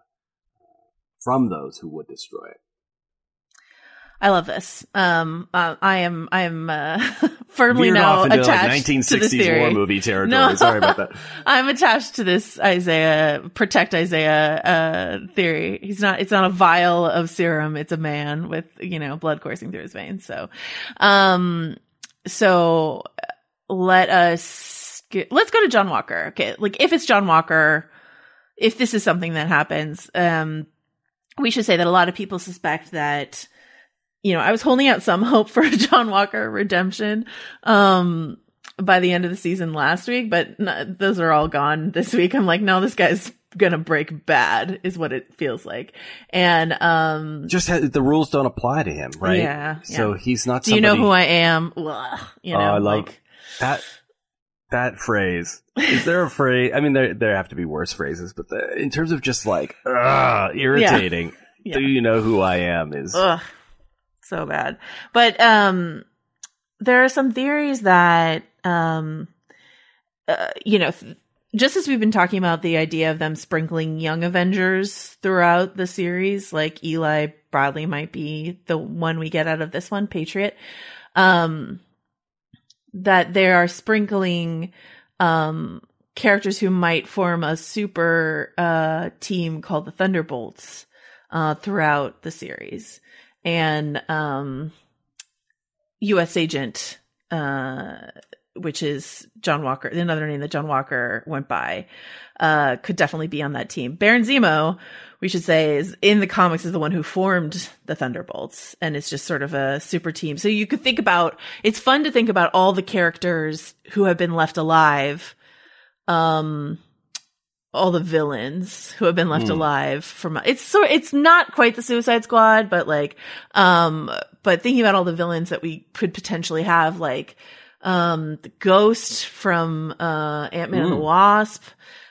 from those who would destroy it. I love this. Um, uh, I am, I am, uh, firmly Veered now off into attached like nineteen sixties to this theory. war movie territory. No, Sorry about that. I'm attached to this Isaiah, protect Isaiah, uh, theory. He's not, it's not a vial of serum. It's a man with, you know, blood coursing through his veins. So, um, so let us, get, let's go to John Walker. Okay. Like if it's John Walker, if this is something that happens, um, we should say that a lot of people suspect that, you know, I was holding out some hope for John Walker redemption um, by the end of the season last week, but no, those are all gone this week. I'm like, no, this guy's gonna break bad, is what it feels like. And um, just ha- the rules don't apply to him, right? Yeah. So yeah. he's not. Do Somebody... you know who I am? Ugh, you know, oh, I love like that. That phrase. Is there a phrase? I mean, there there have to be worse phrases, but the, in terms of just like ugh, irritating. Yeah. Yeah. Do you know who I am? Is. Ugh. So bad. But um there are some theories that um, uh, you know, th- just as we've been talking about the idea of them sprinkling young Avengers throughout the series, like Eli Bradley might be the one we get out of this one, Patriot, um, that they are sprinkling um, characters who might form a super uh, team called the Thunderbolts uh, throughout the series. And um, U S Agent, uh, which is John Walker, another name that John Walker went by, uh, could definitely be on that team. Baron Zemo, we should say, is in the comics is the one who formed the Thunderbolts, and it's just sort of a super team. So you could think about, it's fun to think about all the characters who have been left alive, um, all the villains who have been left mm. alive from, it's sort, it's not quite the Suicide Squad, but like, um, but thinking about all the villains that we could potentially have, like, um, the Ghost from, uh, Ant-Man mm. and the Wasp.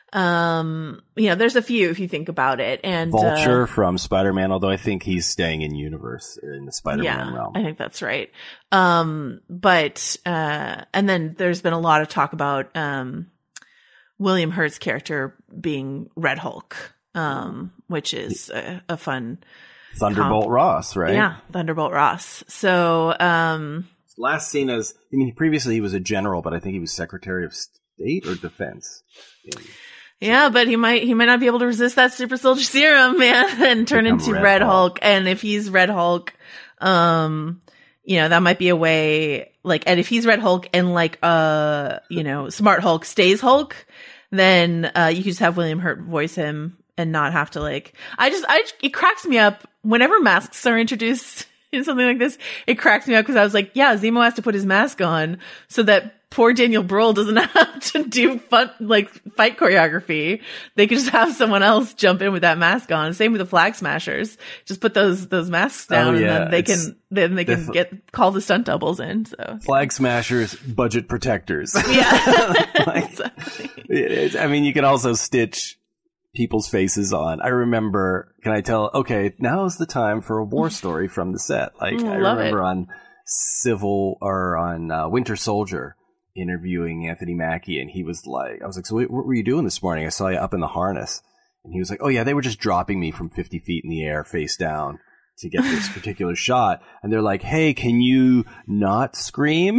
Um, you know, there's a few if you think about it. And Vulture uh, from Spider-Man, although I think he's staying in universe in the Spider-Man yeah, realm. I think that's right. Um, but, uh, and then there's been a lot of talk about, um, William Hurt's character being Red Hulk, um, which is a, a fun Thunderbolt comp. Ross, right? Yeah, Thunderbolt Ross. So, um, last seen as, I mean, previously he was a general, but I think he was Secretary of State or Defense. In- Yeah, but he might he might not be able to resist that super soldier serum, man, and turn Become into Red, Red Hulk. Hulk. And if he's Red Hulk, um, you know, that might be a way, like, and if he's Red Hulk and like, uh, you know, Smart Hulk stays Hulk, then, uh, you could just have William Hurt voice him and not have to like, I just, I, it cracks me up whenever masks are introduced in something like this. It cracks me up because I was like, yeah, Zemo has to put his mask on so that poor Daniel Bruhl doesn't have to do fun, like fight choreography. They could just have someone else jump in with that mask on. Same with the Flag Smashers. Just put those, those masks down oh, yeah. and then they it's, can, then they can get, call the stunt doubles in. So Flag Smashers, budget protectors. Yeah. like, exactly. I mean, you can also stitch people's faces on. I remember, can I tell, okay, now is the time for a war story from the set. Like, mm, I remember it. on Civil, or on uh, Winter Soldier, interviewing Anthony Mackie, and he was like, I was like, so what were you doing this morning? I saw you up in the harness. And he was like, oh yeah, they were just dropping me from fifty feet in the air face down to get this particular shot. And they're like, hey, can you not scream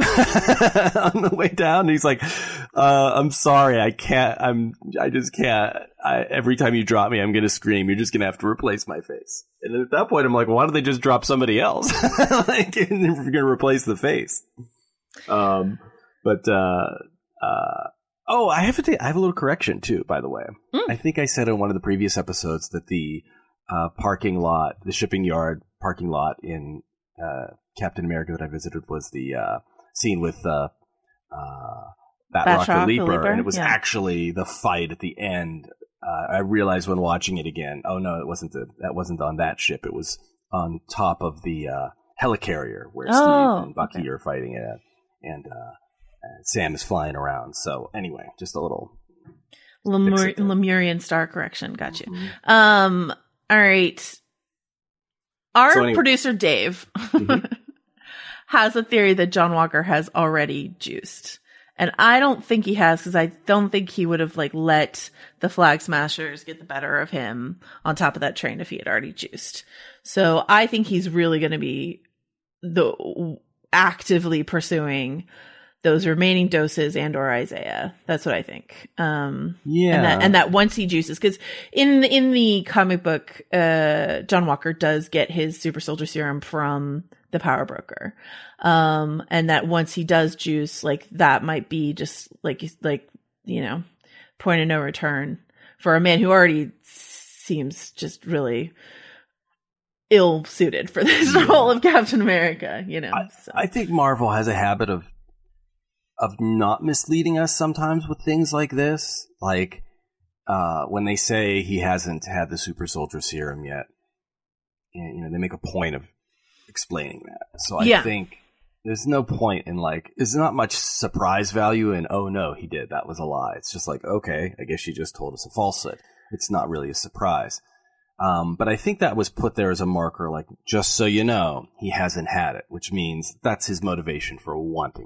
on the way down? And he's like, uh, I'm sorry, I can't, I'm, I just can't. I, every time you drop me, I'm going to scream. You're just going to have to replace my face. And at that point, I'm like, why don't they just drop somebody else? Like, if you're going to replace the face. Um, But, uh, uh, oh, I have to take, I have a little correction too, by the way. Mm. I think I said in one of the previous episodes that the, uh, parking lot, the shipping yard parking lot in, uh, Captain America that I visited was the, uh, scene with, uh, uh, Batroc the Leaper, the Leaper, and it was yeah. actually the fight at the end. Uh, I realized when watching it again, oh no, it wasn't the, that wasn't on that ship. It was on top of the, uh, helicarrier where oh, Steve and Bucky okay. are fighting it. And, uh, Uh, Sam is flying around. So anyway, just a little Lemur- Lemurian star correction. Got you. Mm-hmm. Um, all right. Our so anyway. producer Dave mm-hmm. has a theory that John Walker has already juiced. And I don't think he has, because I don't think he would have like let the Flag Smashers get the better of him on top of that train if he had already juiced. So I think he's really going to be the actively pursuing those remaining doses and or Isaiah. That's what I think. Um, yeah. And that, and that once he juices, because in, in the comic book, uh, John Walker does get his super soldier serum from the Power Broker. Um, and that once he does juice, like that might be just like, like, you know, point of no return for a man who already seems just really ill suited for this yeah. role of Captain America, you know. I, so. I think Marvel has a habit of, of not misleading us sometimes with things like this. Like, uh, when they say he hasn't had the super soldier serum yet, and, you know, they make a point of explaining that. So I yeah. think there's no point in like, there's not much surprise value in, oh no, he did, that was a lie. It's just like, okay, I guess you just told us a falsehood. It's not really a surprise. Um, but I think that was put there as a marker, like, just so you know, he hasn't had it, which means that's his motivation for wanting it.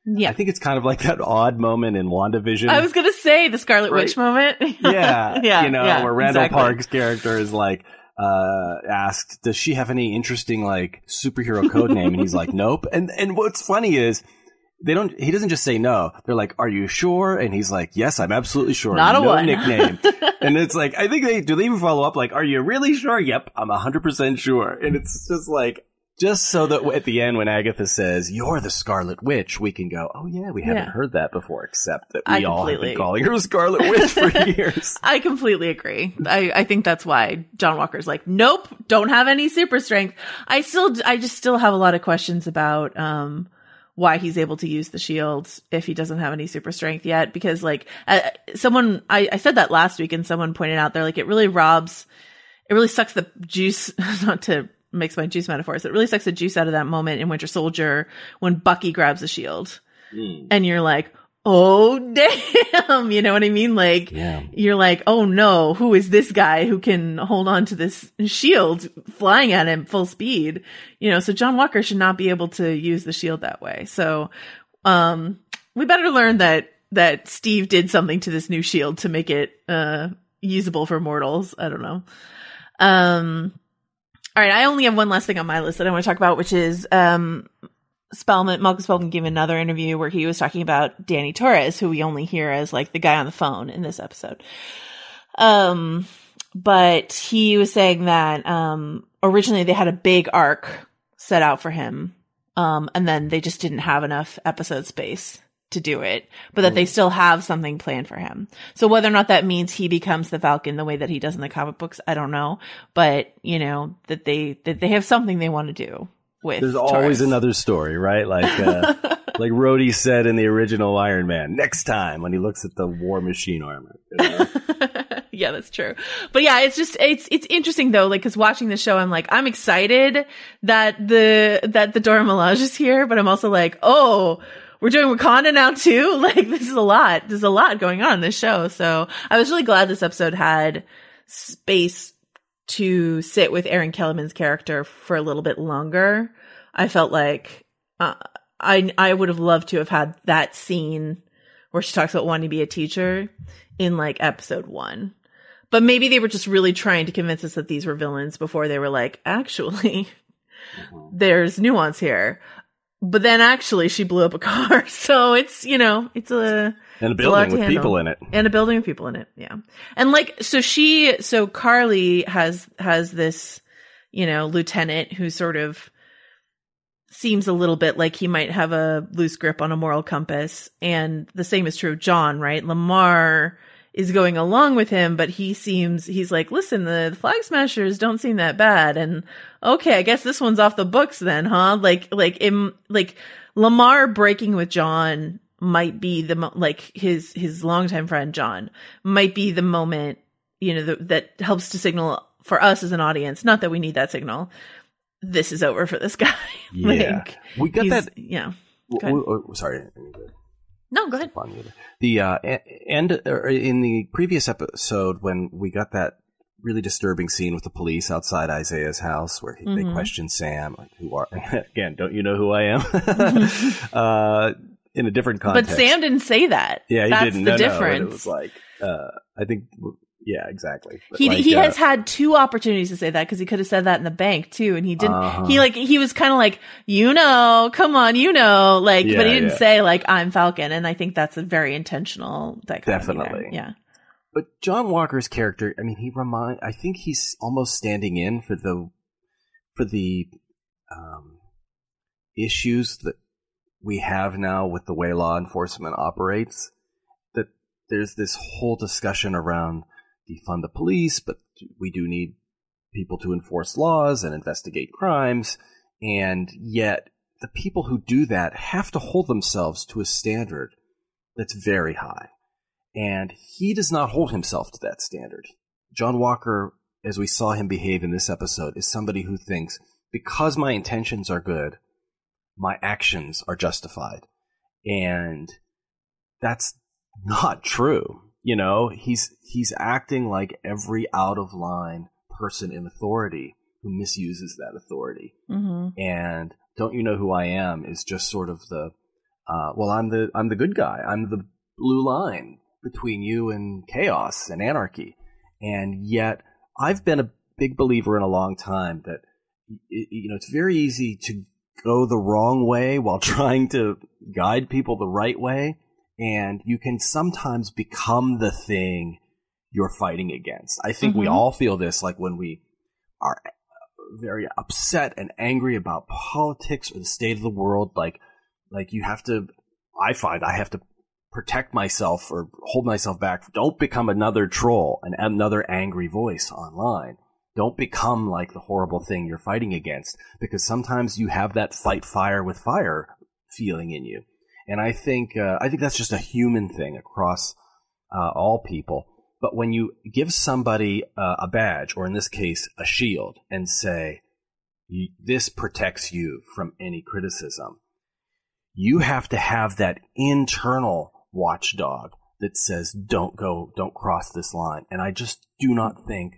Yeah. I think it's kind of like that odd moment in WandaVision. I was going to say the Scarlet right? Witch moment. yeah. yeah. You know, yeah, where Randall exactly. Park's character is like, uh, asked, does she have any interesting, like, superhero code name? And he's like, nope. And, and what's funny is, they don't, he doesn't just say no. They're like, are you sure? And he's like, yes, I'm absolutely sure. Not a no one. nickname. And it's like, I think they, do they even follow up? Like, are you really sure? Yep, I'm one hundred percent sure. And it's just like, just so that at the end when Agatha says, you're the Scarlet Witch, we can go, oh yeah, we haven't Yeah. heard that before, except that I we all have completely- been calling her Scarlet Witch for years. I completely agree. I, I think that's why John Walker's like, nope, don't have any super strength. I still, I just still have a lot of questions about, um, why he's able to use the shield if he doesn't have any super strength yet. Because like, uh, someone, I, I said that last week and someone pointed out, they're like, it really robs, it really sucks the juice, not to mix my juice metaphors, it really sucks the juice out of that moment in Winter Soldier when Bucky grabs the shield. Mm. And you're like, oh damn, you know what I mean? Like, yeah. You're like, oh no, who is this guy who can hold on to this shield flying at him full speed? You know, so John Walker should not be able to use the shield that way. So, um, we better learn that, that Steve did something to this new shield to make it, uh, usable for mortals. I don't know. Um, all right. I only have one last thing on my list that I want to talk about, which is, um, Spellman, Malcolm Spellman gave another interview where he was talking about Danny Torres, who we only hear as like the guy on the phone in this episode. Um, but he was saying that, um, originally they had a big arc set out for him. Um, and then they just didn't have enough episode space to do it, but that they still have something planned for him. So whether or not that means he becomes the Falcon the way that he does in the comic books, I don't know. But, you know, that they, that they have something they want to do. With There's Torres. always another story, right? Like, uh, like Rhodey said in the original Iron Man, next time when he looks at the War Machine armor. You know? Yeah, that's true. But yeah, it's just, it's, it's interesting though, like, cause watching the show, I'm like, I'm excited that the, that the Dora Milaje is here, but I'm also like, oh, we're doing Wakanda now too? Like, this is a lot. There's a lot going on in this show. So I was really glad this episode had space to sit with Erin Kellyman's character for a little bit longer. I felt like uh, I I would have loved to have had that scene where she talks about wanting to be a teacher in like episode one. But maybe they were just really trying to convince us that these were villains before they were like, actually, mm-hmm. there's nuance here. But then actually she blew up a car. So it's, you know, it's a... And a building with handle. people in it. And a building with people in it, yeah. And like, so she, so Carly has, has this, you know, lieutenant who sort of seems a little bit like he might have a loose grip on a moral compass. And the same is true of John, right? Lamar is going along with him, but he seems, he's like, listen, the, the Flag Smashers don't seem that bad. And okay, I guess this one's off the books then, huh? Like, like, in, like Lamar breaking with John might be the, mo- like his, his longtime friend, John, might be the moment, you know, the, that helps to signal for us as an audience. Not that we need that signal. This is over for this guy. Yeah. like, we got that. Yeah. W- w- sorry. No, go ahead. The, uh, end or in the previous episode when we got that really disturbing scene with the police outside Isaiah's house where he, mm-hmm. they question Sam, like, who are, again, don't you know who I am? uh, in a different context. But Sam didn't say that. Yeah, he That's didn't. the no, difference. No, it was like, uh, I think, yeah, exactly. But he like, he uh, has had two opportunities to say that because he could have said that in the bank too, and he didn't. Uh-huh. He like he was kind of like, you know, come on, you know, like, yeah, but he didn't yeah. say like I'm Falcon, and I think that's a very intentional dichotomy. Definitely, there. Yeah. But John Walker's character, I mean, he remind. I think he's almost standing in for the for the um, issues that we have now with the way law enforcement operates. That there's this whole discussion around defund the police, but we do need people to enforce laws and investigate crimes. And yet the people who do that have to hold themselves to a standard that's very high. And he does not hold himself to that standard. John Walker, as we saw him behave in this episode, is somebody who thinks, because my intentions are good, my actions are justified. And that's not true. You know, he's he's acting like every out-of-line person in authority who misuses that authority. Mm-hmm. And don't you know who I am is just sort of the uh, well, I'm the I'm the good guy. I'm the blue line between you and chaos and anarchy. And yet, I've been a big believer in a long time that you know it's very easy to go the wrong way while trying to guide people the right way, and you can sometimes become the thing you're fighting against. I think mm-hmm. we all feel this, like when we are very upset and angry about politics or the state of the world, like like you have to, I find I have to protect myself or hold myself back. Don't become another troll and another angry voice online. Don't become like the horrible thing you're fighting against, because sometimes you have that fight fire with fire feeling in you. And I think uh, I think that's just a human thing across uh, all people. But when you give somebody uh, a badge, or in this case, a shield, and say, this protects you from any criticism, you have to have that internal watchdog that says, don't go, don't cross this line. And I just do not think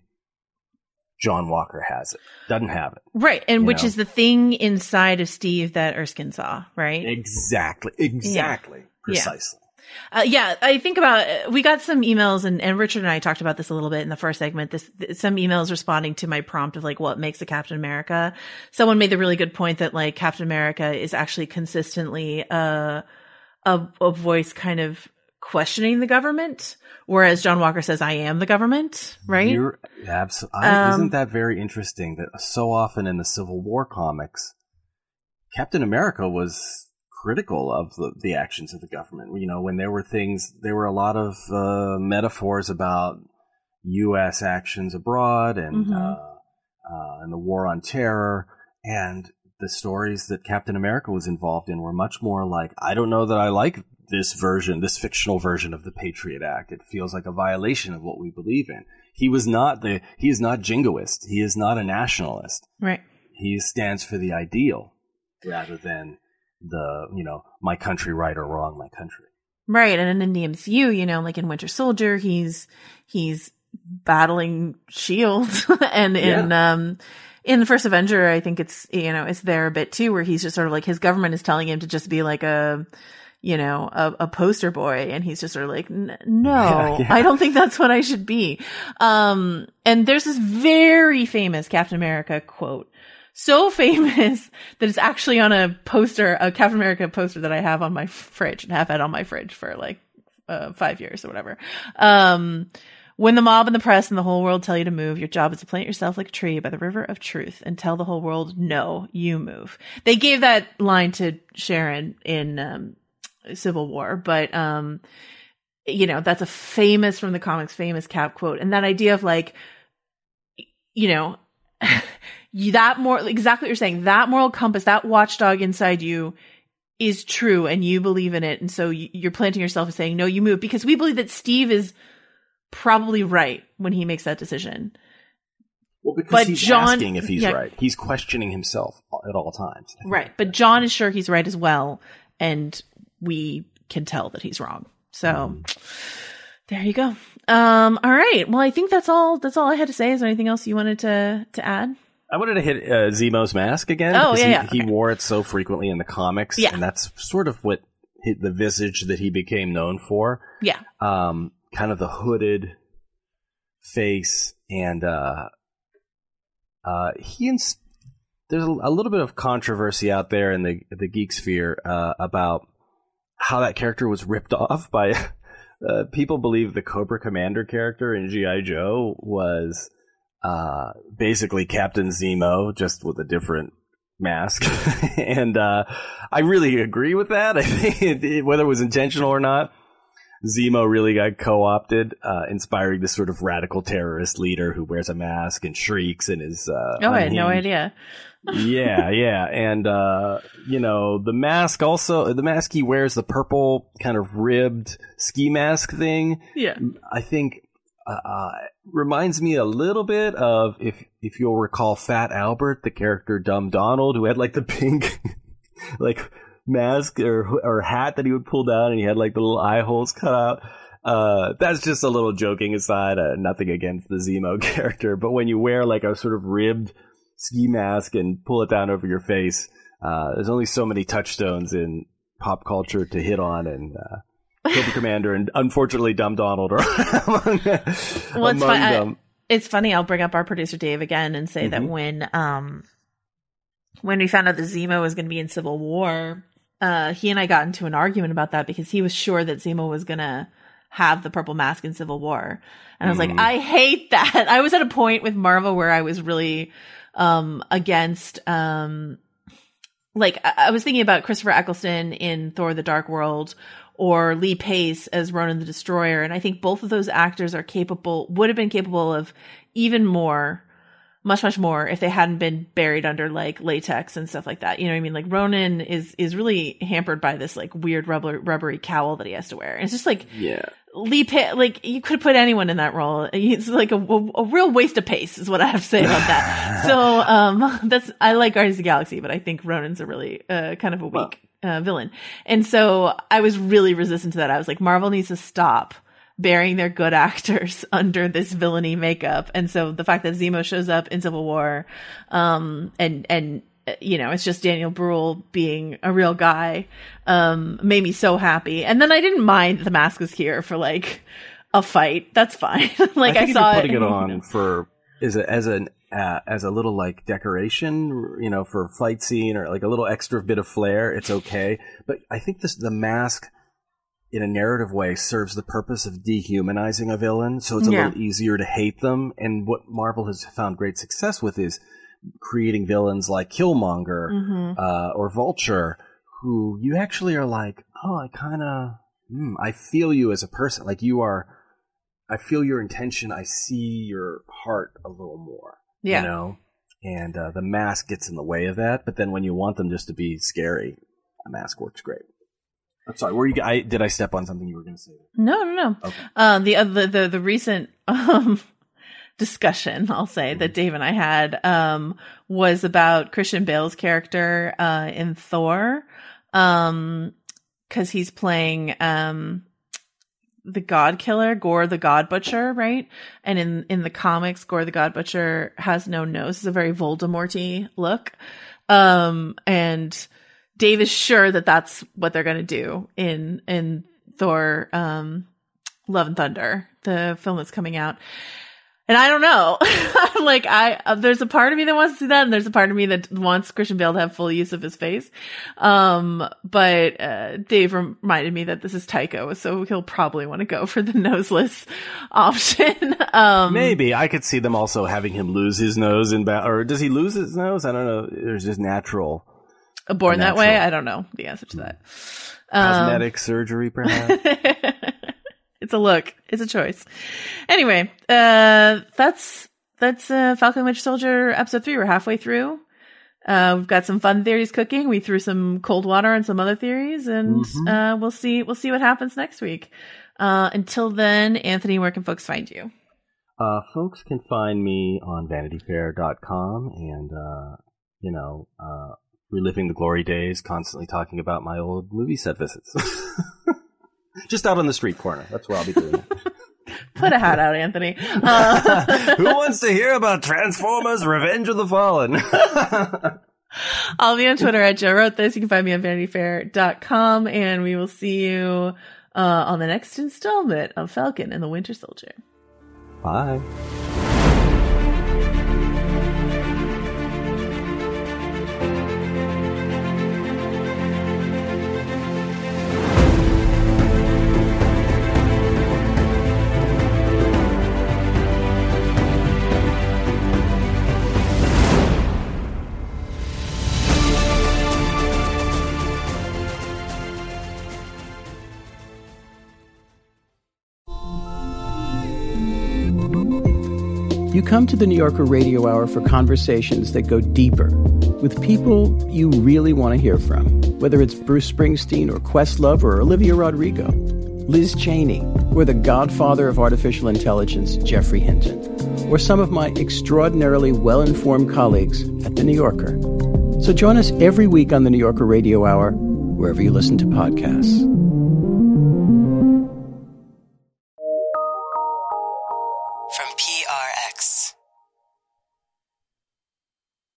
John Walker has it. Doesn't have it. Right. And which know? is the thing inside of Steve that Erskine saw, right? Exactly. Exactly. Yeah. Precisely. Yeah. Uh, yeah, I think about, we got some emails, and, and Richard and I talked about this a little bit in the first segment, this, some emails responding to my prompt of like, what makes a Captain America? Someone made the really good point that like Captain America is actually consistently a, a, a voice kind of questioning the government, whereas John Walker says, I am the government, right? You're absolutely, Um, isn't that very interesting that so often in the Civil War comics, Captain America was critical of the, the actions of the government. You know, when there were things, there were a lot of uh, metaphors about U S actions abroad and Mm-hmm. uh, uh, and the war on terror, and the stories that Captain America was involved in were much more like, I don't know that I like this version, this fictional version of the Patriot Act. It feels like a violation of what we believe in. He was not the, he is not jingoist. He is not a nationalist. Right. He stands for the ideal rather than the, you know, my country right or wrong, my country. Right. And in the M C U, you know, like in Winter Soldier, he's, he's battling SHIELD and in, Yeah. um, in the first Avenger, I think it's, you know, it's there a bit too, where he's just sort of like, his government is telling him to just be like a, you know, a, a poster boy. And he's just sort of like, no, Yeah, yeah. I don't think that's what I should be. Um, and there's this very famous Captain America quote. So famous that it's actually on a poster, a Captain America poster that I have on my fridge and have had on my fridge for like uh, five years or whatever. Um, when the mob and the press and the whole world tell you to move, your job is to plant yourself like a tree by the river of truth and tell the whole world, no, you move. They gave that line to Sharon in um, Civil War, but um, you know, that's a famous from the comics, famous Cap quote. And that idea of like, you know, You, that more exactly what you're saying, that moral compass, that watchdog inside you is true and you believe in it. And so you, you're planting yourself and saying, no, you move, because we believe that Steve is probably right when he makes that decision. Well, because but he's John, asking if he's yeah, right. He's questioning himself at all times. Right. But John is sure he's right as well. And we can tell that he's wrong. So mm. there you go. Um, all right. Well, I think that's all, that's all I had to say. Is there anything else you wanted to, to add? I wanted to hit uh, Zemo's mask again. Oh, because yeah, he, yeah. he okay. wore it so frequently in the comics. Yeah. And that's sort of what hit the visage that he became known for. Yeah. Um, kind of the hooded face. And uh, uh, he ins- there's a, a little bit of controversy out there in the, the geek sphere uh, about how that character was ripped off by... uh, people believe the Cobra Commander character in G I. Joe was... Uh, basically Captain Zemo, just with a different mask. and uh, I really agree with that. I think it, it, whether it was intentional or not, Zemo really got co-opted, uh, inspiring this sort of radical terrorist leader who wears a mask and shrieks and is uh, oh, I had no unhinged. idea. yeah, yeah. And, uh, you know, the mask also, the mask he wears, the purple kind of ribbed ski mask thing, Yeah. I think uh, reminds me a little bit of, if if you'll recall, Fat Albert, the character Dumb Donald, who had like the pink like mask or or hat that he would pull down, and he had like the little eye holes cut out. Uh, that's just a little joking aside. Uh, nothing against the Zemo character, but when you wear like a sort of ribbed ski mask and pull it down over your face, uh, there's only so many touchstones in pop culture to hit on, and uh, Cobra Commander and unfortunately Dumb Donald are among, well, it's among fun- them. I, it's funny. I'll bring up our producer Dave again and say mm-hmm. that when um when we found out that Zemo was going to be in Civil War, uh, he and I got into an argument about that because he was sure that Zemo was going to have the purple mask in Civil War. And I was mm. like, I hate that. I was at a point with Marvel where I was really um, against, um, like, I-, I was thinking about Christopher Eccleston in Thor the Dark World or Lee Pace as Ronan the Destroyer. And I think both of those actors are capable, would have been capable of even more, much, much more if they hadn't been buried under like latex and stuff like that. You know what I mean? Like Ronan is, is really hampered by this like weird rubber, rubbery cowl that he has to wear. And it's just like, yeah. Lee Pace, like you could put anyone in that role. It's like a, a, a real waste of pace is what I have to say about that. So, um, that's, I like Guardians of the Galaxy, but I think Ronan's a really, uh, kind of a weak, uh, villain. And so I was really resistant to that. I was like, Marvel needs to stop burying their good actors under this villainy makeup. And so the fact that Zemo shows up in Civil War, um, and, and, you know, it's just Daniel Bruhl being a real guy, um, made me so happy. And then I didn't mind the mask was here for like a fight. That's fine. like I, I saw putting it, it on you know. for, is it as an, uh, as a little like decoration, you know, for a fight scene or like a little extra bit of flair. It's okay. But I think this, the mask, in a narrative way, serves the purpose of dehumanizing a villain, so it's a yeah. little easier to hate them. And what Marvel has found great success with is creating villains like Killmonger mm-hmm. uh, or Vulture, who you actually are like, oh, I kind of, mm, I feel you as a person. Like you are, I feel your intention. I see your heart a little more, yeah. you know? And uh, the mask gets in the way of that. But then when you want them just to be scary, a mask works great. I'm sorry. Were you? I, did I step on something you were going to say? No, no, no. Okay. Um, the, uh, the the the recent um, discussion, I'll say, mm-hmm. that Dave and I had um, was about Christian Bale's character uh, in Thor, um, because he's playing um, the God Killer, Gore the God Butcher, right? And in in the comics, Gore the God Butcher has no nose. It's a very Voldemort-y look, um, and Dave is sure that that's what they're going to do in, in Thor, um, Love and Thunder, the film that's coming out. And I don't know. I'm like, I, uh, there's a part of me that wants to see that. And there's a part of me that wants Christian Bale to have full use of his face. Um, but, uh, Dave reminded me that this is Taika, so he'll probably want to go for the noseless option. um, Maybe I could see them also having him lose his nose in ba- or does he lose his nose? I don't know. There's just natural. Born that way? I don't know the answer to that. Cosmetic um, surgery, perhaps? It's a look. It's a choice. Anyway, uh, that's, that's, uh, Falcon Winter Soldier episode three. We're halfway through. Uh, we've got some fun theories cooking. We threw some cold water on some other theories and, mm-hmm. uh, we'll see, we'll see what happens next week. Uh, until then, Anthony, where can folks find you? Uh, folks can find me on vanity fair dot com and, uh, you know, uh, reliving the glory days, constantly talking about my old movie set visits. Just out on the street corner. That's where I'll be doing it. Put a hat out, Anthony. Uh- Who wants to hear about Transformers Revenge of the Fallen? I'll be on Twitter at Joe Wrote This. You can find me on vanity fair dot com, and we will see you uh, on the next installment of Falcon and the Winter Soldier. Bye. You come to the New Yorker Radio Hour for conversations that go deeper with people you really want to hear from, whether it's Bruce Springsteen or Questlove or Olivia Rodrigo, Liz Cheney, or the godfather of artificial intelligence, Jeffrey Hinton, or some of my extraordinarily well-informed colleagues at the New Yorker. So join us every week on the New Yorker Radio Hour, wherever you listen to podcasts.